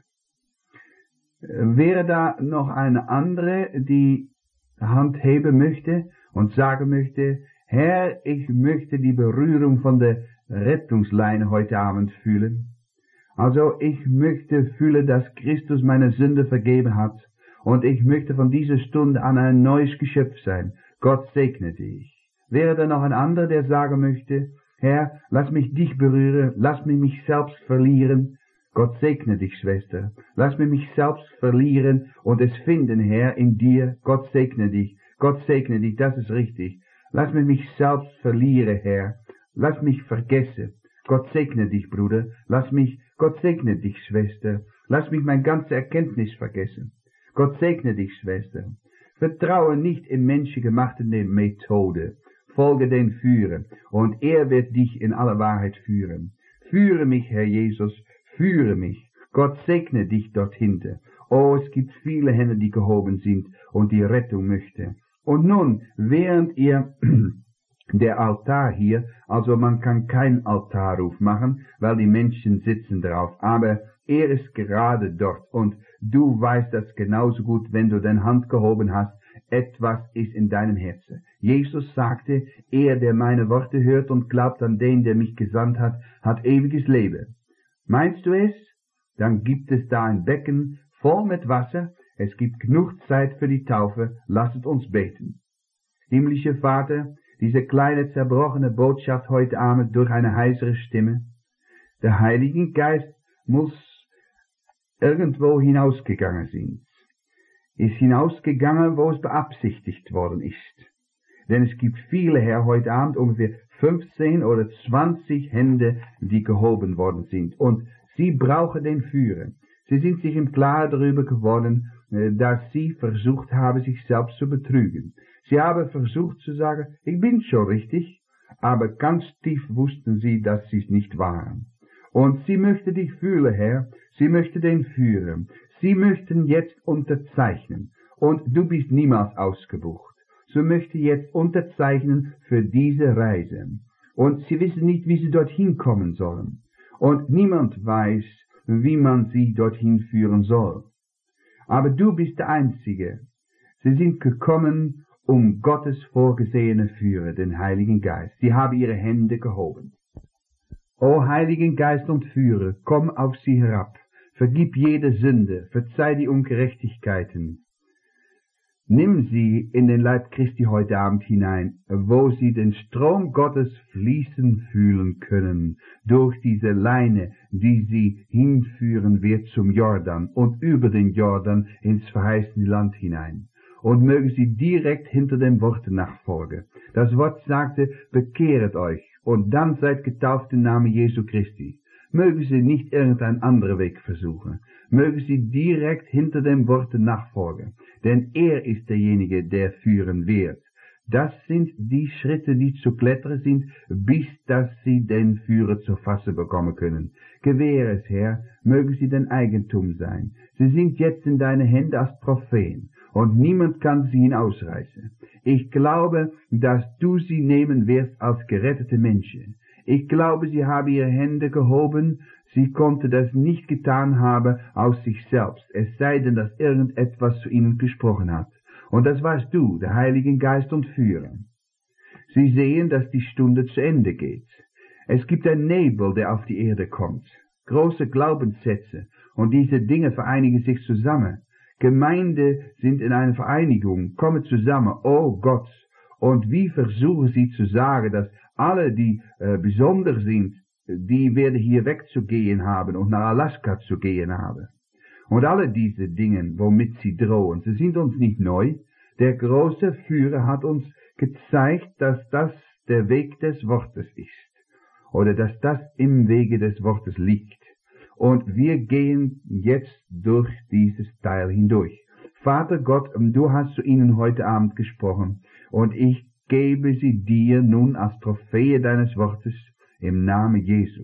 S1: Wäre da noch eine andere, die Hand heben möchte und sagen möchte, Herr, ich möchte die Berührung von der Rettungsleine heute Abend fühlen. Also ich möchte fühlen, dass Christus meine Sünde vergeben hat, und ich möchte von dieser Stunde an ein neues Geschöpf sein. Gott segne dich. Wäre da noch ein anderer, der sagen möchte, Herr, lass mich dich berühren, lass mich mich selbst verlieren. Gott segne dich, Schwester. Lass mich mich selbst verlieren und es finden, Herr, in dir. Gott segne dich. Gott segne dich, das ist richtig. Lass mich mich selbst verlieren, Herr. Lass mich vergessen. Gott segne dich, Bruder. Lass mich, Gott segne dich, Schwester. Lass mich meine ganze Erkenntnis vergessen. Gott segne dich, Schwester. Vertraue nicht in menschengemachte Methode. Folge den Führer, und er wird dich in alle Wahrheit führen. Führe mich, Herr Jesus, führe mich. Gott segne dich dort hinten. Oh, es gibt viele Hände, die gehoben sind und die Rettung möchte. Und nun, während ihr der Altar hier, also man kann keinen Altarruf machen, weil die Menschen sitzen drauf, aber er ist gerade dort und du weißt das genauso gut, wenn du deine Hand gehoben hast, etwas ist in deinem Herzen. Jesus sagte, er, der meine Worte hört und glaubt an den, der mich gesandt hat, hat ewiges Leben. Meinst du es? Dann gibt es da ein Becken voll mit Wasser, es gibt genug Zeit für die Taufe, lasset uns beten. Himmlischer Vater, diese kleine zerbrochene Botschaft heute Abend durch eine heisere Stimme, der Heilige Geist muss irgendwo hinausgegangen sind. Ist hinausgegangen, wo es beabsichtigt worden ist. Denn es gibt viele, Herr, heute Abend ungefähr fünfzehn oder zwanzig Hände, die gehoben worden sind. Und sie brauchen den Führer. Sie sind sich im Klaren darüber geworden, dass sie versucht haben, sich selbst zu betrügen. Sie haben versucht zu sagen, ich bin schon richtig, aber ganz tief wussten sie, dass sie es nicht waren. Und sie möchte dich fühlen, Herr, sie möchte den führen. Sie möchten jetzt unterzeichnen. Und du bist niemals ausgebucht. Sie möchte jetzt unterzeichnen für diese Reise. Und sie wissen nicht, wie sie dorthin kommen sollen. Und niemand weiß, wie man sie dorthin führen soll. Aber du bist der Einzige. Sie sind gekommen, um Gottes vorgesehene Führer, den Heiligen Geist. Sie haben ihre Hände gehoben. O Heiligen Geist und Führer, komm auf sie herab, vergib jede Sünde, verzeih die Ungerechtigkeiten. Nimm sie in den Leib Christi heute Abend hinein, wo sie den Strom Gottes fließen fühlen können, durch diese Leine, die sie hinführen wird zum Jordan und über den Jordan ins verheißene Land hinein. Und mögen sie direkt hinter dem Wort nachfolgen. Das Wort sagte, bekehret euch und dann seid getauft im Namen Jesu Christi. Mögen sie nicht irgendein anderer Weg versuchen. Mögen sie direkt hinter dem Wort nachfolgen. Denn er ist derjenige, der führen wird. Das sind die Schritte, die zu klettern sind, bis dass sie den Führer zu fassen bekommen können. Gewähre es, Herr, mögen sie dein Eigentum sein. Sie sind jetzt in deine Hände als Propheten, und niemand kann sie hinausreißen. Ich glaube, dass du sie nehmen wirst als gerettete Menschen. Ich glaube, sie haben ihre Hände gehoben, sie konnte das nicht getan haben aus sich selbst, es sei denn, dass irgendetwas zu ihnen gesprochen hat. Und das warst du, der Heilige Geist und Führer. Sie sehen, dass die Stunde zu Ende geht. Es gibt einen Nebel, der auf die Erde kommt. Große Glaubenssätze, und diese Dinge vereinigen sich zusammen. Gemeinde sind in einer Vereinigung, kommen zusammen, oh Gott. Und wie versuchen sie zu sagen, dass alle, die äh, besonders sind, die werden hier wegzugehen haben und nach Alaska zu gehen haben. Und alle diese Dinge, womit sie drohen, sie sind uns nicht neu. Der große Führer hat uns gezeigt, dass das der Weg des Wortes ist. Oder dass das im Wege des Wortes liegt. Und wir gehen jetzt durch dieses Teil hindurch. Vater Gott, du hast zu ihnen heute Abend gesprochen. Und ich gebe sie dir nun als Trophäe deines Wortes im Namen Jesu.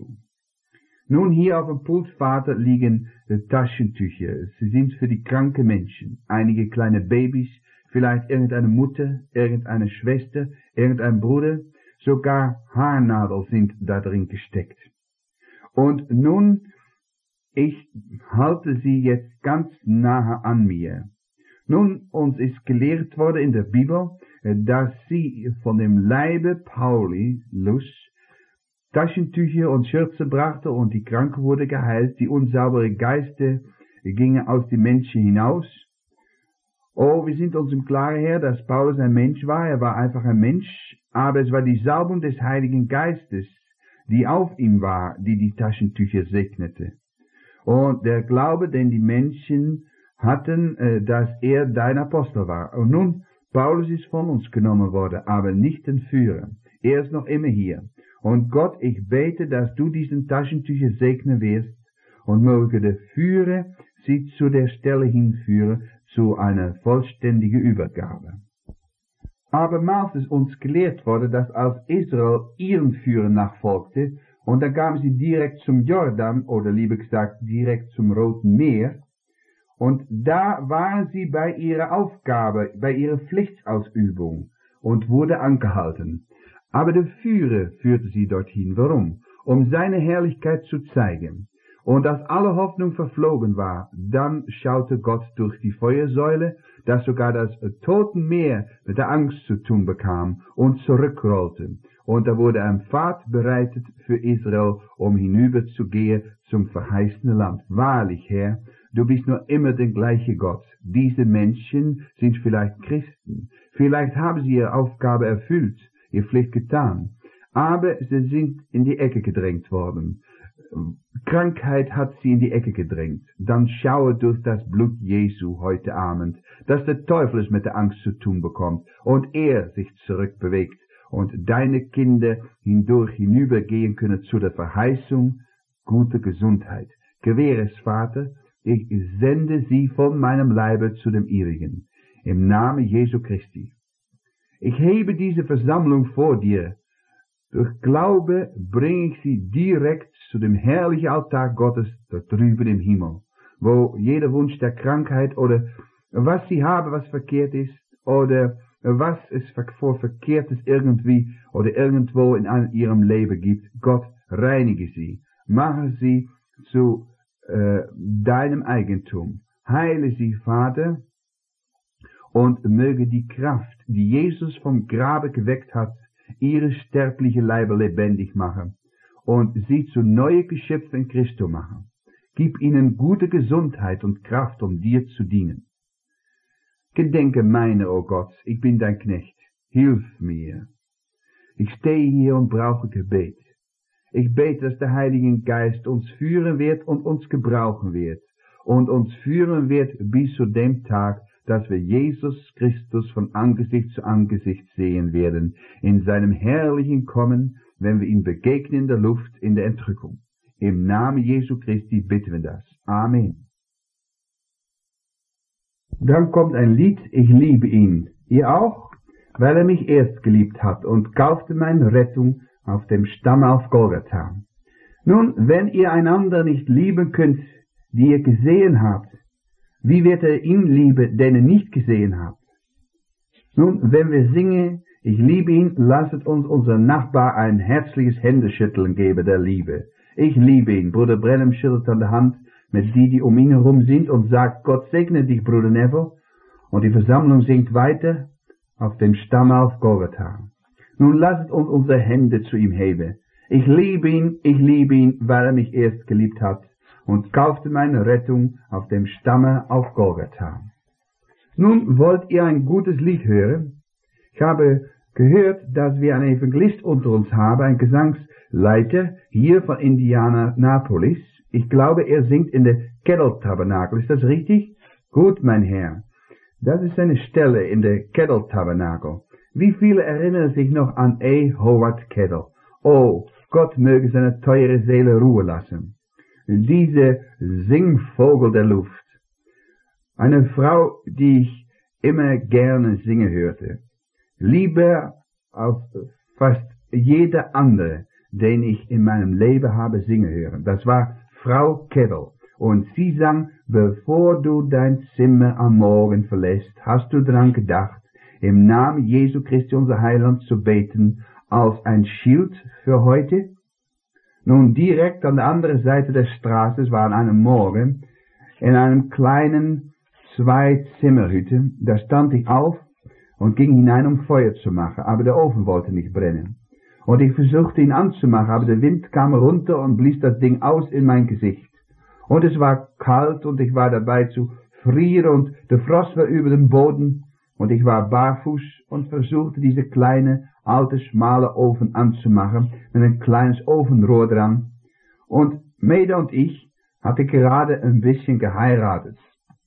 S1: Nun hier auf dem Pult, Vater, liegen Taschentücher. Sie sind für die kranken Menschen. Einige kleine Babys, vielleicht irgendeine Mutter, irgendeine Schwester, irgendein Bruder. Sogar Haarnadeln sind da drin gesteckt. Und nun, ich halte sie jetzt ganz nahe an mir. Nun, uns ist gelehrt worden in der Bibel, dass sie von dem Leibe Pauli, Lus, Taschentücher und Schürze brachte und die Kranke wurde geheilt, die unsaubere Geister gingen aus den Menschen hinaus. Oh, wir sind uns im Klaren her, dass Paulus ein Mensch war, er war einfach ein Mensch, aber es war die Salbung des Heiligen Geistes, die auf ihm war, die die Taschentücher segnete. Und der Glaube, den die Menschen hatten, äh, dass er dein Apostel war. Und nun, Paulus ist von uns genommen worden, aber nicht den Führer. Er ist noch immer hier. Und Gott, ich bete, dass du diesen Taschentücher segnen wirst und möge der Führer sie zu der Stelle hinführen, zu einer vollständigen Übergabe. Abermals ist uns gelehrt worden, dass als Israel ihren Führer nachfolgte, und dann kamen sie direkt zum Jordan, oder lieber gesagt direkt zum Roten Meer, und da waren sie bei ihrer Aufgabe, bei ihrer Pflichtausübung und wurde angehalten. Aber der Führer führte sie dorthin. Warum? Um seine Herrlichkeit zu zeigen. Und als alle Hoffnung verflogen war, dann schaute Gott durch die Feuersäule, dass sogar das Totenmeer mit der Angst zu tun bekam und zurückrollte. Und da wurde ein Pfad bereitet für Israel, um hinüberzugehen zum verheißenen Land. Wahrlich, Herr, du bist nur immer der gleiche Gott. Diese Menschen sind vielleicht Christen. Vielleicht haben sie ihre Aufgabe erfüllt, ihr Pflicht getan. Aber sie sind in die Ecke gedrängt worden. Krankheit hat sie in die Ecke gedrängt. Dann schaue durch das Blut Jesu heute Abend, dass der Teufel es mit der Angst zu tun bekommt und er sich zurückbewegt und deine Kinder hindurch hinübergehen können zu der Verheißung gute Gesundheit. Gewähre es, Vater, ich sende sie von meinem Leibe zu dem Ihrigen, im Namen Jesu Christi. Ich hebe diese Versammlung vor dir. Durch Glaube bringe ich sie direkt zu dem herrlichen Altar Gottes dort drüben im Himmel, wo jeder Wunsch der Krankheit oder was sie haben, was verkehrt ist, oder was es vor Verkehrtes irgendwie oder irgendwo in ihrem Leben gibt. Gott, reinige sie, mache sie zu äh, deinem Eigentum. Heile sie, Vater, und möge die Kraft, die Jesus vom Grabe geweckt hat, ihre sterbliche Leibe lebendig machen und sie zu neue Geschöpfe in Christo machen. Gib ihnen gute Gesundheit und Kraft, um dir zu dienen. Gedenke meine, o Gott, ich bin dein Knecht. Hilf mir. Ich stehe hier und brauche Gebet. Ich bete, dass der Heilige Geist uns führen wird und uns gebrauchen wird und uns führen wird bis zu dem Tag, dass wir Jesus Christus von Angesicht zu Angesicht sehen werden, in seinem herrlichen Kommen, wenn wir ihm begegnen in der Luft, in der Entrückung. Im Namen Jesu Christi bitten wir das. Amen. Dann kommt ein Lied, ich liebe ihn. Ihr auch? Weil er mich erst geliebt hat und kaufte meine Rettung auf dem Stamm auf Golgatha. Nun, wenn ihr einander nicht lieben könnt, die ihr gesehen habt, wie wird er ihn lieben, den ihr nicht gesehen habt? Nun, wenn wir singen, ich liebe ihn, lasset uns unser Nachbar ein herzliches Händeschütteln geben der Liebe. Ich liebe ihn. Bruder Branham schüttelt an der Hand mit die, die um ihn herum sind und sagt, Gott segne dich, Bruder Neville. Und die Versammlung singt weiter auf dem Stamm auf Golgatha. Nun lasset uns unsere Hände zu ihm heben. Ich liebe ihn, ich liebe ihn, weil er mich erst geliebt hat und kaufte meine Rettung auf dem Stamme auf Golgatha. Nun wollt ihr ein gutes Lied hören? Ich habe gehört, dass wir einen Evangelist unter uns haben, ein Gesangsleiter hier von Indianapolis. Ich glaube, er singt in der Kettle Tabernakel. Ist das richtig? Gut, mein Herr. Das ist eine Stelle in der Kettle Tabernakel. Wie viele erinnern sich noch an A. Howard Kettle? Oh, Gott möge seine teure Seele Ruhe lassen. Diese Singvogel der Luft. Eine Frau, die ich immer gerne singen hörte. Lieber als fast jeder andere, den ich in meinem Leben habe singen hören. Das war Frau Kettle. Und sie sang, bevor du dein Zimmer am Morgen verlässt, hast du dran gedacht, im Namen Jesu Christi unser Heiland zu beten, als ein Schild für heute? Nun, direkt an der anderen Seite der Straße, es war an einem Morgen, in einem kleinen Zwei-Zimmerhütte, da stand ich auf und ging hinein, um Feuer zu machen, aber der Ofen wollte nicht brennen. Und ich versuchte ihn anzumachen, aber der Wind kam runter und blies das Ding aus in mein Gesicht. Und es war kalt und ich war dabei zu frieren und der Frost war über dem Boden und ich war barfuß und versuchte diese kleine, alte, schmale Ofen anzumachen mit ein kleines Ofenrohr dran. Und Maida und ich hatten gerade ein bisschen geheiratet.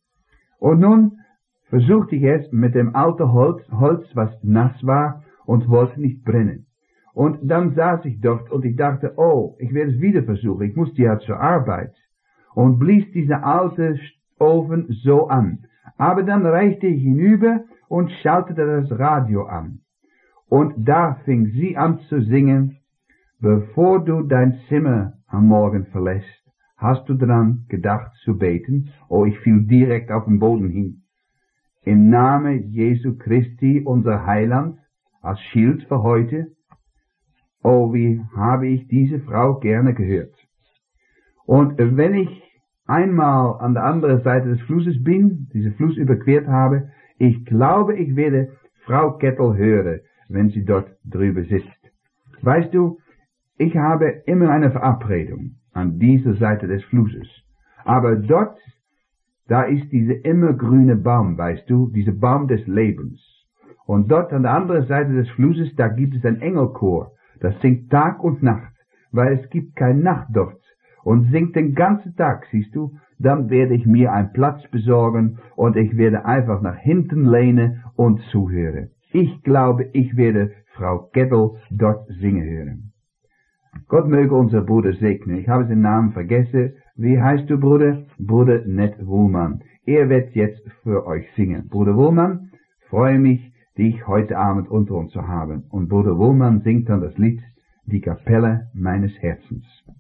S1: Und nun versuchte ich es mit dem alten Holz, Holz, was nass war und wollte nicht brennen. Und dann saß ich dort und ich dachte, oh, ich werde es wieder versuchen, ich musste ja zur Arbeit. Und blies diese alte Ofen so an. Aber dann reichte ich hinüber und schaltete das Radio an. Und da fing sie an zu singen, bevor du dein Zimmer am Morgen verlässt, hast du dran gedacht zu beten? Oh, ich fiel direkt auf den Boden hin. Im Namen Jesu Christi, unser Heiland, als Schild für heute. Oh, wie habe ich diese Frau gerne gehört. Und wenn ich einmal an der anderen Seite des Flusses bin, diesen Fluss überquert habe, ich glaube, ich werde Frau Kettle hören, wenn sie dort drüber sitzt. Weißt du, ich habe immer eine Verabredung an dieser Seite des Flusses. Aber dort, da ist dieser immergrüne Baum, weißt du, dieser Baum des Lebens. Und dort an der anderen Seite des Flusses, da gibt es ein Engelchor, das singt Tag und Nacht, weil es gibt keine Nacht dort. Und singt den ganzen Tag, siehst du, dann werde ich mir einen Platz besorgen und ich werde einfach nach hinten lehnen und zuhören. Ich glaube, ich werde Frau Kettle dort singen hören. Gott möge unser Bruder segnen. Ich habe seinen Namen vergessen. Wie heißt du, Bruder? Bruder Ned Wohlmann. Er wird jetzt für euch singen. Bruder Wohlmann, freue mich, dich heute Abend unter uns zu haben. Und Bruder Wohlmann singt dann das Lied, die Kapelle meines Herzens.